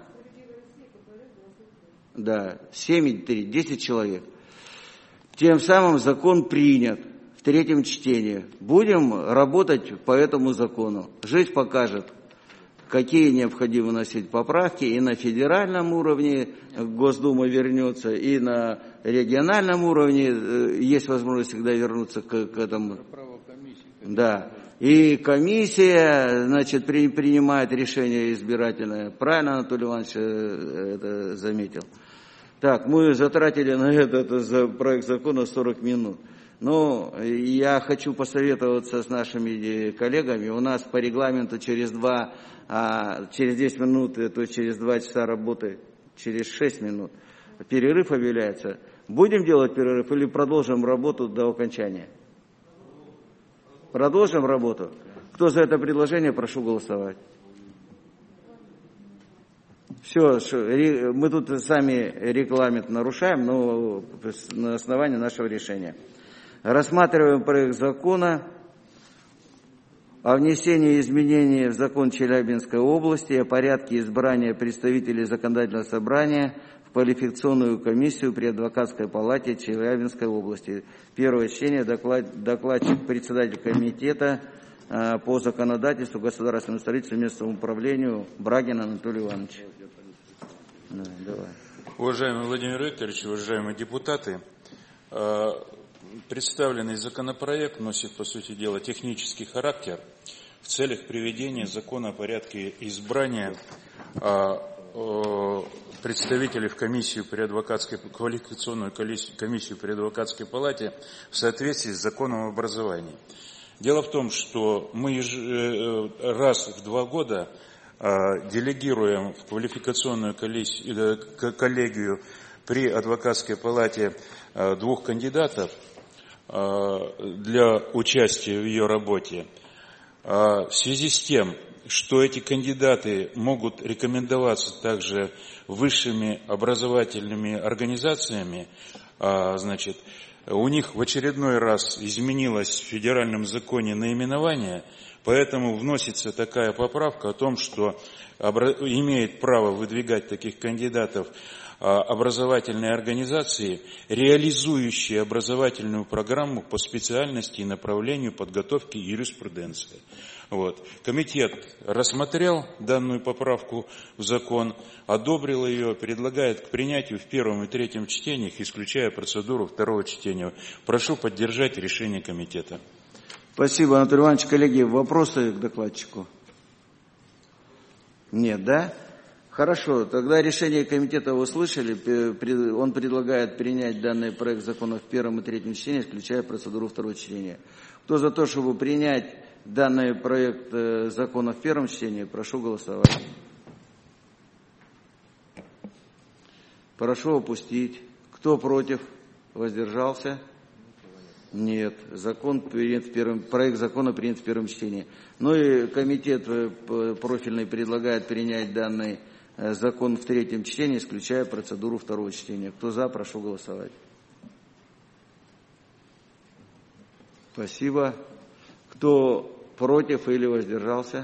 Да, 7 и 3, 10 человек. Тем самым закон принят в третьем чтении. Будем работать по этому закону. Жизнь покажет, какие необходимо вносить поправки, и на федеральном уровне Госдума вернется, и на региональном уровне есть возможность всегда вернуться к этому. Да. И комиссия, значит, принимает решение избирательное. Правильно Анатолий Иванович это заметил. Так, мы затратили на этот проект закона 40 минут. Но я хочу посоветоваться с нашими коллегами. У нас по регламенту через 10 минут, то есть через 2 часа работы, через 6 минут, перерыв объявляется. Будем делать перерыв или продолжим работу до окончания? Продолжим работу. Кто за это предложение, прошу голосовать. Все, мы тут сами регламент нарушаем, но на основании нашего решения. Рассматриваем проект закона о внесении изменений в закон Челябинской области о порядке избрания представителей законодательного собрания в квалификационную комиссию при адвокатской палате Челябинской области. Первое чтение, докладчик, председатель комитета по законодательству, государственному строительству, местному управлению Брагин Анатолий Иванович. Давай. Уважаемый Владимир Викторович, уважаемые депутаты, представленный законопроект носит, по сути дела, технический характер в целях приведения закона о порядке избрания представителей в комиссию при адвокатской, квалификационную комиссию при адвокатской палате в соответствии с законом об образовании. Дело в том, что мы раз в 2 года делегируем в квалификационную коллегию при адвокатской палате 2 кандидатов для участия в ее работе. В связи с тем, что эти кандидаты могут рекомендоваться также высшими образовательными организациями, значит, у них в очередной раз изменилось в федеральном законе наименование, поэтому вносится такая поправка о том, что имеет право выдвигать таких кандидатов образовательные организации, реализующие образовательную программу по специальности и направлению подготовки и юриспруденции. Вот. Комитет рассмотрел данную поправку в закон, одобрил ее, предлагает к принятию в 1 и 3 чтениях, исключая процедуру 2 чтения. Прошу поддержать решение комитета. Спасибо, Анатолий Иванович. Коллеги, вопросы к докладчику? Нет, да? Хорошо, тогда решение комитета вы слышали. Он предлагает принять данный проект закона в 1 и 3 чтении, исключая процедуру 2 чтения. Кто за то, чтобы принять данный проект закона в 1 чтении, прошу голосовать. Прошу опустить. Кто против? Воздержался? Нет. Проект закона принят в 1 чтении. Ну и комитет профильный предлагает принять данный закон в 3 чтении, исключая процедуру 2 чтения. Кто за, прошу голосовать. Спасибо. Кто против или воздержался?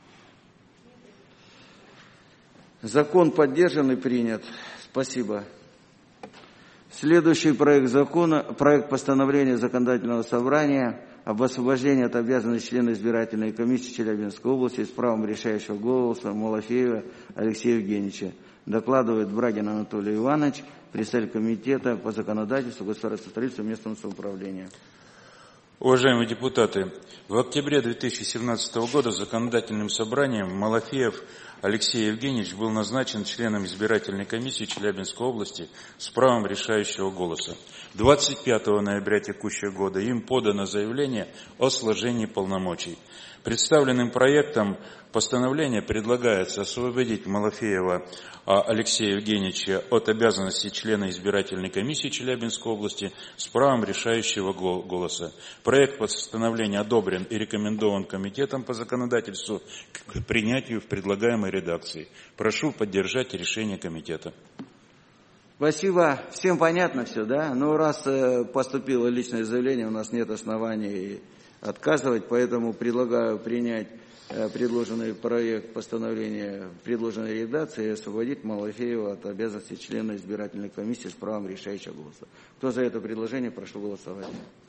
Закон поддержан и принят. Спасибо. Следующий проект закона, проект постановления Законодательного собрания об освобождении от обязанностей члена избирательной комиссии Челябинской области с правом решающего голоса Малафеева Алексея Евгеньевича. Докладывает Брагин Анатолий Иванович, председатель комитета по законодательству, государственному строительству и местному самоуправлению. Уважаемые депутаты, в октябре 2017 года законодательным собранием Малафеев Алексей Евгеньевич был назначен членом избирательной комиссии Челябинской области с правом решающего голоса. 25 ноября текущего года им подано заявление о сложении полномочий. Представленным проектом постановления предлагается освободить Малафеева Алексея Евгеньевича от обязанностей члена избирательной комиссии Челябинской области с правом решающего голоса. Проект постановления одобрен и рекомендован комитетом по законодательству к принятию в предлагаемой редакции. Прошу поддержать решение комитета. Спасибо. Всем понятно все, да? Ну, раз поступило личное заявление, у нас нет оснований отказывать, поэтому предлагаю принять предложенный проект постановления в предложенной редакции и освободить Малафеева от обязанностей члена избирательной комиссии с правом решающего голоса. Кто за это предложение, прошу голосовать.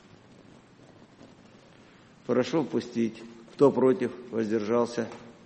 Прошу пустить. Кто против? Воздержался?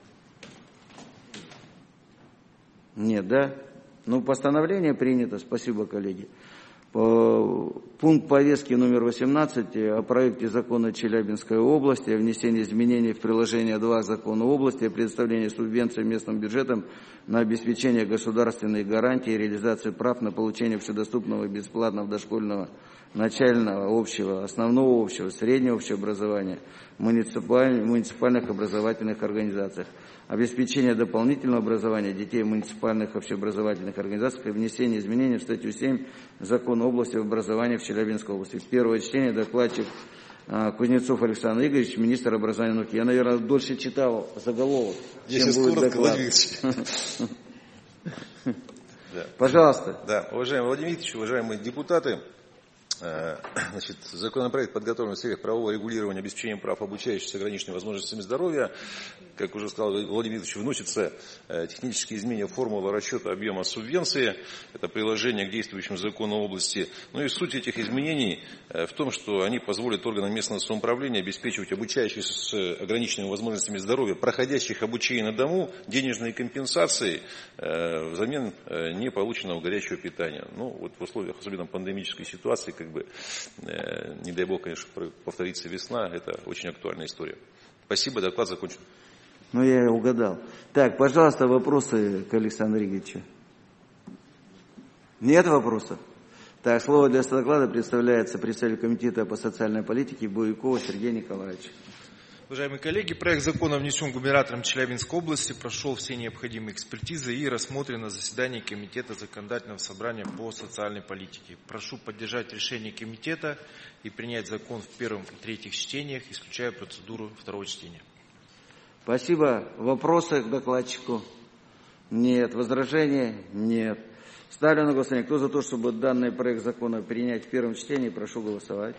Нет, да? Ну, постановление принято. Спасибо, коллеги. Пункт повестки номер 18 о проекте закона Челябинской области о внесении изменений в приложение 2 закона области о предоставлении субвенций местным бюджетам на обеспечение государственной гарантии и реализации прав на получение общедоступного и бесплатного дошкольного начального, общего, основного общего, среднего общего образования в муниципальных образовательных организациях, обеспечение дополнительного образования детей в муниципальных общеобразовательных организациях и внесение изменений в статью 7 Закона области образования в Челябинской области. Первое чтение, докладчик Кузнецов Александр Игоревич, министр образования и науки. Я, наверное, дольше читал заголовок, чем будет доклад. Да. Пожалуйста. Да, уважаемый Владимир Викторович, уважаемые депутаты, Значит, законопроект подготовлен в целях правового регулирования обеспечения прав обучающихся с ограниченными возможностями здоровья. Как уже сказал Владимир Викторович, вносятся технические изменения формулы расчета объема субвенции. Это приложение к действующему закону области. Ну и суть этих изменений в том, что они позволят органам местного самоуправления обеспечивать обучающихся с ограниченными возможностями здоровья, проходящих обучение на дому, денежные компенсации взамен не полученного горячего питания. Ну вот в условиях особенно пандемической ситуации, не дай бог, конечно, повторится весна, это очень актуальная история. Спасибо, доклад закончен. Ну, я угадал. Так, пожалуйста, вопросы к Александру Игоревичу. Нет вопросов? Так, слово для доклада представляется представителю Комитета по социальной политике Буйкову Сергею Николаевичу. Уважаемые коллеги, проект закона внесен губернатором Челябинской области, прошел все необходимые экспертизы и рассмотрен на заседании Комитета законодательного собрания по социальной политике. Прошу поддержать решение комитета и принять закон в первом и третьих чтениях, исключая процедуру второго чтения. Спасибо. Вопросы к докладчику? Нет. Возражения? Нет. Ставлю на голосование. Кто за то, чтобы данный проект закона принять в первом чтении, прошу голосовать.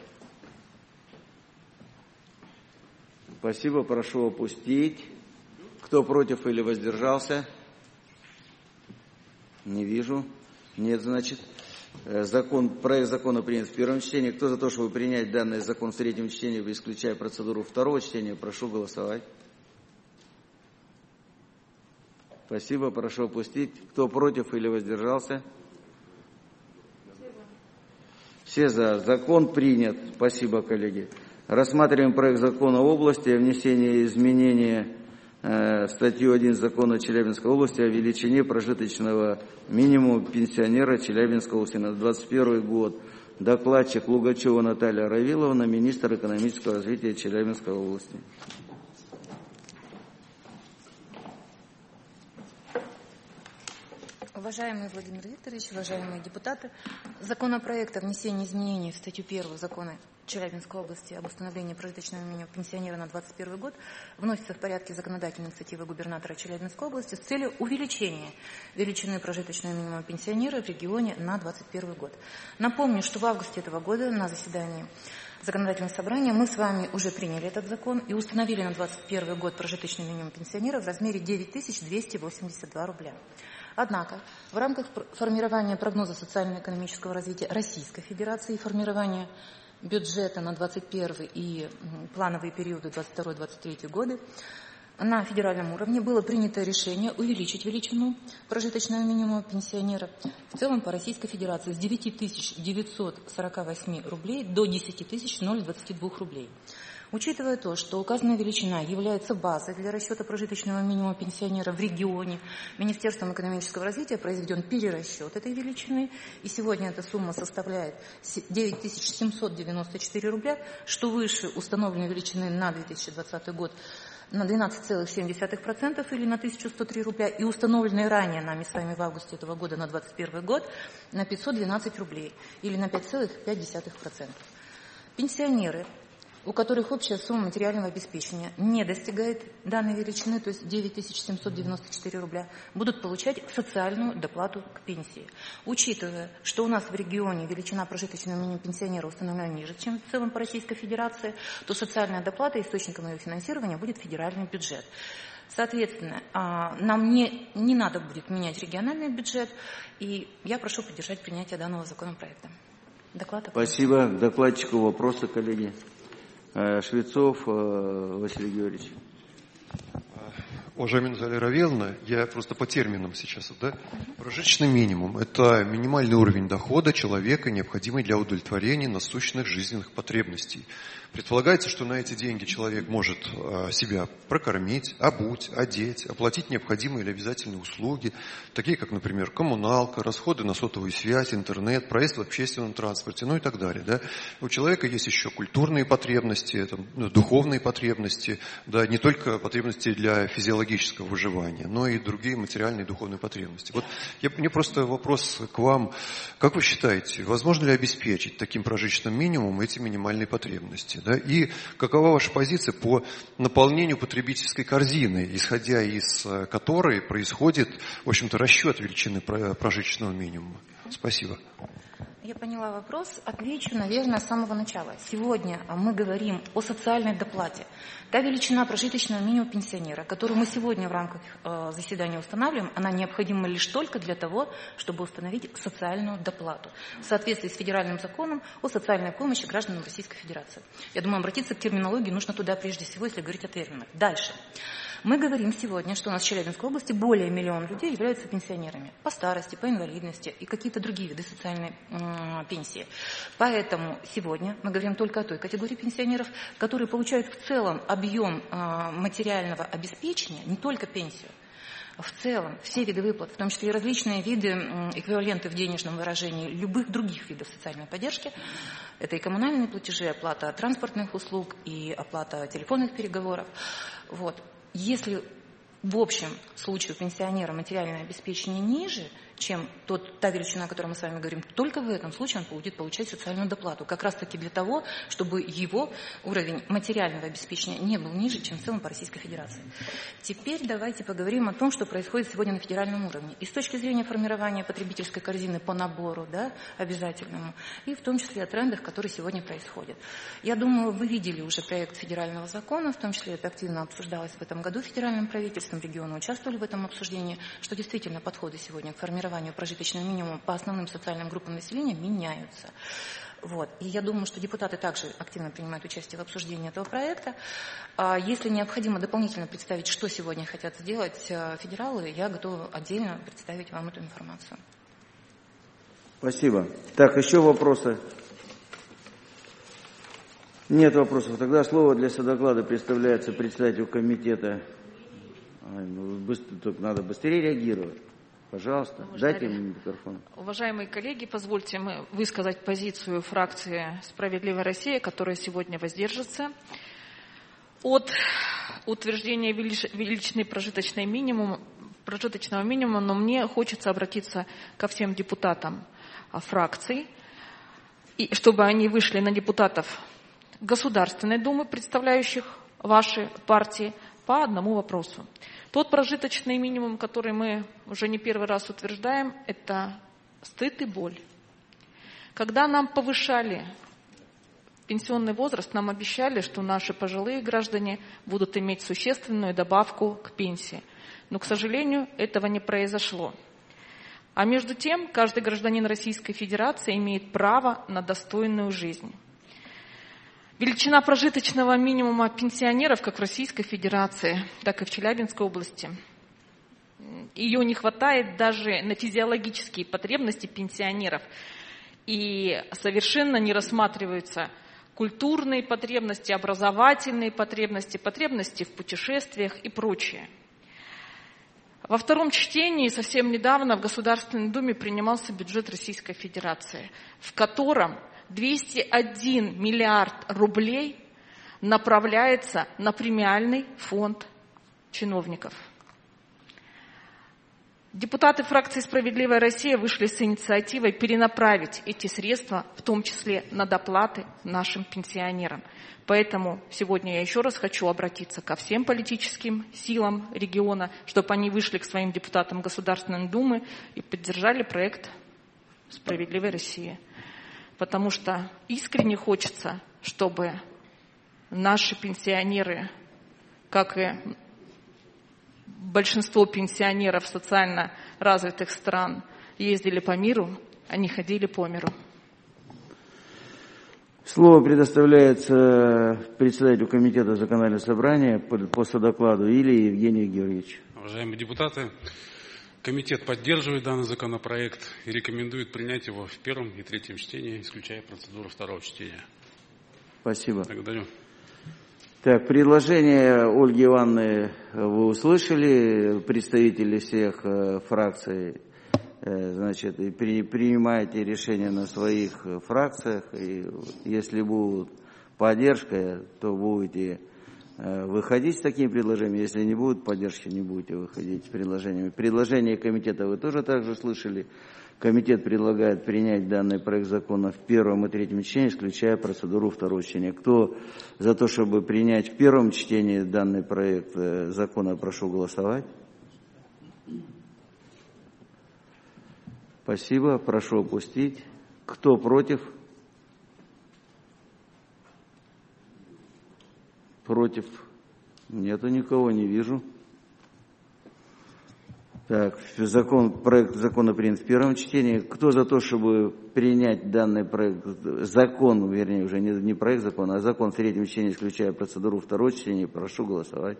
Спасибо. Прошу опустить. Кто против или воздержался? Не вижу. Нет, значит. Проект закона принят в первом чтении. Кто за то, чтобы принять данный закон в третьем чтении, исключая процедуру второго чтения, прошу голосовать. Спасибо. Прошу опустить. Кто против или воздержался? Все за. Закон принят. Спасибо, коллеги. Рассматриваем проект закона области о внесении изменения в статью 1 закона Челябинской области о величине прожиточного минимума пенсионера Челябинской области на 2021 год. Докладчик Лугачева Наталья Равиловна, министр экономического развития Челябинской области. Уважаемый Владимир Викторович, уважаемые депутаты, законопроект о внесении изменений в статью 1 закона Челябинской области об установлении прожиточного минимума пенсионера на 2021 год вносится в порядке законодательной инициативы губернатора Челябинской области с целью увеличения величины прожиточного минимума пенсионера в регионе на 2021 год. Напомню, что в августе этого года на заседании законодательного собрания мы с вами уже приняли этот закон и установили на 2021 год прожиточный минимум пенсионера в размере 9282 рубля. Однако в рамках формирования прогноза социально-экономического развития Российской Федерации и формирования бюджета на 2021 и плановые периоды 2022-2023 годы на федеральном уровне было принято решение увеличить величину прожиточного минимума пенсионера в целом по Российской Федерации с 9948 рублей до 10022 рублей. Учитывая то, что указанная величина является базой для расчета прожиточного минимума пенсионера в регионе, Министерством экономического развития произведен перерасчет этой величины, и сегодня эта сумма составляет 9794 рубля, что выше установленной величины на 2020 год на 12,7% или на 1103 рубля, и установленной ранее нами с вами в августе этого года на 2021 год на 512 рублей или на 5,5%. Пенсионеры, у которых общая сумма материального обеспечения не достигает данной величины, то есть 9794 рубля, будут получать социальную доплату к пенсии. Учитывая, что у нас в регионе величина прожиточного минимума пенсионера установлена ниже, чем в целом по Российской Федерации, то социальная доплата источником ее финансирования будет федеральный бюджет. Соответственно, нам не надо будет менять региональный бюджет, и я прошу поддержать принятие данного законопроекта. Доклад. Спасибо. К докладчику вопросы, коллеги. Швецов Василий Георгиевич. Уважаемая Наталья Равиловна, я просто по терминам сейчас. Прожиточный минимум – это минимальный уровень дохода человека, необходимый для удовлетворения насущных жизненных потребностей. Предполагается, что на эти деньги человек может себя прокормить, обуть, одеть, оплатить необходимые или обязательные услуги, такие как, например, коммуналка, расходы на сотовую связь, интернет, проезд в общественном транспорте, ну и так далее. Да? У человека есть еще культурные потребности, духовные потребности, да, не только потребности для физиологического выживания, но и другие материальные и духовные потребности. Вот мне просто вопрос к вам. Как вы считаете, возможно ли обеспечить таким прожиточным минимумом эти минимальные потребности? Да? И какова ваша позиция по наполнению потребительской корзины, исходя из которой происходит, в общем-то, расчет величины прожиточного минимума? Спасибо. Я поняла вопрос. Отвечу, наверное, с самого начала. Сегодня мы говорим о социальной доплате. Та величина прожиточного минимума пенсионера, которую мы сегодня в рамках заседания устанавливаем, она необходима лишь только для того, чтобы установить социальную доплату в соответствии с федеральным законом о социальной помощи гражданам Российской Федерации. Я думаю, обратиться к терминологии нужно туда прежде всего, если говорить о терминах. Дальше. Мы говорим сегодня, что у нас в Челябинской области более 1 миллиона людей являются пенсионерами по старости, по инвалидности и какие-то другие виды социальной пенсии. Поэтому сегодня мы говорим только о той категории пенсионеров, которые получают в целом объем материального обеспечения, не только пенсию, в целом все виды выплат, в том числе и различные виды эквиваленты в денежном выражении любых других видов социальной поддержки. Это и коммунальные платежи, оплата транспортных услуг, и оплата телефонных переговоров. Вот. Если в общем случае у пенсионера материальное обеспечение ниже, чем та величина, о которой мы с вами говорим, только в этом случае он будет получать социальную доплату. Как раз таки для того, чтобы его уровень материального обеспечения не был ниже, чем в целом по Российской Федерации. Теперь давайте поговорим о том, что происходит сегодня на федеральном уровне. И с точки зрения формирования потребительской корзины по набору, да, обязательному, и в том числе о трендах, которые сегодня происходят. Я думаю, вы видели уже проект федерального закона, в том числе это активно обсуждалось в этом году федеральным правительством, регионы участвовали в этом обсуждении, что действительно подходы сегодня к формированию прожиточного минимума по основным социальным группам населения меняются. Вот. И я думаю, что депутаты также активно принимают участие в обсуждении этого проекта. Если необходимо дополнительно представить, что сегодня хотят сделать федералы, я готова отдельно представить вам эту информацию. Спасибо. Так, еще вопросы? Нет вопросов. Тогда слово для содоклада представляется председателю комитета. Только надо быстрее реагировать. Пожалуйста, дайте мне микрофон. Уважаемые коллеги, позвольте мне высказать позицию фракции «Справедливая Россия», которая сегодня воздержится от утверждения величины прожиточного минимума, но мне хочется обратиться ко всем депутатам фракций, и чтобы они вышли на депутатов Государственной Думы, представляющих ваши партии, по одному вопросу. Тот прожиточный минимум, который мы уже не первый раз утверждаем, это стыд и боль. Когда нам повышали пенсионный возраст, нам обещали, что наши пожилые граждане будут иметь существенную добавку к пенсии. Но, к сожалению, этого не произошло. А между тем, каждый гражданин Российской Федерации имеет право на достойную жизнь. Величина прожиточного минимума пенсионеров как в Российской Федерации, так и в Челябинской области. Ее не хватает даже на физиологические потребности пенсионеров. И совершенно не рассматриваются культурные потребности, образовательные потребности, потребности в путешествиях и прочее. Во втором чтении совсем недавно в Государственной Думе принимался бюджет Российской Федерации, в котором 201 миллиард рублей направляется на премиальный фонд чиновников. Депутаты фракции «Справедливая Россия» вышли с инициативой перенаправить эти средства, в том числе на доплаты нашим пенсионерам. Поэтому сегодня я еще раз хочу обратиться ко всем политическим силам региона, чтобы они вышли к своим депутатам Государственной Думы и поддержали проект «Справедливая Россия». Потому что искренне хочется, чтобы наши пенсионеры, как и большинство пенсионеров социально развитых стран, ездили по миру, а не ходили по миру. Слово предоставляется председателю комитета законодательного собрания по содокладу или Евгению Георгиевичу. Уважаемые депутаты, комитет поддерживает данный законопроект и рекомендует принять его в первом и третьем чтении, исключая процедуру второго чтения. Спасибо. Благодарю. Так, предложение Ольги Ивановны вы услышали, представители всех фракций, значит, принимаете решения на своих фракциях, и если будет поддержка, то будете выходить с такими предложениями, если не будет поддержки, не будете выходить с предложениями. Предложение комитета вы тоже также слышали. Комитет предлагает принять данный проект закона в первом и третьем чтении, исключая процедуру второго чтения. Кто за то, чтобы принять в первом чтении данный проект закона, прошу голосовать. Спасибо. Прошу опустить. Кто против? Против? Нету никого, не вижу. Так, проект закона принят в первом чтении. Кто за то, чтобы принять данный проект, закон, вернее, уже не проект закона, а закон в третьем чтении, исключая процедуру второго чтения, прошу голосовать.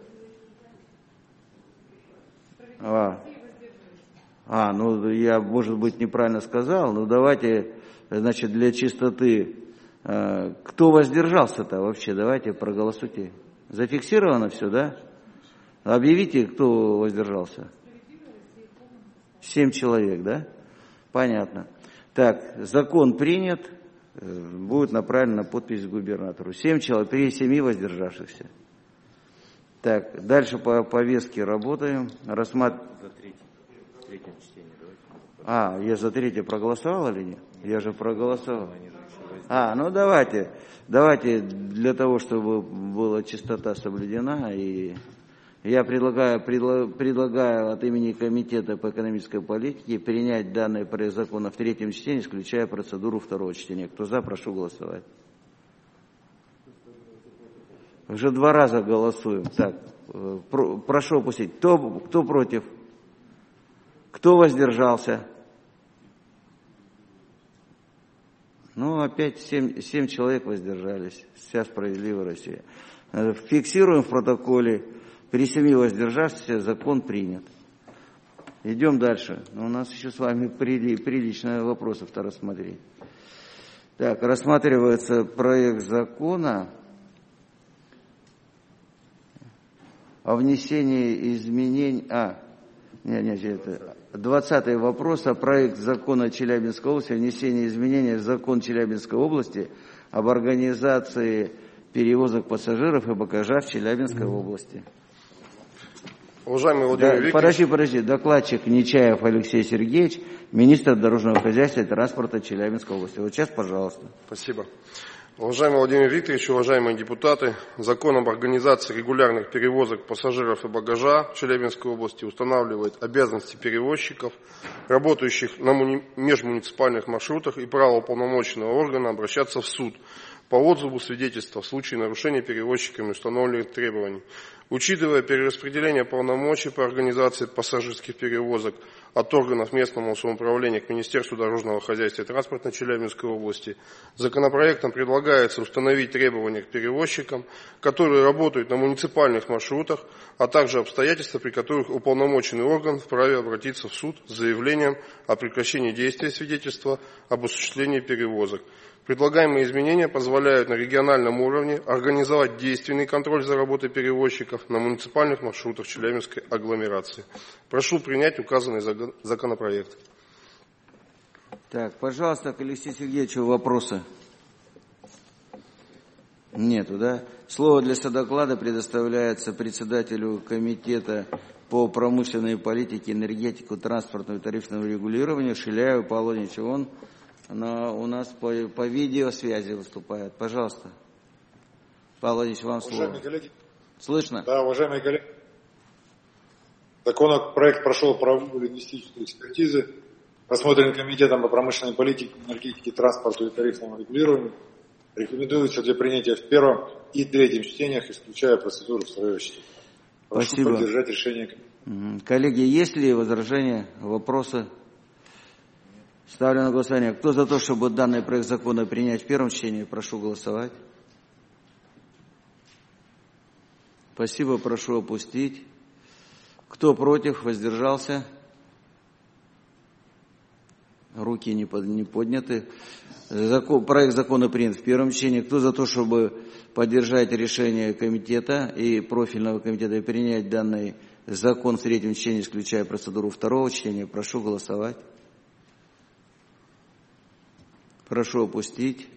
Ну я, может быть, неправильно сказал, но давайте, значит, для чистоты, кто воздержался-то вообще, давайте проголосуйте. Зафиксировано все, да? Объявите, кто воздержался. 7 человек, да? Понятно. Так, закон принят, будет направлена подпись губернатору. 7 человек, при 7 воздержавшихся. Так, дальше по повестке работаем. Я за третье проголосовал или нет? Я же проголосовал. Ну давайте для того, чтобы была чистота соблюдена, и я предлагаю от имени Комитета по экономической политике принять данный проект закона в третьем чтении, исключая процедуру второго чтения. Кто за, прошу голосовать. Уже 2 раза голосуем. Так, прошу опустить. Кто против? Кто воздержался? Опять 7 человек воздержались. Вся справедливая Россия. Фиксируем в протоколе. При 7 воздержавшихся закон принят. Идем дальше. У нас еще с вами прилично вопросов-то рассмотреть. Так, рассматривается проект закона о внесении изменений... 20-й вопрос, проект закона Челябинской области о внесении изменений в закон Челябинской области об организации перевозок пассажиров и багажа в Челябинской области. Уважаемый Владимир Викторович. Подожди. Докладчик Нечаев Алексей Сергеевич, министр дорожного хозяйства и транспорта Челябинской области. Вот сейчас, пожалуйста. Спасибо. Уважаемый Владимир Викторович, уважаемые депутаты, закон об организации регулярных перевозок пассажиров и багажа в Челябинской области устанавливает обязанности перевозчиков, работающих на межмуниципальных маршрутах, и право уполномоченного органа обращаться в суд по отзыву свидетельства в случае нарушения перевозчиками установленных требований. Учитывая перераспределение полномочий по организации пассажирских перевозок от органов местного самоуправления к Министерству дорожного хозяйства и транспорта Челябинской области, законопроектом предлагается установить требования к перевозчикам, которые работают на муниципальных маршрутах, а также обстоятельства, при которых уполномоченный орган вправе обратиться в суд с заявлением о прекращении действия свидетельства об осуществлении перевозок. Предлагаемые изменения позволяют на региональном уровне организовать действенный контроль за работой перевозчиков на муниципальных маршрутах Челябинской агломерации. Прошу принять указанный законопроект. Так, пожалуйста, к Алексею Сергеевичу вопросы. Нету, да? Слово для содоклада предоставляется председателю Комитета по промышленной политике, энергетику, транспортному и тарифному регулированию Шиляеву Павлу Владимировичу. Он у нас по видеосвязи выступает. Пожалуйста. Павел Владимирович, вам слово. Уважаемые коллеги. Слышно? Да, уважаемые коллеги. Законопроект прошел правовую лингвистическую экспертизу, рассмотрен Комитетом по промышленной политике, энергетике, транспорту и тарифному регулированию. Рекомендуется для принятия в первом и третьем чтениях, исключая процедуру второго чтения. Прошу Спасибо. поддержать решение. Коллеги, есть ли возражения, вопросы? Ставлю на голосование. Кто за то, чтобы данный проект закона принять в первом чтении, прошу голосовать. Спасибо, прошу опустить. Кто против, воздержался? Руки не подняты. Проект закона принят в первом чтении. Кто за то, чтобы поддержать решение комитета и профильного комитета и принять данный закон в третьем чтении, исключая процедуру второго чтения, прошу голосовать. Прошу опустить.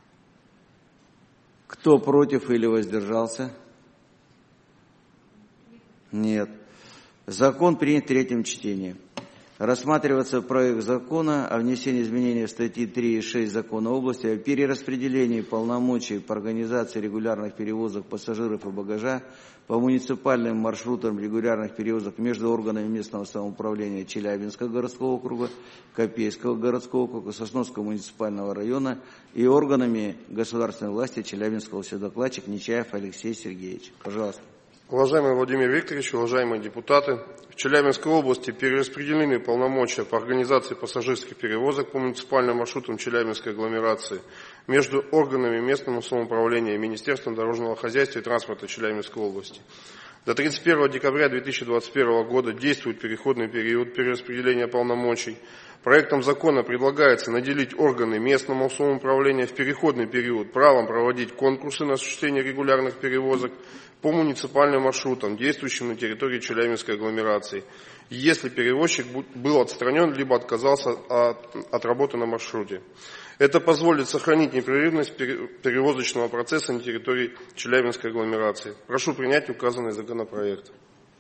Кто против или воздержался? Нет. Закон принят в третьем чтении. Рассматриваться проект закона о внесении изменений в статьи 3 и 6 Закона области о перераспределении полномочий по организации регулярных перевозок пассажиров и багажа по муниципальным маршрутам регулярных перевозок между органами местного самоуправления Челябинского городского округа, Копейского городского округа, Сосновского муниципального района и органами государственной власти Челябинского области. Докладчик Нечаев Алексей Сергеевич. Пожалуйста. Уважаемый Владимир Викторович, уважаемые депутаты, в Челябинской области перераспределены полномочия по организации пассажирских перевозок по муниципальным маршрутам Челябинской агломерации между органами местного самоуправления и Министерством дорожного хозяйства и транспорта Челябинской области. До 31 декабря 2021 года действует переходный период перераспределения полномочий. Проектом закона предлагается наделить органы местного самоуправления в переходный период правом проводить конкурсы на осуществление регулярных перевозок по муниципальным маршрутам, действующим на территории Челябинской агломерации, если перевозчик был отстранен либо отказался от работы на маршруте. Это позволит сохранить непрерывность перевозочного процесса на территории Челябинской агломерации. Прошу принять указанный законопроект.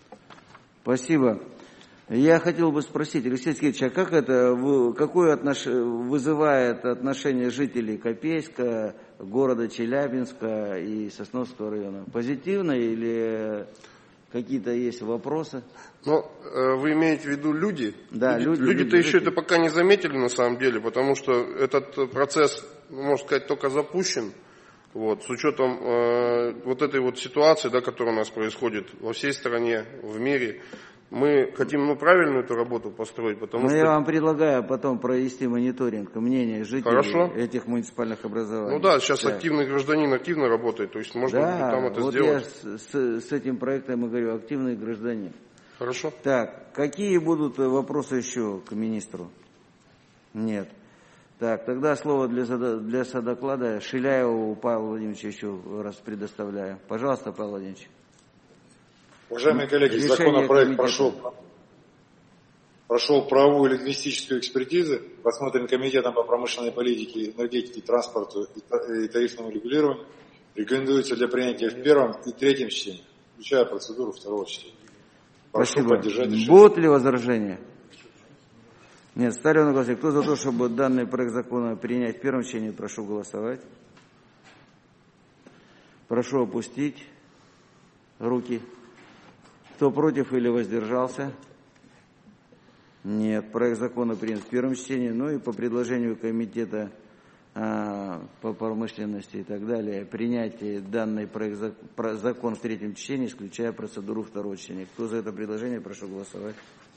Спасибо. Я хотел бы спросить, Алексей Сергеевич, а как это, какое вызывает отношение жителей Копейска, города Челябинска и Сосновского района? Позитивно или какие-то есть вопросы? Ну, вы имеете в виду люди? Да, люди-то еще это пока не заметили на самом деле, потому что этот процесс, можно сказать, только запущен. Вот, с учетом вот этой вот ситуации, да, которая у нас происходит во всей стране, в мире. Мы хотим правильную эту работу построить, потому что... я вам предлагаю потом провести мониторинг мнения жителей этих муниципальных образований. Ну да, сейчас активный гражданин активно работает, то есть можно будет там это сделать. Я с этим проектом и говорю, активный гражданин. Хорошо. Так, какие будут вопросы еще к министру? Нет. Так, тогда слово для содоклада Шиляеву Павлу Владимировичу еще раз предоставляю. Пожалуйста, Павел Владимирович. Уважаемые коллеги, законопроект прошел правовую и лингвистическую экспертизу, рассмотрен Комитетом по промышленной политике, энергетике, транспорту и тарифному регулированию. Рекомендуется для принятия в первом и третьем чтении, включая процедуру второго чтения. Прошу поддержать решение. Будут ли возражения? Нет, ставлю на голосование. Кто за то, чтобы данный проект закона принять в первом чтении, прошу голосовать. Прошу опустить руки. Кто против или воздержался? Нет. Проект закона принят в первом чтении. Ну и по предложению комитета по промышленности и так далее, принятие данный проект закон в третьем чтении, исключая процедуру второго чтения. Кто за это предложение, прошу голосовать.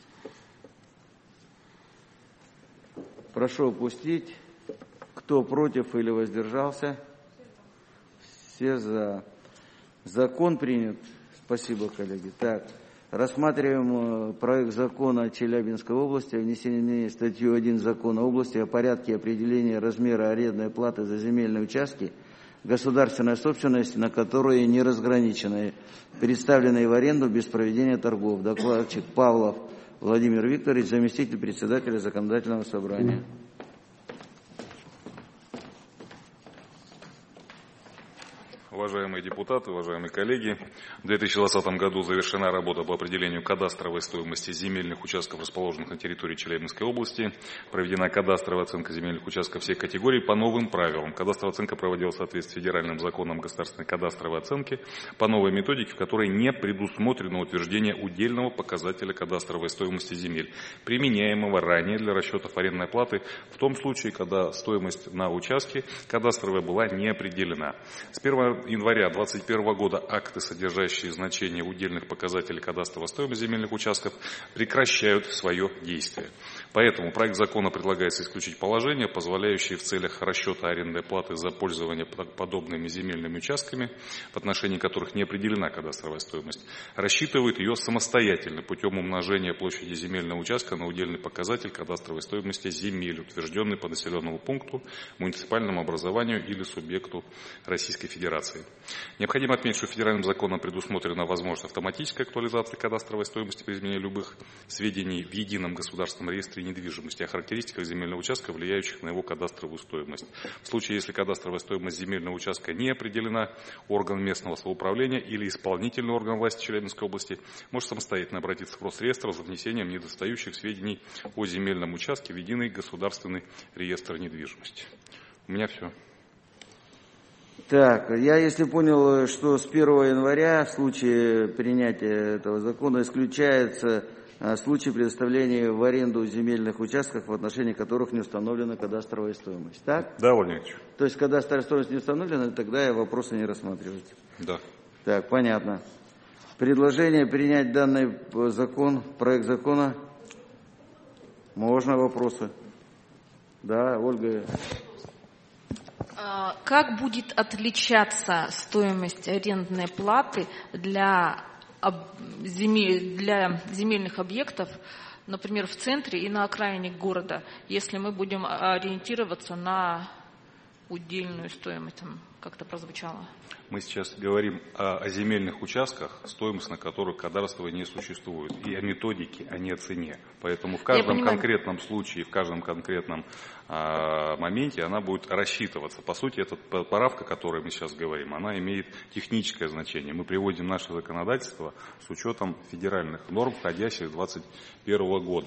Прошу опустить. Кто против или воздержался? Все за. Закон принят. Спасибо, коллеги. Так, рассматриваем проект закона Челябинской области о внесении изменений в статью 1 Закона области о порядке определения размера арендной платы за земельные участки государственной собственности, на которые не разграничены, представленные в аренду без проведения торгов. Докладчик Павлов Владимир Викторович, заместитель председателя Законодательного собрания. Уважаемые депутаты, уважаемые коллеги, в 2020 году завершена работа по определению кадастровой стоимости земельных участков, расположенных на территории Челябинской области. Проведена кадастровая оценка земельных участков всех категорий по новым правилам. Кадастровая оценка проводилась в соответствии с федеральным законом государственной кадастровой оценки по новой методике, в которой не предусмотрено утверждение удельного показателя кадастровой стоимости земель, применяемого ранее для расчетов арендной платы в том случае, когда стоимость на участке кадастровая была не определена. С 1 января 2021 года акты, содержащие значение удельных показателей кадастровой стоимости земельных участков, прекращают свое действие. Поэтому проект закона предлагается исключить положения, позволяющие в целях расчета арендной платы за пользование подобными земельными участками, в отношении которых не определена кадастровая стоимость, рассчитывают ее самостоятельно путем умножения площади земельного участка на удельный показатель кадастровой стоимости земель, утвержденный по населенному пункту, муниципальному образованию или субъекту Российской Федерации. редакции. Необходимо отметить, что федеральным законом предусмотрена возможность автоматической актуализации кадастровой стоимости при изменении любых сведений в едином государственном реестре недвижимости о характеристиках земельного участка, влияющих на его кадастровую стоимость. В случае, если кадастровая стоимость земельного участка не определена, орган местного самоуправления или исполнительный орган власти Челябинской области может самостоятельно обратиться в Росреестр за внесением недостающих сведений о земельном участке в единый государственный реестр недвижимости. У меня все. Так, я если понял, что с 1 января в случае принятия этого закона исключается случай предоставления в аренду земельных участков, в отношении которых не установлена кадастровая стоимость. Так? Да, Владимир Ильич. То есть, когда кадастровая стоимость не установлена, тогда вопросы не рассматриваются. Да. Так, понятно. Предложение принять данный закон, проект закона. Можно вопросы? Да, Ольга. Как будет отличаться стоимость арендной платы для земельных объектов, например, в центре и на окраине города, если мы будем ориентироваться на удельную стоимость, там как-то прозвучало? Мы сейчас говорим о земельных участках, стоимость на которых кадастровой не существует, и о методике, а не о цене. Поэтому в каждом конкретном случае, в каждом конкретном моменте она будет рассчитываться. По сути, эта поправка, о которой мы сейчас говорим, она имеет техническое значение. Мы приводим наше законодательство с учетом федеральных норм, входящих с 2021 года.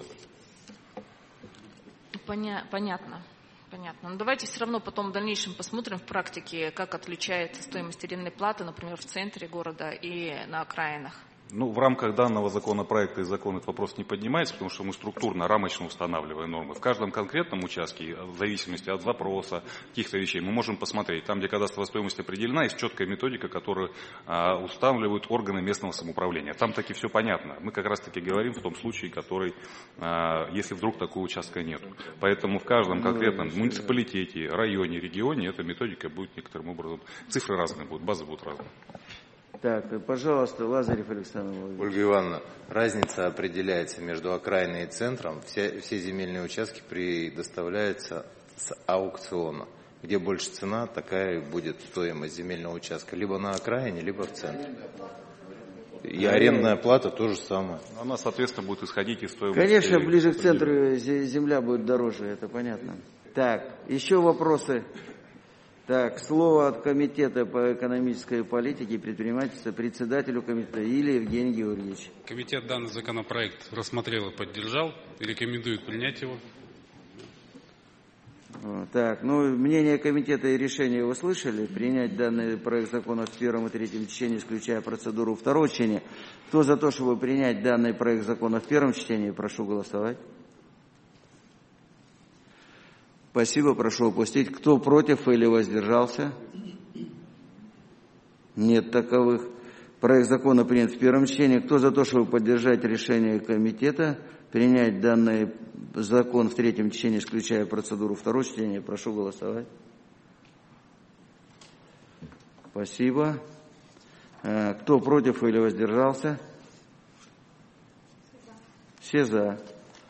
Понятно. Понятно. Но давайте все равно потом в дальнейшем посмотрим в практике, как отличается стоимость арендной платы, например, в центре города и на окраинах. Ну, в рамках данного законопроекта и закона этот вопрос не поднимается, потому что мы структурно, рамочно устанавливаем нормы. В каждом конкретном участке, в зависимости от запроса, каких-то вещей, мы можем посмотреть. Там, где кадастровая стоимость определена, есть четкая методика, которую устанавливают органы местного самоуправления. Там таки все понятно. Мы как раз таки говорим в том случае, который, если вдруг такого участка нет. Поэтому в каждом конкретном муниципалитете, районе, регионе эта методика будет некоторым образом, цифры разные будут, базы будут разные. Так, пожалуйста, Лазарев Александр Владимирович. Ольга Ивановна, разница определяется между окраиной и центром. Все земельные участки предоставляются с аукциона. Где больше цена, такая будет стоимость земельного участка. Либо на окраине, либо в центре. И арендная плата то же самое. Она, соответственно, будет исходить из стоимости. Конечно, ближе к центру земля будет дороже, это понятно. Так, еще вопросы? Так, слово от Комитета по экономической политике и предпринимательству председателю комитета или Евгений Георгиевич. Комитет данный законопроект рассмотрел и поддержал и рекомендует принять его. Так, мнение комитета и решение вы слышали. Принять данный проект закона в первом и третьем чтении, исключая процедуру второго чтения. Кто за то, чтобы принять данный проект закона в первом чтении, прошу голосовать. Спасибо, прошу опустить. Кто против или воздержался? Нет таковых. Проект закона принят в первом чтении. Кто за то, чтобы поддержать решение комитета, принять данный закон в третьем чтении, исключая процедуру второго чтения, прошу голосовать. Спасибо. Кто против или воздержался? Все за.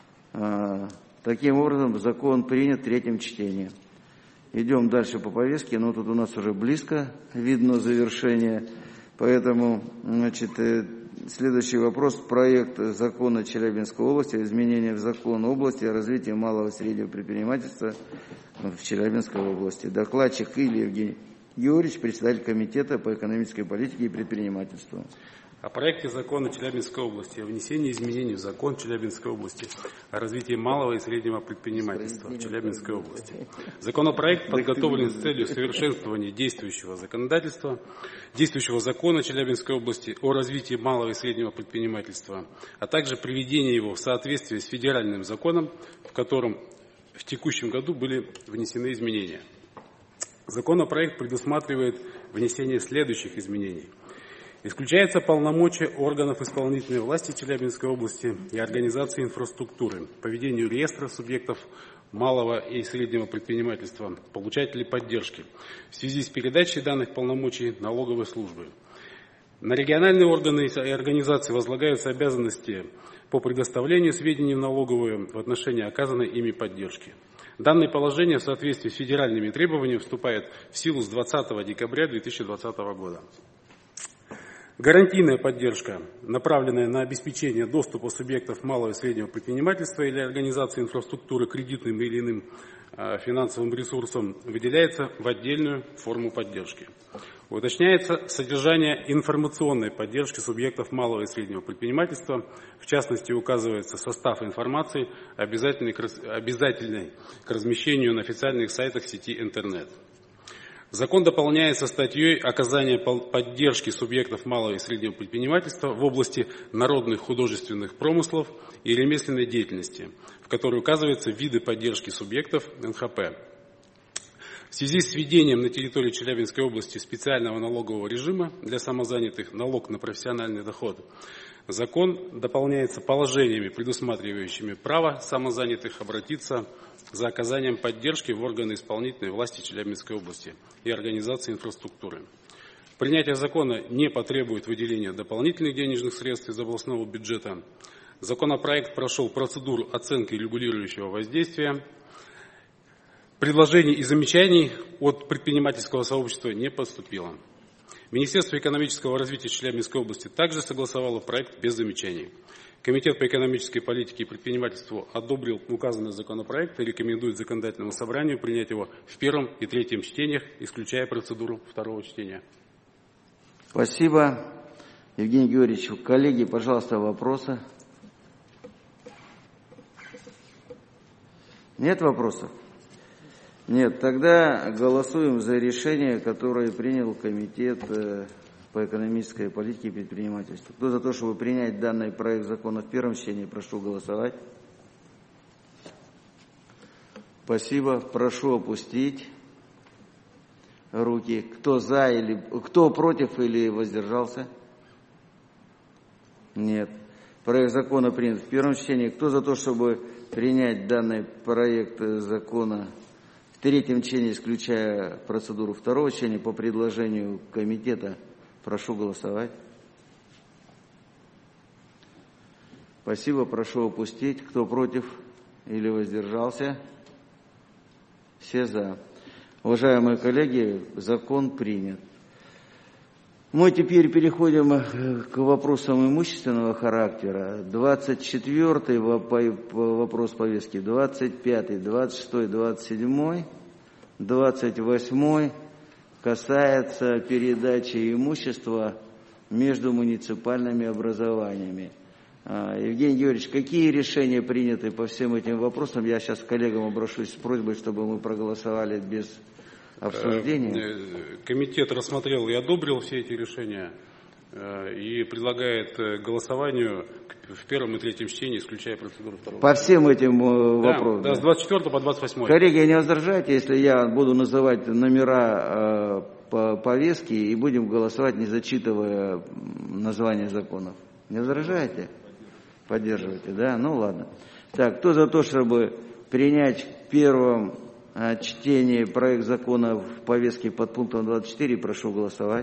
Таким образом, закон принят в третьем чтении. Идем дальше по повестке, но тут у нас уже близко видно завершение. Поэтому, следующий вопрос. Проект закона Челябинской области о изменении в закон области о развитии малого и среднего предпринимательства в Челябинской области. Докладчик Илья Евгений Георгиевич, председатель Комитета по экономической политике и предпринимательству. О проекте закона Челябинской области о внесении изменений в закон Челябинской области о развитии малого и среднего предпринимательства в Челябинской области. Законопроект подготовлен с целью совершенствования действующего законодательства, действующего закона Челябинской области о развитии малого и среднего предпринимательства, а также приведения его в соответствие с федеральным законом, в котором в текущем году были внесены изменения. Законопроект предусматривает внесение следующих изменений. Исключается полномочия органов исполнительной власти Челябинской области и организации инфраструктуры по ведению реестра субъектов малого и среднего предпринимательства, получателей поддержки, в связи с передачей данных полномочий налоговой службы. На региональные органы и организации возлагаются обязанности по предоставлению сведений в налоговую в отношении оказанной ими поддержки. Данное положение в соответствии с федеральными требованиями вступает в силу с 20 декабря 2020 года. Гарантийная поддержка, направленная на обеспечение доступа субъектов малого и среднего предпринимательства или организации инфраструктуры кредитным или иным финансовым ресурсом, выделяется в отдельную форму поддержки. Уточняется содержание информационной поддержки субъектов малого и среднего предпринимательства. В частности, указывается состав информации, обязательный к размещению на официальных сайтах сети интернет. Закон дополняется статьей «Оказание поддержки субъектов малого и среднего предпринимательства в области народных художественных промыслов и ремесленной деятельности», в которой указываются виды поддержки субъектов НХП. В связи с введением на территории Челябинской области специального налогового режима для самозанятых налог на профессиональный доход, закон дополняется положениями, предусматривающими право самозанятых обратиться за оказанием поддержки в органы исполнительной власти Челябинской области и организации инфраструктуры. Принятие закона не потребует выделения дополнительных денежных средств из областного бюджета. Законопроект прошел процедуру оценки регулирующего воздействия. Предложений и замечаний от предпринимательского сообщества не поступило. Министерство экономического развития Челябинской области также согласовало проект без замечаний. Комитет по экономической политике и предпринимательству одобрил указанный законопроект и рекомендует законодательному собранию принять его в первом и третьем чтениях, исключая процедуру второго чтения. Спасибо, Евгений Георгиевич. Коллеги, пожалуйста, вопросы? Нет вопросов? Нет, тогда голосуем за решение, которое принял Комитет по экономической политике и предпринимательству. Кто за то, чтобы принять данный проект закона в первом чтении, прошу голосовать. Спасибо. Прошу опустить руки. Кто за или кто против или воздержался? Нет. Проект закона принят в первом чтении. Кто за то, чтобы принять данный проект закона в третьем чтении, исключая процедуру второго чтения, по предложению комитета, прошу голосовать. Спасибо. Прошу опустить. Кто против или воздержался? Все за. Уважаемые коллеги, закон принят. Мы теперь переходим к вопросам имущественного характера. 24-й вопрос повестки, 25-й, 26-й, 27-й, 28-й касается передачи имущества между муниципальными образованиями. Евгений Георгиевич, какие решения приняты по всем этим вопросам? Я сейчас к коллегам обращусь с просьбой, чтобы мы проголосовали без обсуждения. Комитет рассмотрел и одобрил все эти решения и предлагает к голосованию в первом и третьем чтении, исключая процедуру второго. По всем этим вопросам? Да, с 24 по 28. Коллеги, не возражайте, если я буду называть номера по повестке и будем голосовать, не зачитывая название законов? Не возражаете? Поддерживаете, да? Ну ладно. Так, кто за то, чтобы принять в первом чтении проект закона в повестке под пунктом 24, прошу голосовать.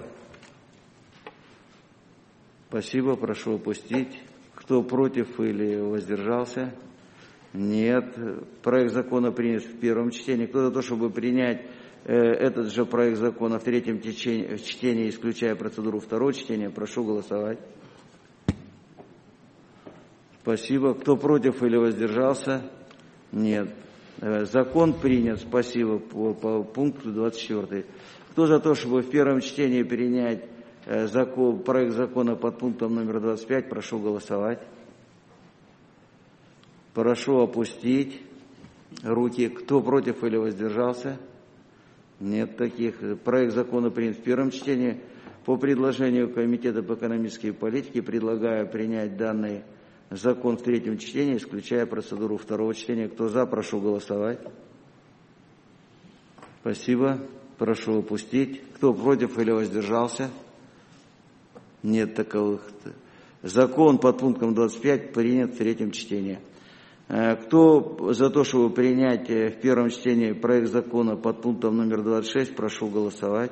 Спасибо, прошу опустить. Кто против или воздержался? Нет. Проект закона принят в первом чтении. Кто за то, чтобы принять этот же проект закона в третьем чтении, исключая процедуру второго чтения, прошу голосовать. Спасибо. Кто против или воздержался? Нет. Закон принят. Спасибо. По пункту 24. Кто за то, чтобы в первом чтении принять проект закона под пунктом номер 25, прошу голосовать. Прошу опустить руки. Кто против или воздержался? Нет таких. Проект закона принят в первом чтении. По предложению Комитета по экономической политике предлагаю принять данный закон в третьем чтении, исключая процедуру второго чтения. Кто за, прошу голосовать. Спасибо. Прошу опустить. Кто против или воздержался? Нет таковых. Закон под пунктом 25 принят в третьем чтении. Кто за то, чтобы принять в первом чтении проект закона под пунктом номер 26, прошу голосовать.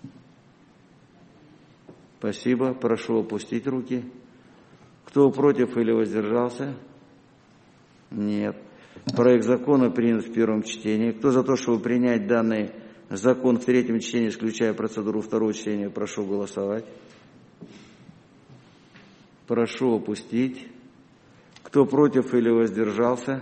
Спасибо. Прошу опустить руки. Кто против или воздержался? Нет. Проект закона принят в первом чтении. Кто за то, чтобы принять данный закон в третьем чтении, исключая процедуру второго чтения, прошу голосовать. Прошу опустить. Кто против или воздержался?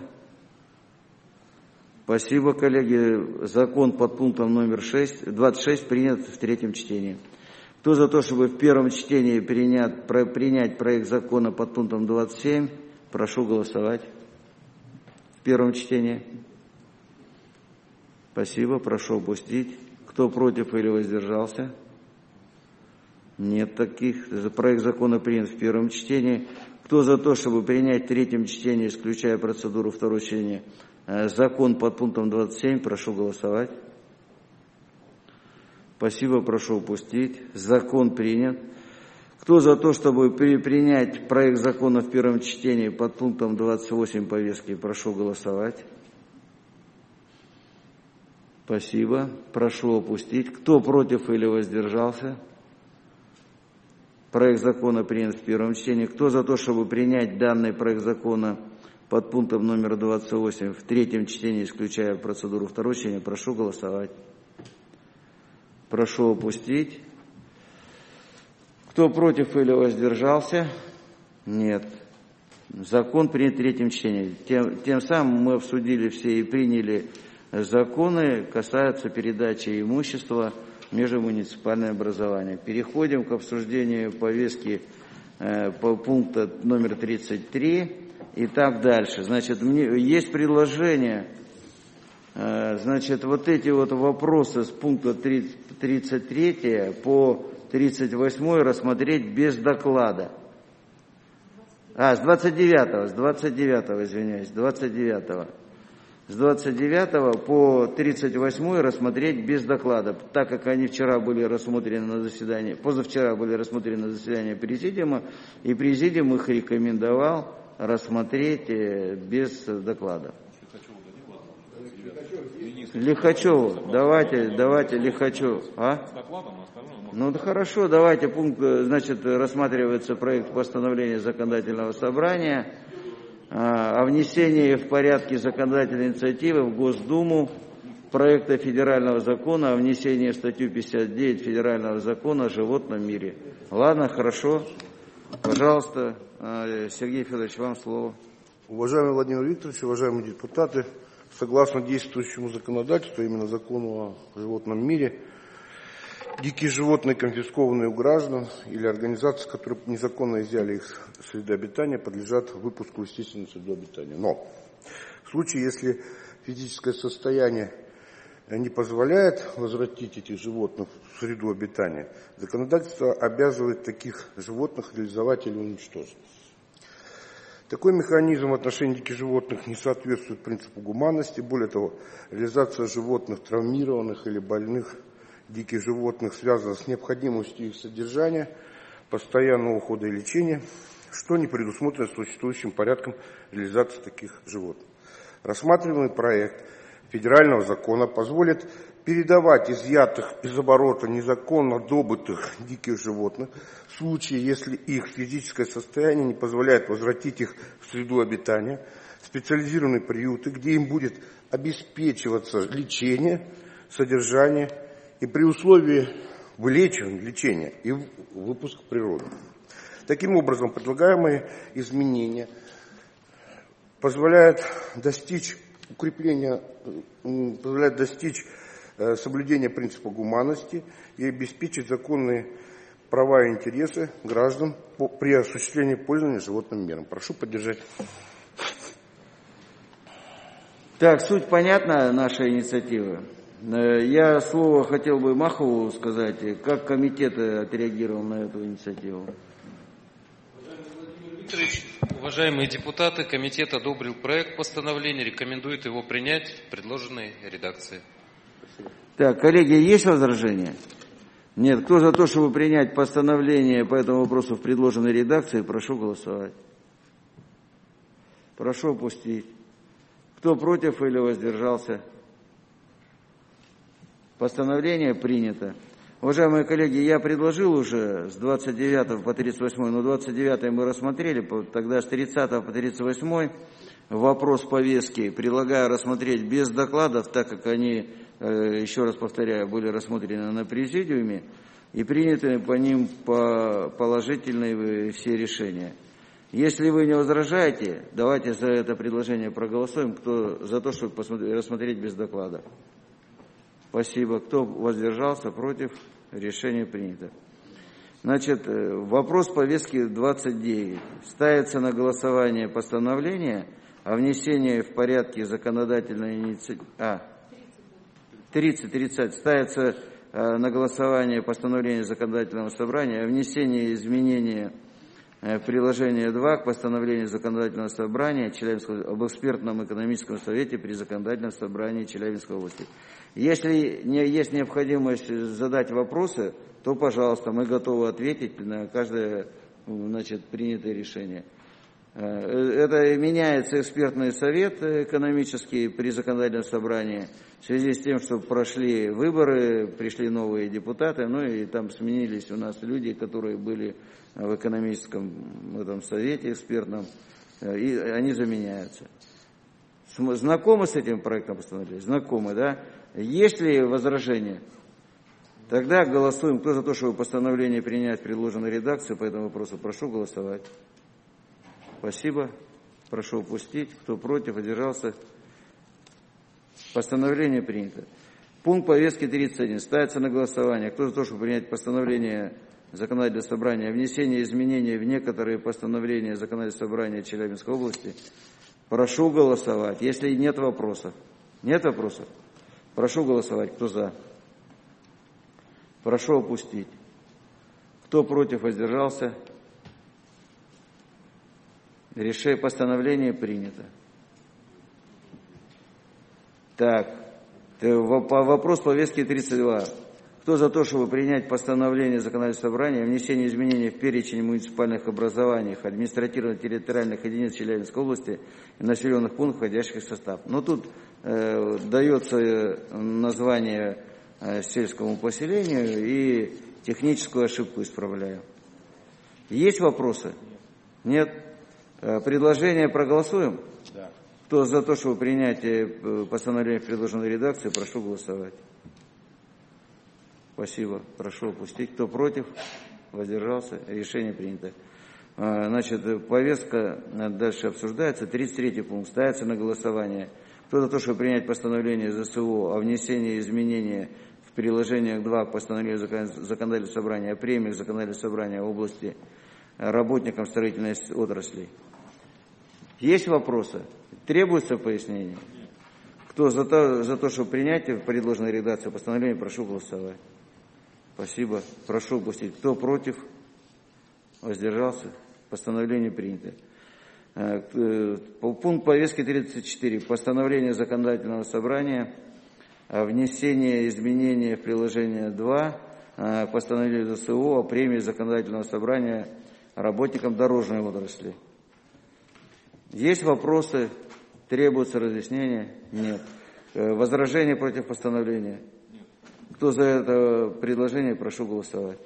Спасибо, коллеги. Закон под пунктом номер 26 принят в третьем чтении. Кто за то, чтобы в первом чтении принять проект закона под пунктом 27, прошу голосовать. В первом чтении. Спасибо, прошу опустить. Кто против или воздержался? Нет таких. Проект закона принят в первом чтении. Кто за то, чтобы принять в третьем чтении, исключая процедуру второго чтения, закон под пунктом 27, прошу голосовать. Спасибо, прошу опустить. Закон принят. Кто за то, чтобы принять проект закона в первом чтении под пунктом 28 повестки, прошу голосовать. Спасибо. Прошу опустить. Кто против или воздержался? Проект закона принят в первом чтении. Кто за то, чтобы принять данный проект закона под пунктом номер 28 в третьем чтении, исключая процедуру второго чтения, прошу голосовать. Прошу опустить. Кто против или воздержался? Нет. Закон принят в третьем чтении. Тем самым мы обсудили все и приняли законы, касаются передачи имущества в межмуниципальное образование. Переходим к обсуждению повестки по пункту номер 33 и так дальше. Значит, есть предложение, значит, вот эти вот вопросы с пункта 33 по 38 рассмотреть без доклада. С 29, извиняюсь, 29. С 29 по 38 рассмотреть без доклада, так как они вчера были рассмотрены на заседании, позавчера были рассмотрены на заседании президиума, и президиум их рекомендовал рассмотреть без доклада. Лихачеву, давайте Лихачеву. Ну да хорошо, давайте пункт, значит, рассматривается проект постановления законодательного собрания о внесении в порядке законодательной инициативы в Госдуму проекта федерального закона о внесении в статью 59 федерального закона о животном мире. Ладно, хорошо. Пожалуйста, Сергей Федорович, вам слово. Уважаемый Владимир Викторович, уважаемые депутаты, согласно действующему законодательству, именно закону о животном мире, дикие животные, конфискованные у граждан или организаций, которые незаконно изъяли их среды обитания, подлежат выпуску в естественную среду обитания. Но в случае, если физическое состояние не позволяет возвратить этих животных в среду обитания, законодательство обязывает таких животных реализовать или уничтожить. Такой механизм в отношении диких животных не соответствует принципу гуманности. Более того, реализация животных травмированных или больных диких животных связано с необходимостью их содержания, постоянного ухода и лечения, что не предусмотрено существующим порядком реализации таких животных. Рассматриваемый проект федерального закона позволит передавать изъятых из оборота незаконно добытых диких животных в случае, если их физическое состояние не позволяет возвратить их в среду обитания, в специализированные приюты, где им будет обеспечиваться лечение, содержание и при условии вылечивания, лечения и выпуска в природу. Таким образом, предлагаемые изменения позволяют достичь соблюдения принципа гуманности и обеспечить законные права и интересы граждан при осуществлении пользования животным миром. Прошу поддержать. Так, суть понятна нашей инициативы. Я слово хотел бы Махову сказать, как комитет отреагировал на эту инициативу. Уважаемые депутаты, комитет одобрил проект постановления, рекомендует его принять в предложенной редакции. Так, коллеги, есть возражения? Нет. Кто за то, чтобы принять постановление по этому вопросу в предложенной редакции, прошу голосовать. Прошу опустить. Кто против или воздержался? Постановление принято. Уважаемые коллеги, я предложил уже с 29 по 38, но 29 мы рассмотрели, тогда с 30 по 38 вопрос повестки предлагаю рассмотреть без докладов, так как они, еще раз повторяю, были рассмотрены на президиуме и приняты по ним положительные все решения. Если вы не возражаете, давайте за это предложение проголосуем. Кто за то, чтобы рассмотреть без доклада? Спасибо. Кто воздержался, против? Решение принято. Значит, вопрос повестки 29. Ставится на голосование постановление о внесении в порядке законодательной инициативы... 30. Ставится на голосование постановление законодательного собрания о внесении изменения в приложение 2 к постановлению законодательного собрания Челябинского об экспертном экономическом совете при законодательном собрании Челябинской области. Если есть необходимость задать вопросы, то, пожалуйста, мы готовы ответить на каждое, принятое решение. Это меняется экспертный совет экономический при законодательном собрании в связи с тем, что прошли выборы, пришли новые депутаты, и там сменились у нас люди, которые были в экономическом совете экспертном, и они заменяются. Знакомы с этим проектом постановления? Знакомы, да? Есть ли возражения? Тогда голосуем. Кто за то, чтобы постановление принять в предложенной редакции по этому вопросу? Прошу голосовать. Спасибо. Прошу упустить. Кто против, воздержался. Постановление принято. Пункт повестки 31. Ставится на голосование. Кто за то, чтобы принять постановление законодательного собрания о внесении изменений в некоторые постановления законодательного собрания Челябинской области? Прошу голосовать. Если нет вопросов. Нет вопросов? Прошу голосовать. Кто за? Прошу опустить. Кто против, воздержался? Решение постановления принято. Так, вопрос повестки 32. Кто за то, чтобы принять постановление законодательного собрания о внесении изменений в перечень муниципальных образований, административно-территориальных единиц Челябинской области и населенных пунктов, входящих в состав? Тут дается название сельскому поселению и техническую ошибку исправляю. Есть вопросы? Нет? Предложение проголосуем? Да. Кто за то, чтобы принять постановление в предложенной редакции, прошу голосовать. Спасибо. Прошу опустить. Кто против? Воздержался. Решение принято. Повестка дальше обсуждается. 33 пункт. Ставится на голосование. Кто за то, чтобы принять постановление ЗСУ о внесении изменения в приложениях 2 к постановлению законодательного собрания о премиях законодательного собрания в области работникам строительной отрасли? Есть вопросы? Требуется пояснение? Кто за то, чтобы принять в предложенной редакции постановления, прошу голосовать. Спасибо. Прошу упустить. Кто против? Воздержался? Постановление принято. Пункт повестки 34. Постановление законодательного собрания о внесении изменения в приложение 2 к постановлению ЗСУ о премии законодательного собрания работникам дорожной отрасли. Есть вопросы? Требуются разъяснения? Нет. Возражения против постановления? Нет. Кто за это предложение, прошу голосовать.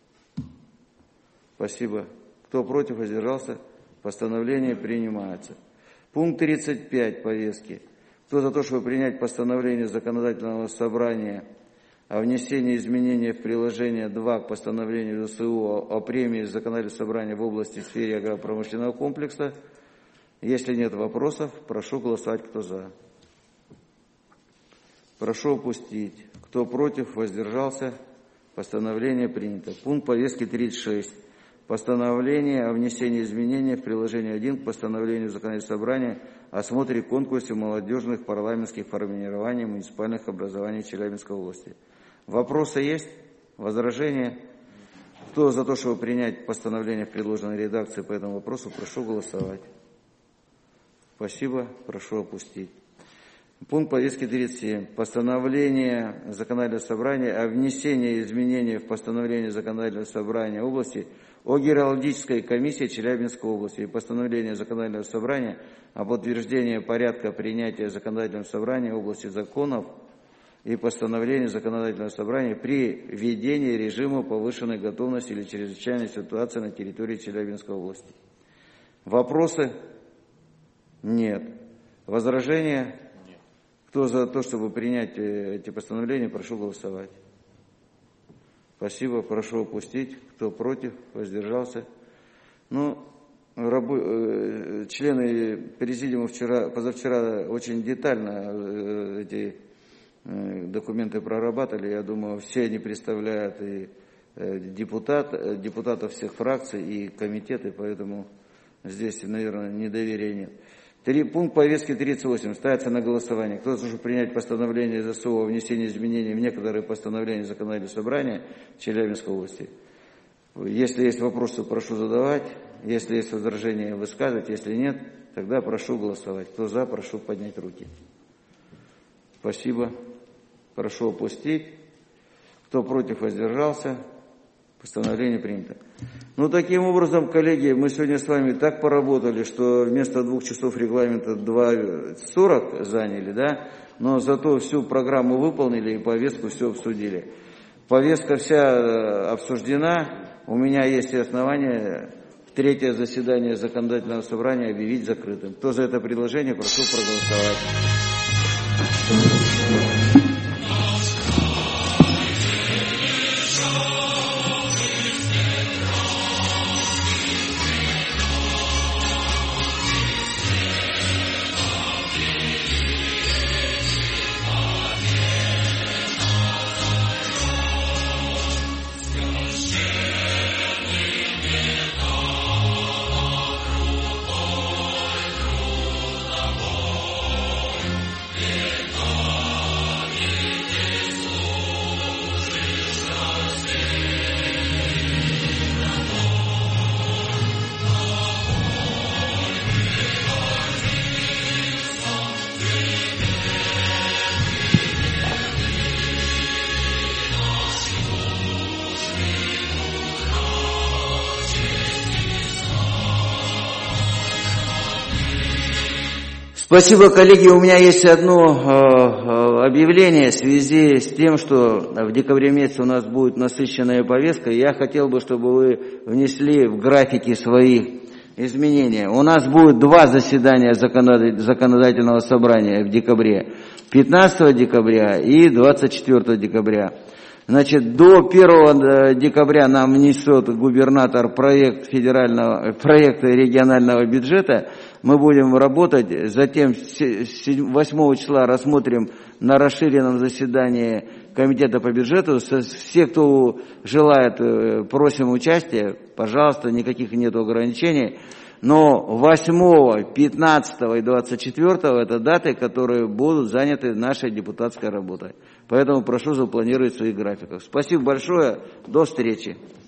Спасибо. Кто против, воздержался? Постановление принимается. Пункт 35 повестки. Кто за то, чтобы принять постановление законодательного собрания о внесении изменений в приложение 2 к постановлению ЗСУ о премии законодательного собрания в области сферы агропромышленного комплекса? Если нет вопросов, прошу голосовать, кто за. Прошу опустить. Кто против, воздержался? Постановление принято. Пункт повестки 36. Постановление о внесении изменений в приложение 1 к постановлению законодательного собрания о смотре конкурсе молодежных парламентских формирований муниципальных образований Челябинской области. Вопросы есть? Возражения? Кто за то, чтобы принять постановление в предложенной редакции по этому вопросу, прошу голосовать. Спасибо. Прошу опустить. Пункт повестки 37. Постановление законодательного собрания о внесении изменений в постановление законодательного собрания области о геологической комиссии Челябинской области и постановление законодательного собрания об утверждении порядка принятия законодательного собрания области законов и постановлений законодательного собрания при введении режима повышенной готовности или чрезвычайной ситуации на территории Челябинской области. Вопросы? Нет. Возражения? Нет. Кто за то, чтобы принять эти постановления, прошу голосовать. Спасибо, прошу опустить. Кто против, воздержался. Члены президиума позавчера очень детально эти документы прорабатывали. Я думаю, все они представляют и депутатов всех фракций, и комитеты, поэтому здесь, наверное, недоверия нет. Пункт повестки 38 ставится на голосование. Кто должен принять постановление ЗСУ о внесении изменений в некоторые постановления законодательного собрания Челябинской области? Если есть вопросы, прошу задавать. Если есть возражения, высказывать. Если нет, тогда прошу голосовать. Кто за, прошу поднять руки. Спасибо. Прошу опустить. Кто против, воздержался. Постановление принято. Таким образом, коллеги, мы сегодня с вами так поработали, что вместо 2 часов регламента 2:40 заняли, да? Но зато всю программу выполнили и повестку все обсудили. Повестка вся обсуждена. У меня есть и основания 3-е заседание законодательного собрания объявить закрытым. Кто за это предложение, прошу проголосовать. Спасибо, коллеги. У меня есть одно объявление в связи с тем, что в декабре месяце у нас будет насыщенная повестка. Я хотел бы, чтобы вы внесли в графики свои изменения. У нас будет 2 заседания законодательного собрания в декабре. 15 декабря и 24 декабря. Значит, до 1 декабря нам внесет губернатор проект регионального бюджета. Мы будем работать, затем 8 числа рассмотрим на расширенном заседании комитета по бюджету. Все, кто желает, просим участия, пожалуйста, никаких нет ограничений. Но 8, 15 и 24 это даты, которые будут заняты нашей депутатской работой. Поэтому прошу запланировать в своих графиках. Спасибо большое, до встречи.